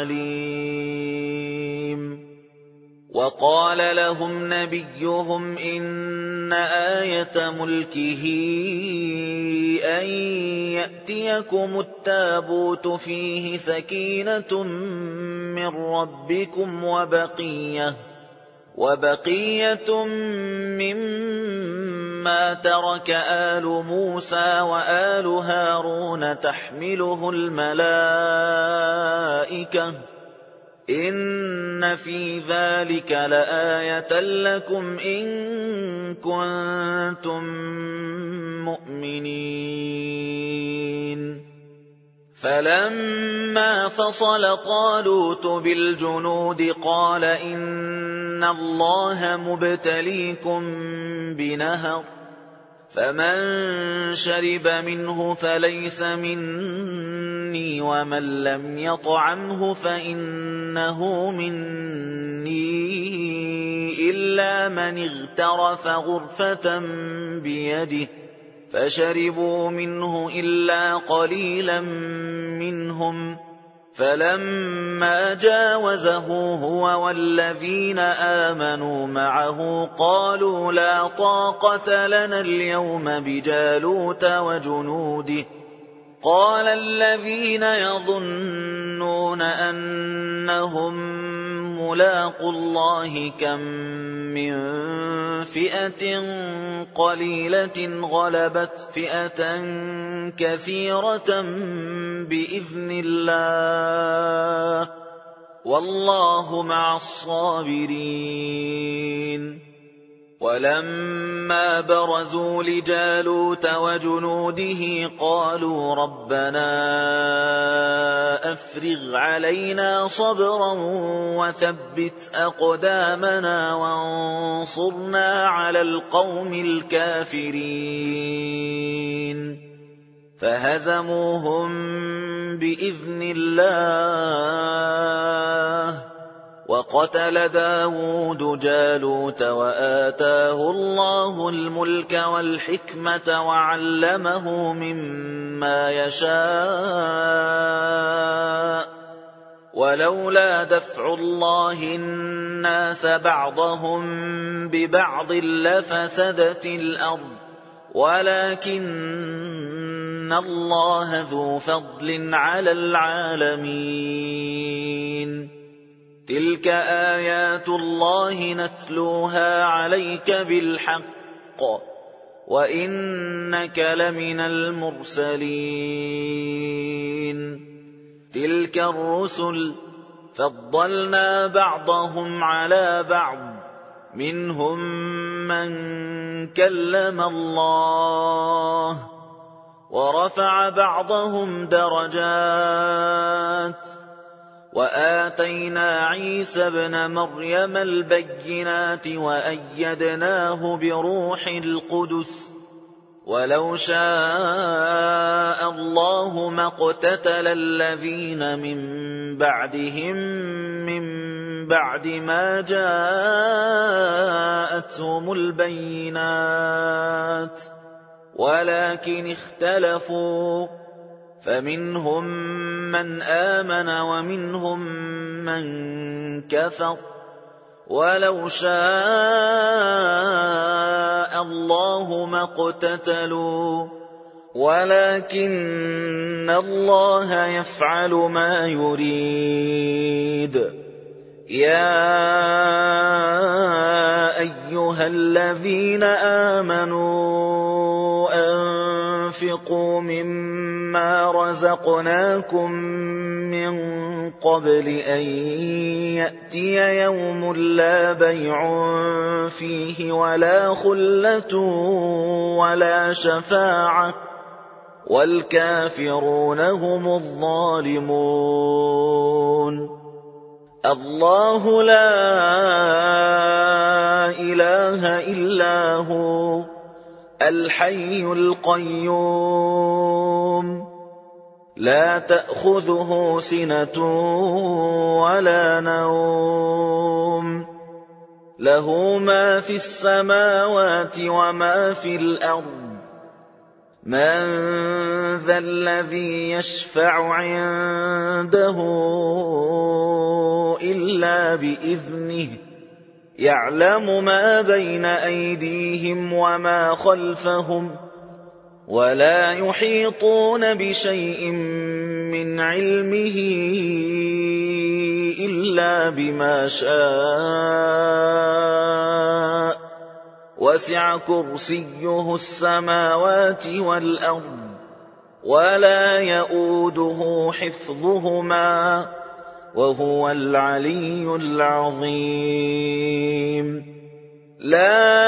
عليم وقال لهم نبيهم إن آية ملكه أن يأتيكم التابوت فيه سكينة من ربكم وبقية وبقية مما ترك آل موسى وآل هارون تحمله الملائكة إِنَّ فِي ذَلِكَ لَآيَةً لَكُمْ إِن كُنتُم مُّؤْمِنِينَ فَلَمَّا فَصَلَ طَالُوتُ بِالْجُنُودِ قَالَ إِنَّ اللَّهَ مُبْتَلِيكُم بِنَهَرٍ فَمَن شَرِبَ مِنْهُ فَلَيْسَ مِنِّي وَمَن لَّمْ يَطْعَمْهُ فَإِنَّهُ مِنِّي إِلَّا مَنِ اغْتَرَفَ غُرْفَةً بِيَدِهِ فَشَرِبُوا مِنْهُ إِلَّا قَلِيلًا مِّنْهُمْ فَلَمَّا جَاوَزَهُ هُوَ وَالَّذِينَ آمَنُوا مَعَهُ قَالُوا لَا طَاقَةَ لَنَا الْيَوْمَ بِجَالُوتَ وَجُنُودِهِ قَالَ الَّذِينَ يَظُنُّونَ أَنَّهُم مُّلَاقُو اللَّهِ كَم مِّن فِئَةٍ قَلِيلَةٍ غَلَبَتْ فِئَةً كَثِيرَةً بِإِذْنِ اللَّهِ وَاللَّهُ مَعَ الصَّابِرِينَ وَلَمَّا بَرَزُوا لِجَالُوتَ وَجُنُودِهِ قَالُوا رَبَّنَا أَفْرِغْ عَلَيْنَا صَبْرًا وَثَبِّتْ أَقْدَامَنَا وَانصُرْنَا عَلَى الْقَوْمِ الْكَافِرِينَ فَهَزَمُوهُم بِإِذْنِ اللَّهِ وَقَتَلَ دَاوُودُ جَالُوتَ وَآتَاهُ اللَّهُ الْمُلْكَ وَالْحِكْمَةَ وَعَلَّمَهُ مِمَّا يَشَاءُ وَلَوْلَا دَفْعُ اللَّهِ النَّاسَ بَعْضَهُم بِبَعْضٍ لَّفَسَدَتِ الْأَرْضُ وَلَكِنَّ اللَّهَ ذُو فَضْلٍ عَلَى الْعَالَمِينَ تِلْكَ آيَاتُ اللَّهِ نَتْلُوهَا عَلَيْكَ بِالْحَقِّ وَإِنَّكَ لَمِنَ الْمُرْسَلِينَ تِلْكَ الرُّسُلُ فَضَّلْنَا بَعْضَهُمْ عَلَى بَعْضٍ مِنْهُم مَّن كَلَّمَ اللَّهُ وَرَفَعَ بَعْضَهُمْ دَرَجَاتٍ وَآتَيْنَا عِيسَى ابْنَ مَرْيَمَ الْبَيِّنَاتِ وَأَيَّدْنَاهُ بِرُوحِ الْقُدُسِ وَلَوْ شَاءَ اللَّهُ مَا اقْتَتَلَ الَّذِينَ مِن بَعْدِهِم مِّن بَعْدِ مَا جَاءَتْهُمُ الْبَيِّنَاتُ وَلَكِنِ اخْتَلَفُوا فَمِنْهُم مَّنْ آمَنَ وَمِنْهُم مَّن كَفَرَ وَلَوْ شَاءَ اللَّهُ مَا اقْتَتَلُوا وَلَكِنَّ اللَّهَ يَفْعَلُ مَا يُرِيدُ يَا أَيُّهَا الَّذِينَ آمَنُوا أَنفِقُوا مِمَّا رَزَقْنَاكُم مِّن قَبْلِ أَن يَأْتِيَ يَوْمٌ لَّا بَيْعٌ فِيهِ وَلَا خُلَّةٌ وَلَا شَفَاعَةٌ وَالْكَافِرُونَ هُمُ الظَّالِمُونَ اللَّهُ لَا إِلَٰهَ إِلَّا هُوَ الْحَيُّ الْقَيُّومُ لَا تَأْخُذُهُ سِنَةٌ وَلَا نَوْمٌ لَهُ مَا فِي السَّمَاوَاتِ وَمَا فِي الْأَرْضِ مَن ذَا الَّذِي يَشْفَعُ عِندَهُ إِلَّا بِإِذْنِهِ يَعْلَمُ مَا بَيْنَ أَيْدِيهِمْ وَمَا خَلْفَهُمْ وَلَا يُحِيطُونَ بِشَيْءٍ مِّنْ عِلْمِهِ إِلَّا بِمَا شَاءَ وَسِعَ كُرْسِيُّهُ السَّمَاوَاتِ وَالْأَرْضَ وَلَا يَئُودُهُ حِفْظُهُمَا وهو العلي العظيم. لا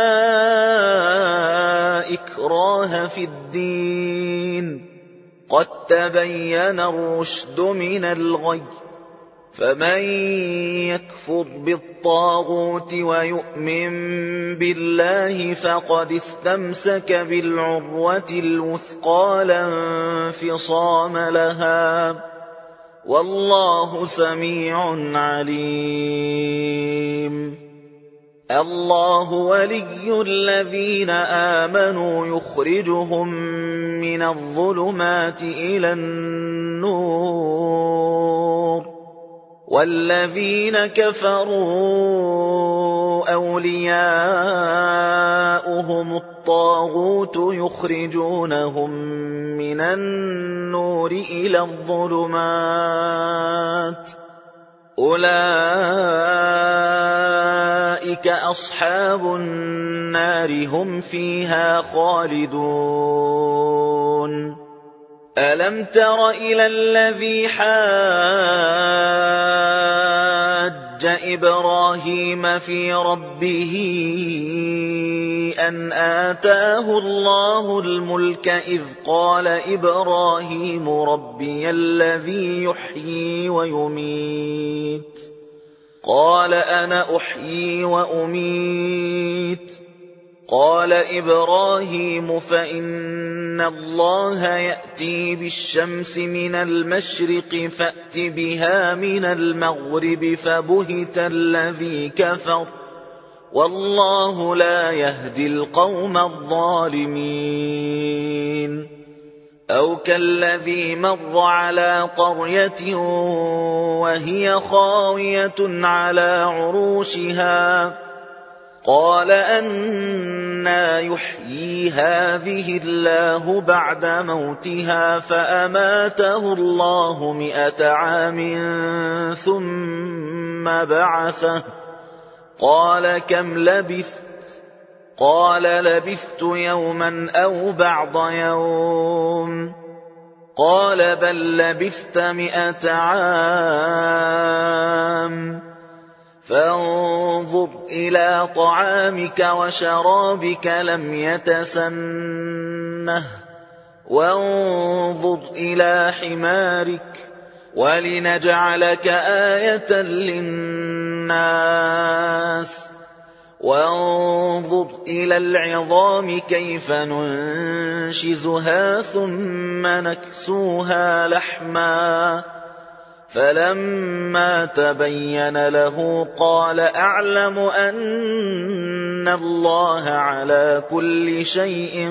إكراه في الدين، قد تبين الرشد من الغي، فمن يكفر بالطاغوت ويؤمن بالله فقد استمسك بالعروة الوثقى لا انفصام لها، والله سميع عليم. الله ولي الذين آمنوا يخرجهم من الظلمات إلى النور، والذين كفروا أولياؤهم الطاغوت يخرجونهم من النور إلى الظلمات، أولئك أصحاب النار هم فيها خالدون. ألم تر إلى الذي حاج إبراهيم في ربه أن آتاه الله الملك إذ قال إبراهيم ربي الذي يحيي ويميت، قال أنا أحيي وأميت، قال إبراهيم فإن الله يأتي بالشمس من المشرق فأت بها من المغرب، فبهت الذي كفر، والله لا يهدي القوم الظالمين. أو كالذي مر على قرية وهي خاوية على عروشها، قال أنى يحيي هذه الله بعد موتها، فأماته الله مئة عام ثم بعثه، قال كم لبثت؟ قال لبثت يوما أو بعض يوم، قال بل لبثت مئة عام، فانظر إلى طعامك وشرابك لم يتسنه، وانظر إلى حمارك ولنجعلك آية للناس، وانظر إلى العظام كيف ننشزها ثم نكسوها لحما، فلما تبين له قال أعلم أن الله على كل شيء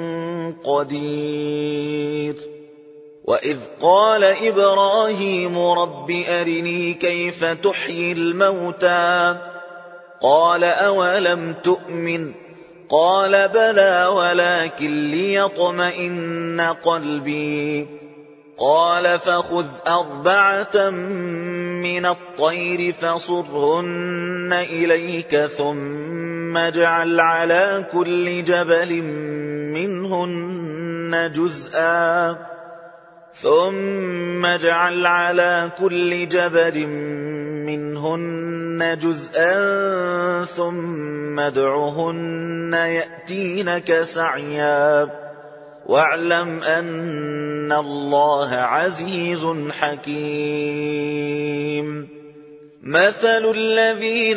قدير. وإذ قال إبراهيم رب أرني كيف تحيي الموتى، قال أولم تؤمن، قال بلى ولكن ليطمئن قلبي، قال فخذ أربعة من الطير فصرهن إليك ثم اجعل على كل جبل منهن جزءا ثم اجعل على كل جبل منهن جزءا ثم ادعهن يأتينك سعيا، واعلم أن الله عزيز حكيم. مثل الذين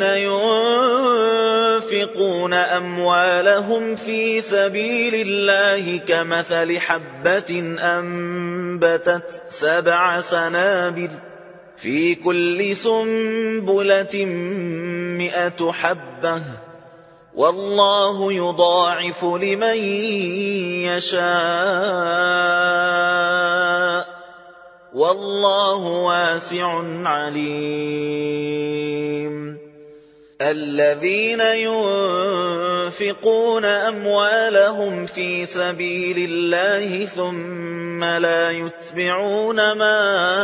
ينفقون أموالهم في سبيل الله كمثل حبة أنبتت سبع سنابل في كل سنبلة مئة حبة، والله يضاعف لمن يشاء، والله واسع عليم. الذين ينفقون أموالهم في سبيل الله ثم لا يتبعون ما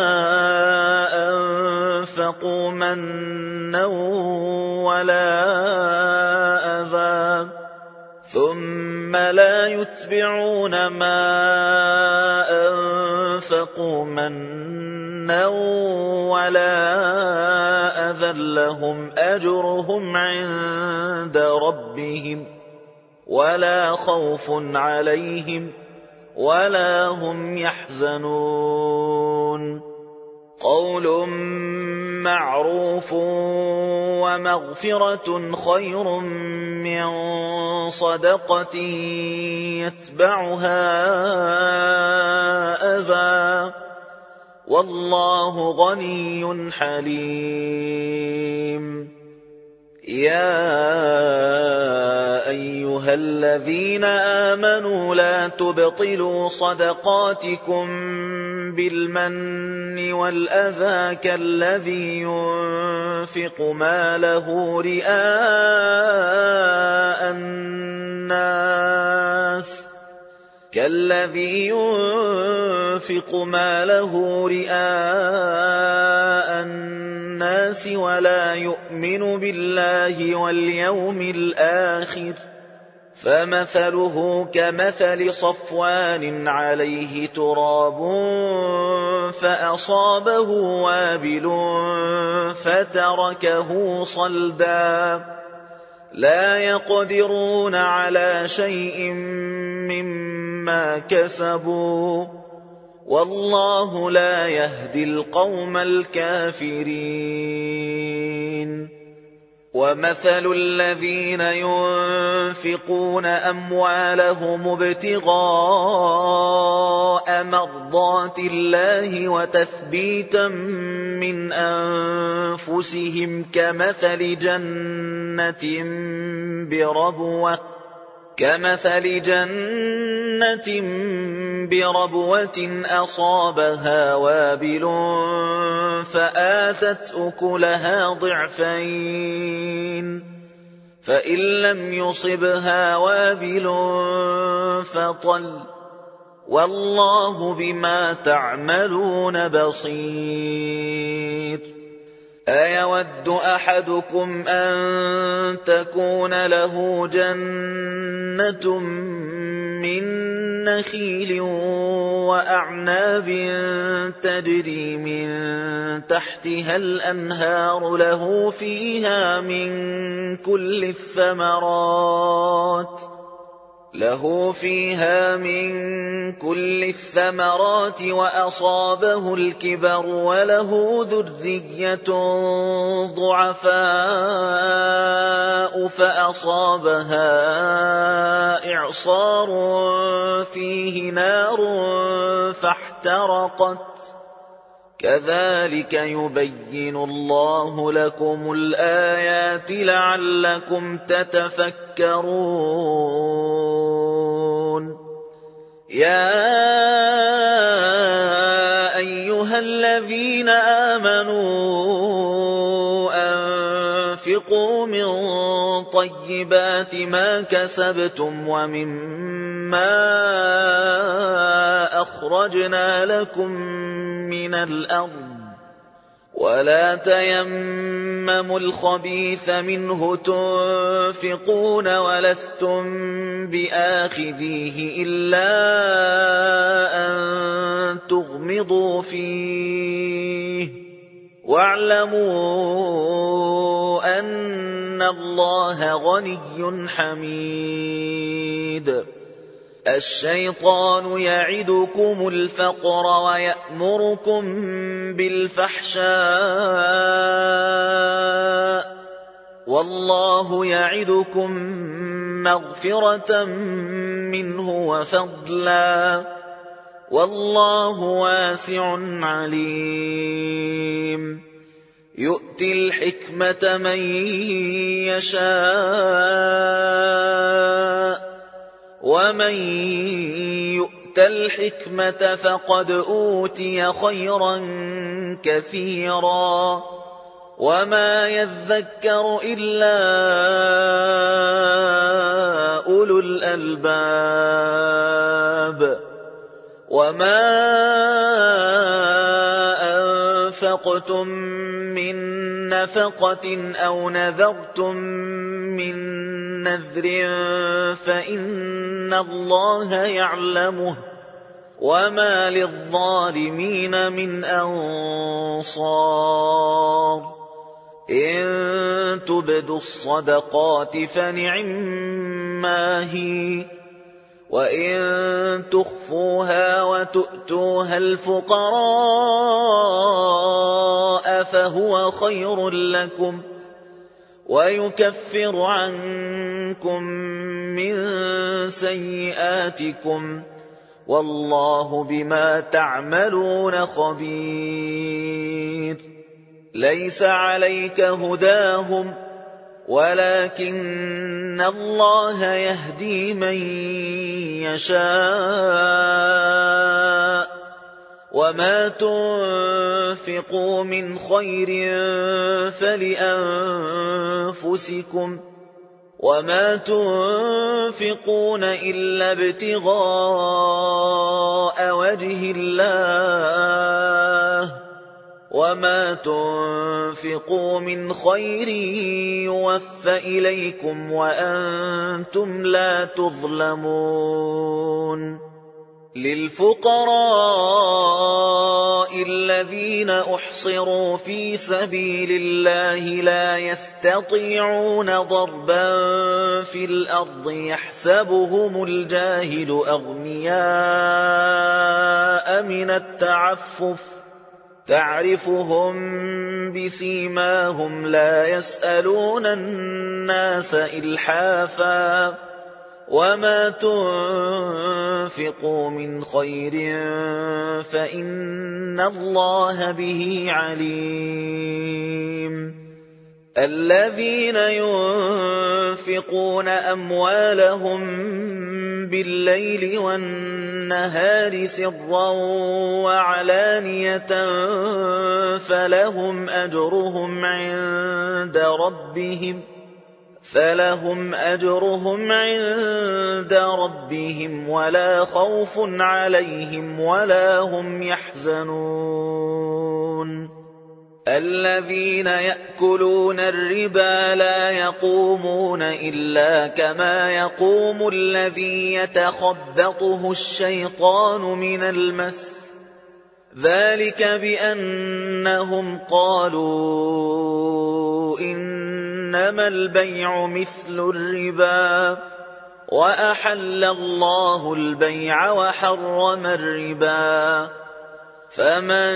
أنفقوا منا ولا أذى ثم لا يتبعون ما أنفقوا منا مَنًّا وَلَا أَذًى لَّهُمْ أَجْرُهُمْ عِندَ رَبِّهِمْ وَلَا خَوْفٌ عَلَيْهِمْ وَلَا هُمْ يَحْزَنُونَ قَوْلٌ مَّعْرُوفٌ وَمَغْفِرَةٌ خَيْرٌ مِّن صَدَقَةٍ يَتْبَعُهَا أَذًى وَاللَّهُ غَنِيٌّ حَلِيمٌ يَا أَيُّهَا الَّذِينَ آمَنُوا لَا تُبْطِلُوا صَدَقَاتِكُم بِالْمَنِّ وَالْأَذَىٰ كَالَّذِي يُنفِقُ مَالَهُ رِئَاءَ النَّاسِ كالذي ينفق ماله رئاء الناس ولا يؤمن بالله واليوم الآخر فمثله كمثل صفوان عليه تراب فأصابه وابل فتركه صلدا لا يقدرون على شيء مما كسبوا والله لا يهدي القوم الكافرين ومثل الذين ينفقون أموالهم ابتغاء مرضات الله وتثبيتا من أنفسهم كمثل جنة بربوة كمثل جنة بربوة أصابها وابل فآتت أكلها ضعفين فإن لم يصبها وابل فطل والله بما تعملون بصير أيود أحدكم أن تكون له جنة من نخيل وأعناب تجري من تحتها الأنهار له فيها من كل الثمرات له فيها من كل الثمرات وأصابه الكبر وله ذرية ضعفاء فأصابها إعصار فيه نار فاحترقت كذلك يبين الله لكم الآيات لعلكم تتفكرون يا أيها الذين آمنوا أنفقوا من طيبات ما كسبتم ومما أخرجنا لكم من الأرض ولا تيمموا الخبيث منه تنفقون ولستم بآخذيه إلا أن تغمضوا فيه واعلموا أن الله غني حميد الشيطان يعدكم الفقر ويأمركم بالفحشاء والله يعدكم مغفرة منه وفضلا والله واسع عليم يؤتي الحكمة من يشاء ومن يؤت الحكمة فقد أوتي خيرا كثيرا وما يذكر إلا أولو الألباب وما أنفقتم من نفقة أو نذرتم من نذر فإن الله يعلمه وما للظالمين من أنصار إن تبدوا الصدقات فنعما هي وإن تخفوها وتؤتوها الفقراء فهو خير لكم ويكفر عنكم من سيئاتكم والله بما تعملون خبير ليس عليك هداهم ولكن الله يهدي من يشاء وما تنفقوا من خير فلأنفسكم وما تنفقون إلا ابتغاء وجه الله وما تنفقوا من خير يوفى إليكم وأنتم لا تظلمون للفقراء الذين أحصروا في سبيل الله لا يستطيعون ضربا في الأرض يحسبهم الجاهل أغنياء من التعفف تعرفهم بسيماهم لا يسألون الناس إلحافا وما تنفقوا من خير فإن الله به عليم الذين ينفقون أموالهم بالليل والنهار سرا وعلانية فلهم أجرهم عند ربهم فلهم أجرهم عند ربهم ولا خوف عليهم ولا هم يحزنون الذين يأكلون الربا لا يقومون إلا كما يقوم الذي يتخبطه الشيطان من المس ذلك بأنهم قالوا إنما البيع مثل الربا وأحل الله البيع وحرم الربا فمن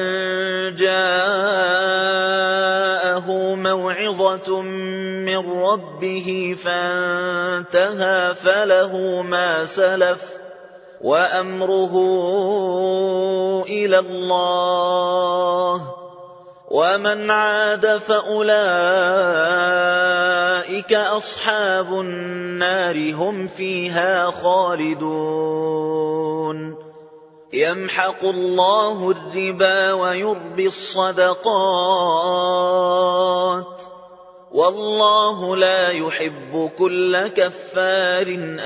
جاءه موعظة من ربه فانتهى فله ما سلف وأمره إلى الله ومن عاد فأولئك أصحاب النار هم فيها خالدون يمحق الله الربا ويربي الصدقات والله لا يحب كل كفار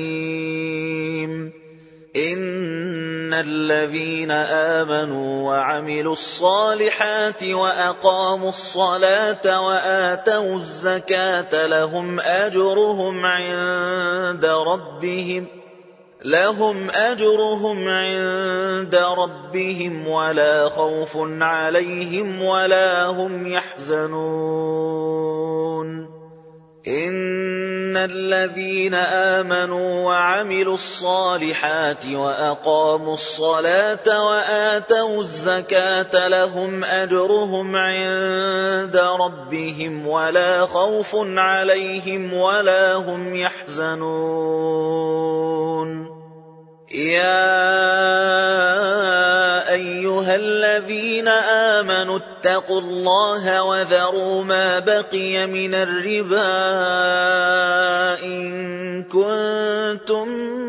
أثيم إن الذين آمنوا وعملوا الصالحات وأقاموا الصلاة وآتوا الزكاة لهم أجرهم عند ربهم لهم أجرهم عند ربهم ولا خوف عليهم ولا هم يحزنون إن الذين آمنوا وعملوا الصالحات وأقاموا الصلاة وآتوا الزكاة لهم أجرهم عند ربهم ولا خوف عليهم ولا هم يحزنون يا أيها الذين آمنوا اتقوا الله وذروا ما بقي من الربا إن كنتم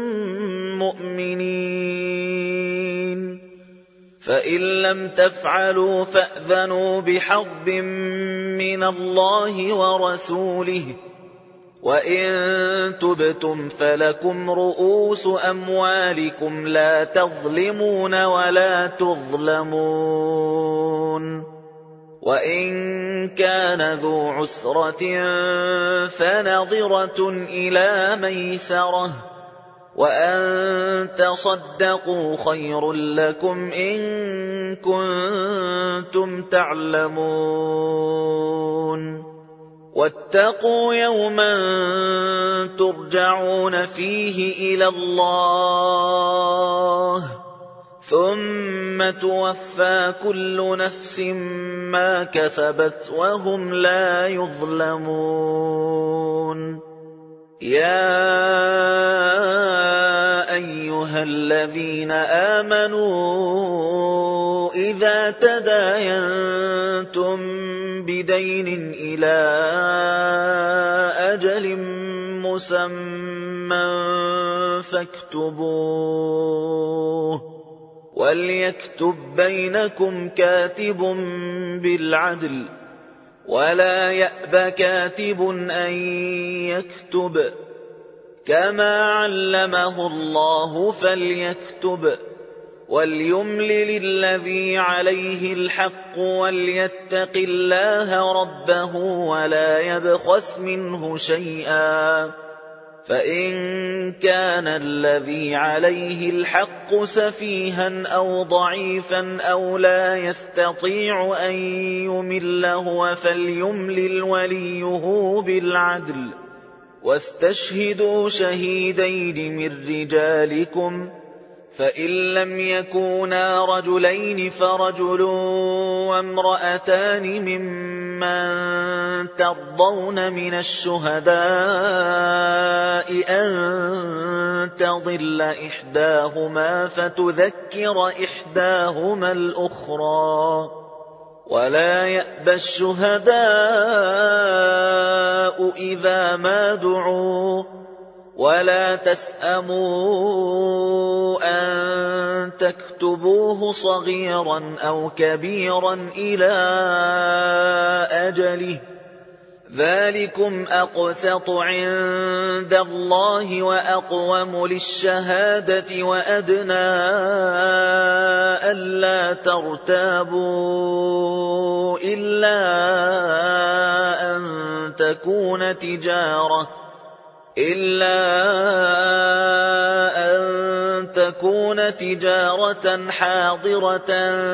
مؤمنين فإن لم تفعلوا فأذنوا بحرب من الله ورسوله وإن تبتم فلكم رؤوس أموالكم لا تظلمون ولا تظلمون وإن كان ذو عسرة فنظرة إلى ميسرة وأن تصدقوا خير لكم إن كنتم تعلمون واتقوا يوما ترجعون فيه إلى الله ثم توفى كل نفس ما كسبت وهم لا يظلمون يا أيها الذين آمنوا إذا تداينتم بدين إلى أجل مسمى فاكتبوه وليكتب بينكم كاتب بالعدل ولا يأب كاتب أن يكتب كما علمه الله فليكتب وليملل الذي عليه الحق وليتق الله ربه ولا يبخس منه شيئا فإن كان الذي عليه الحق سفيها أو ضعيفا أو لا يستطيع أن يمل هو فليملل وليه بالعدل واستشهدوا شهيدين من رجالكم فإن لم يكونا رجلين فرجل وامرأتان ممن ترضون من الشهداء أن تضل إحداهما فتذكر إحداهما الأخرى ولا يأبى الشهداء إذا ما دعوا ولا تسأموا أن تكتبوه صغيرا أو كبيرا إلى أجله ذلكم أقسط عند الله وأقوم للشهادة وأدنى ألا ترتابوا إلا أن تكون تجارة إلا أن تكون تجارة حاضرة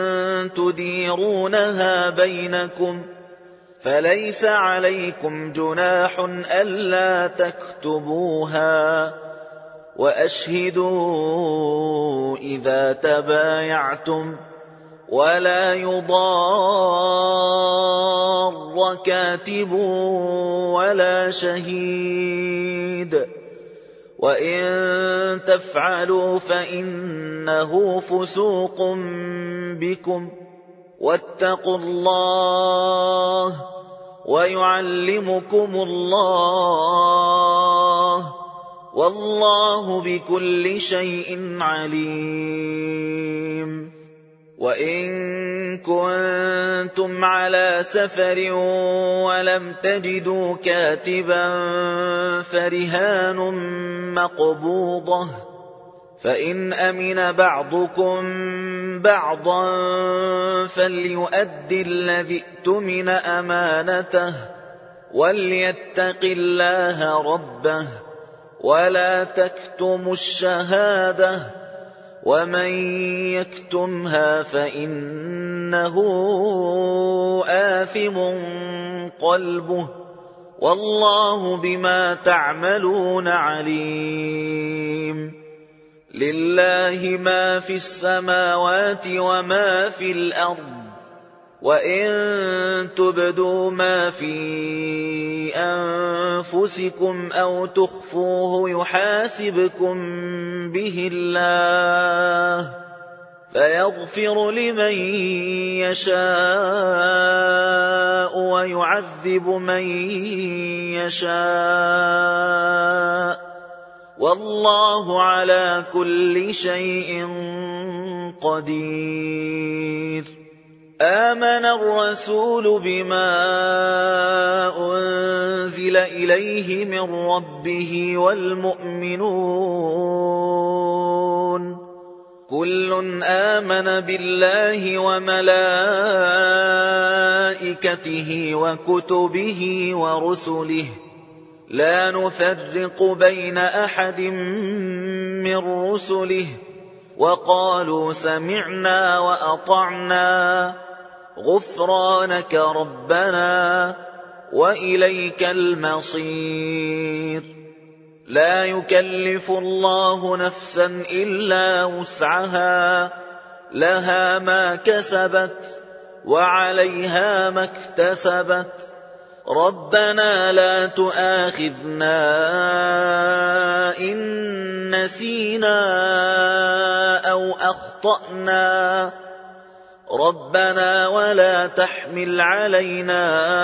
تديرونها بينكم فليس عليكم جناح ألا تكتبوها وأشهدوا إذا تبايعتم ولا يضار كاتب ولا شهيد وإن تفعلوا فإنه فسوق بكم واتقوا الله ويعلمكم الله والله بكل شيء عليم وإن كنتم على سفر ولم تجدوا كاتبا فرهان مقبوضة فإن أمن بعضكم بعضا فليؤد الذي اؤتمن أمانته وليتق الله ربه ولا تكتموا الشهادة ومن يكتمها فإنه آثم قلبه والله بما تعملون عليم لله ما في السماوات وما في الأرض وإن تبدوا ما في أنفسكم أو تخفوه يحاسبكم به الله فيغفر لمن يشاء ويعذب من يشاء والله على كل شيء قدير آمن الرسول بما أنزل إليه من ربه والمؤمنون كل آمن بالله وملائكته وكتبه ورسله لا نفرق بين أحد من رسله وقالوا سمعنا وأطعنا غفرانك ربنا وإليك المصير. لا يكلف الله نفسا إلا وسعها، لها ما كسبت وعليها ما اكتسبت. ربنا لا تؤاخذنا إن نسينا أو أخطأنا، ربنا ولا تحمل علينا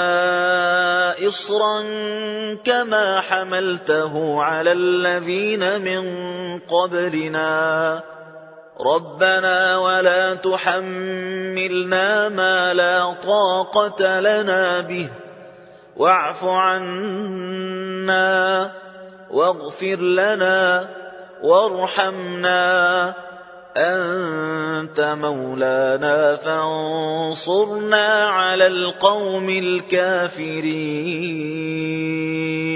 إصرا كما حملته على الذين من قبلنا، ربنا ولا تحملنا ما لا طاقة لنا به، واعف عنا واغفر لنا وارحمنا، أنت مولانا فانصرنا على القوم الكافرين.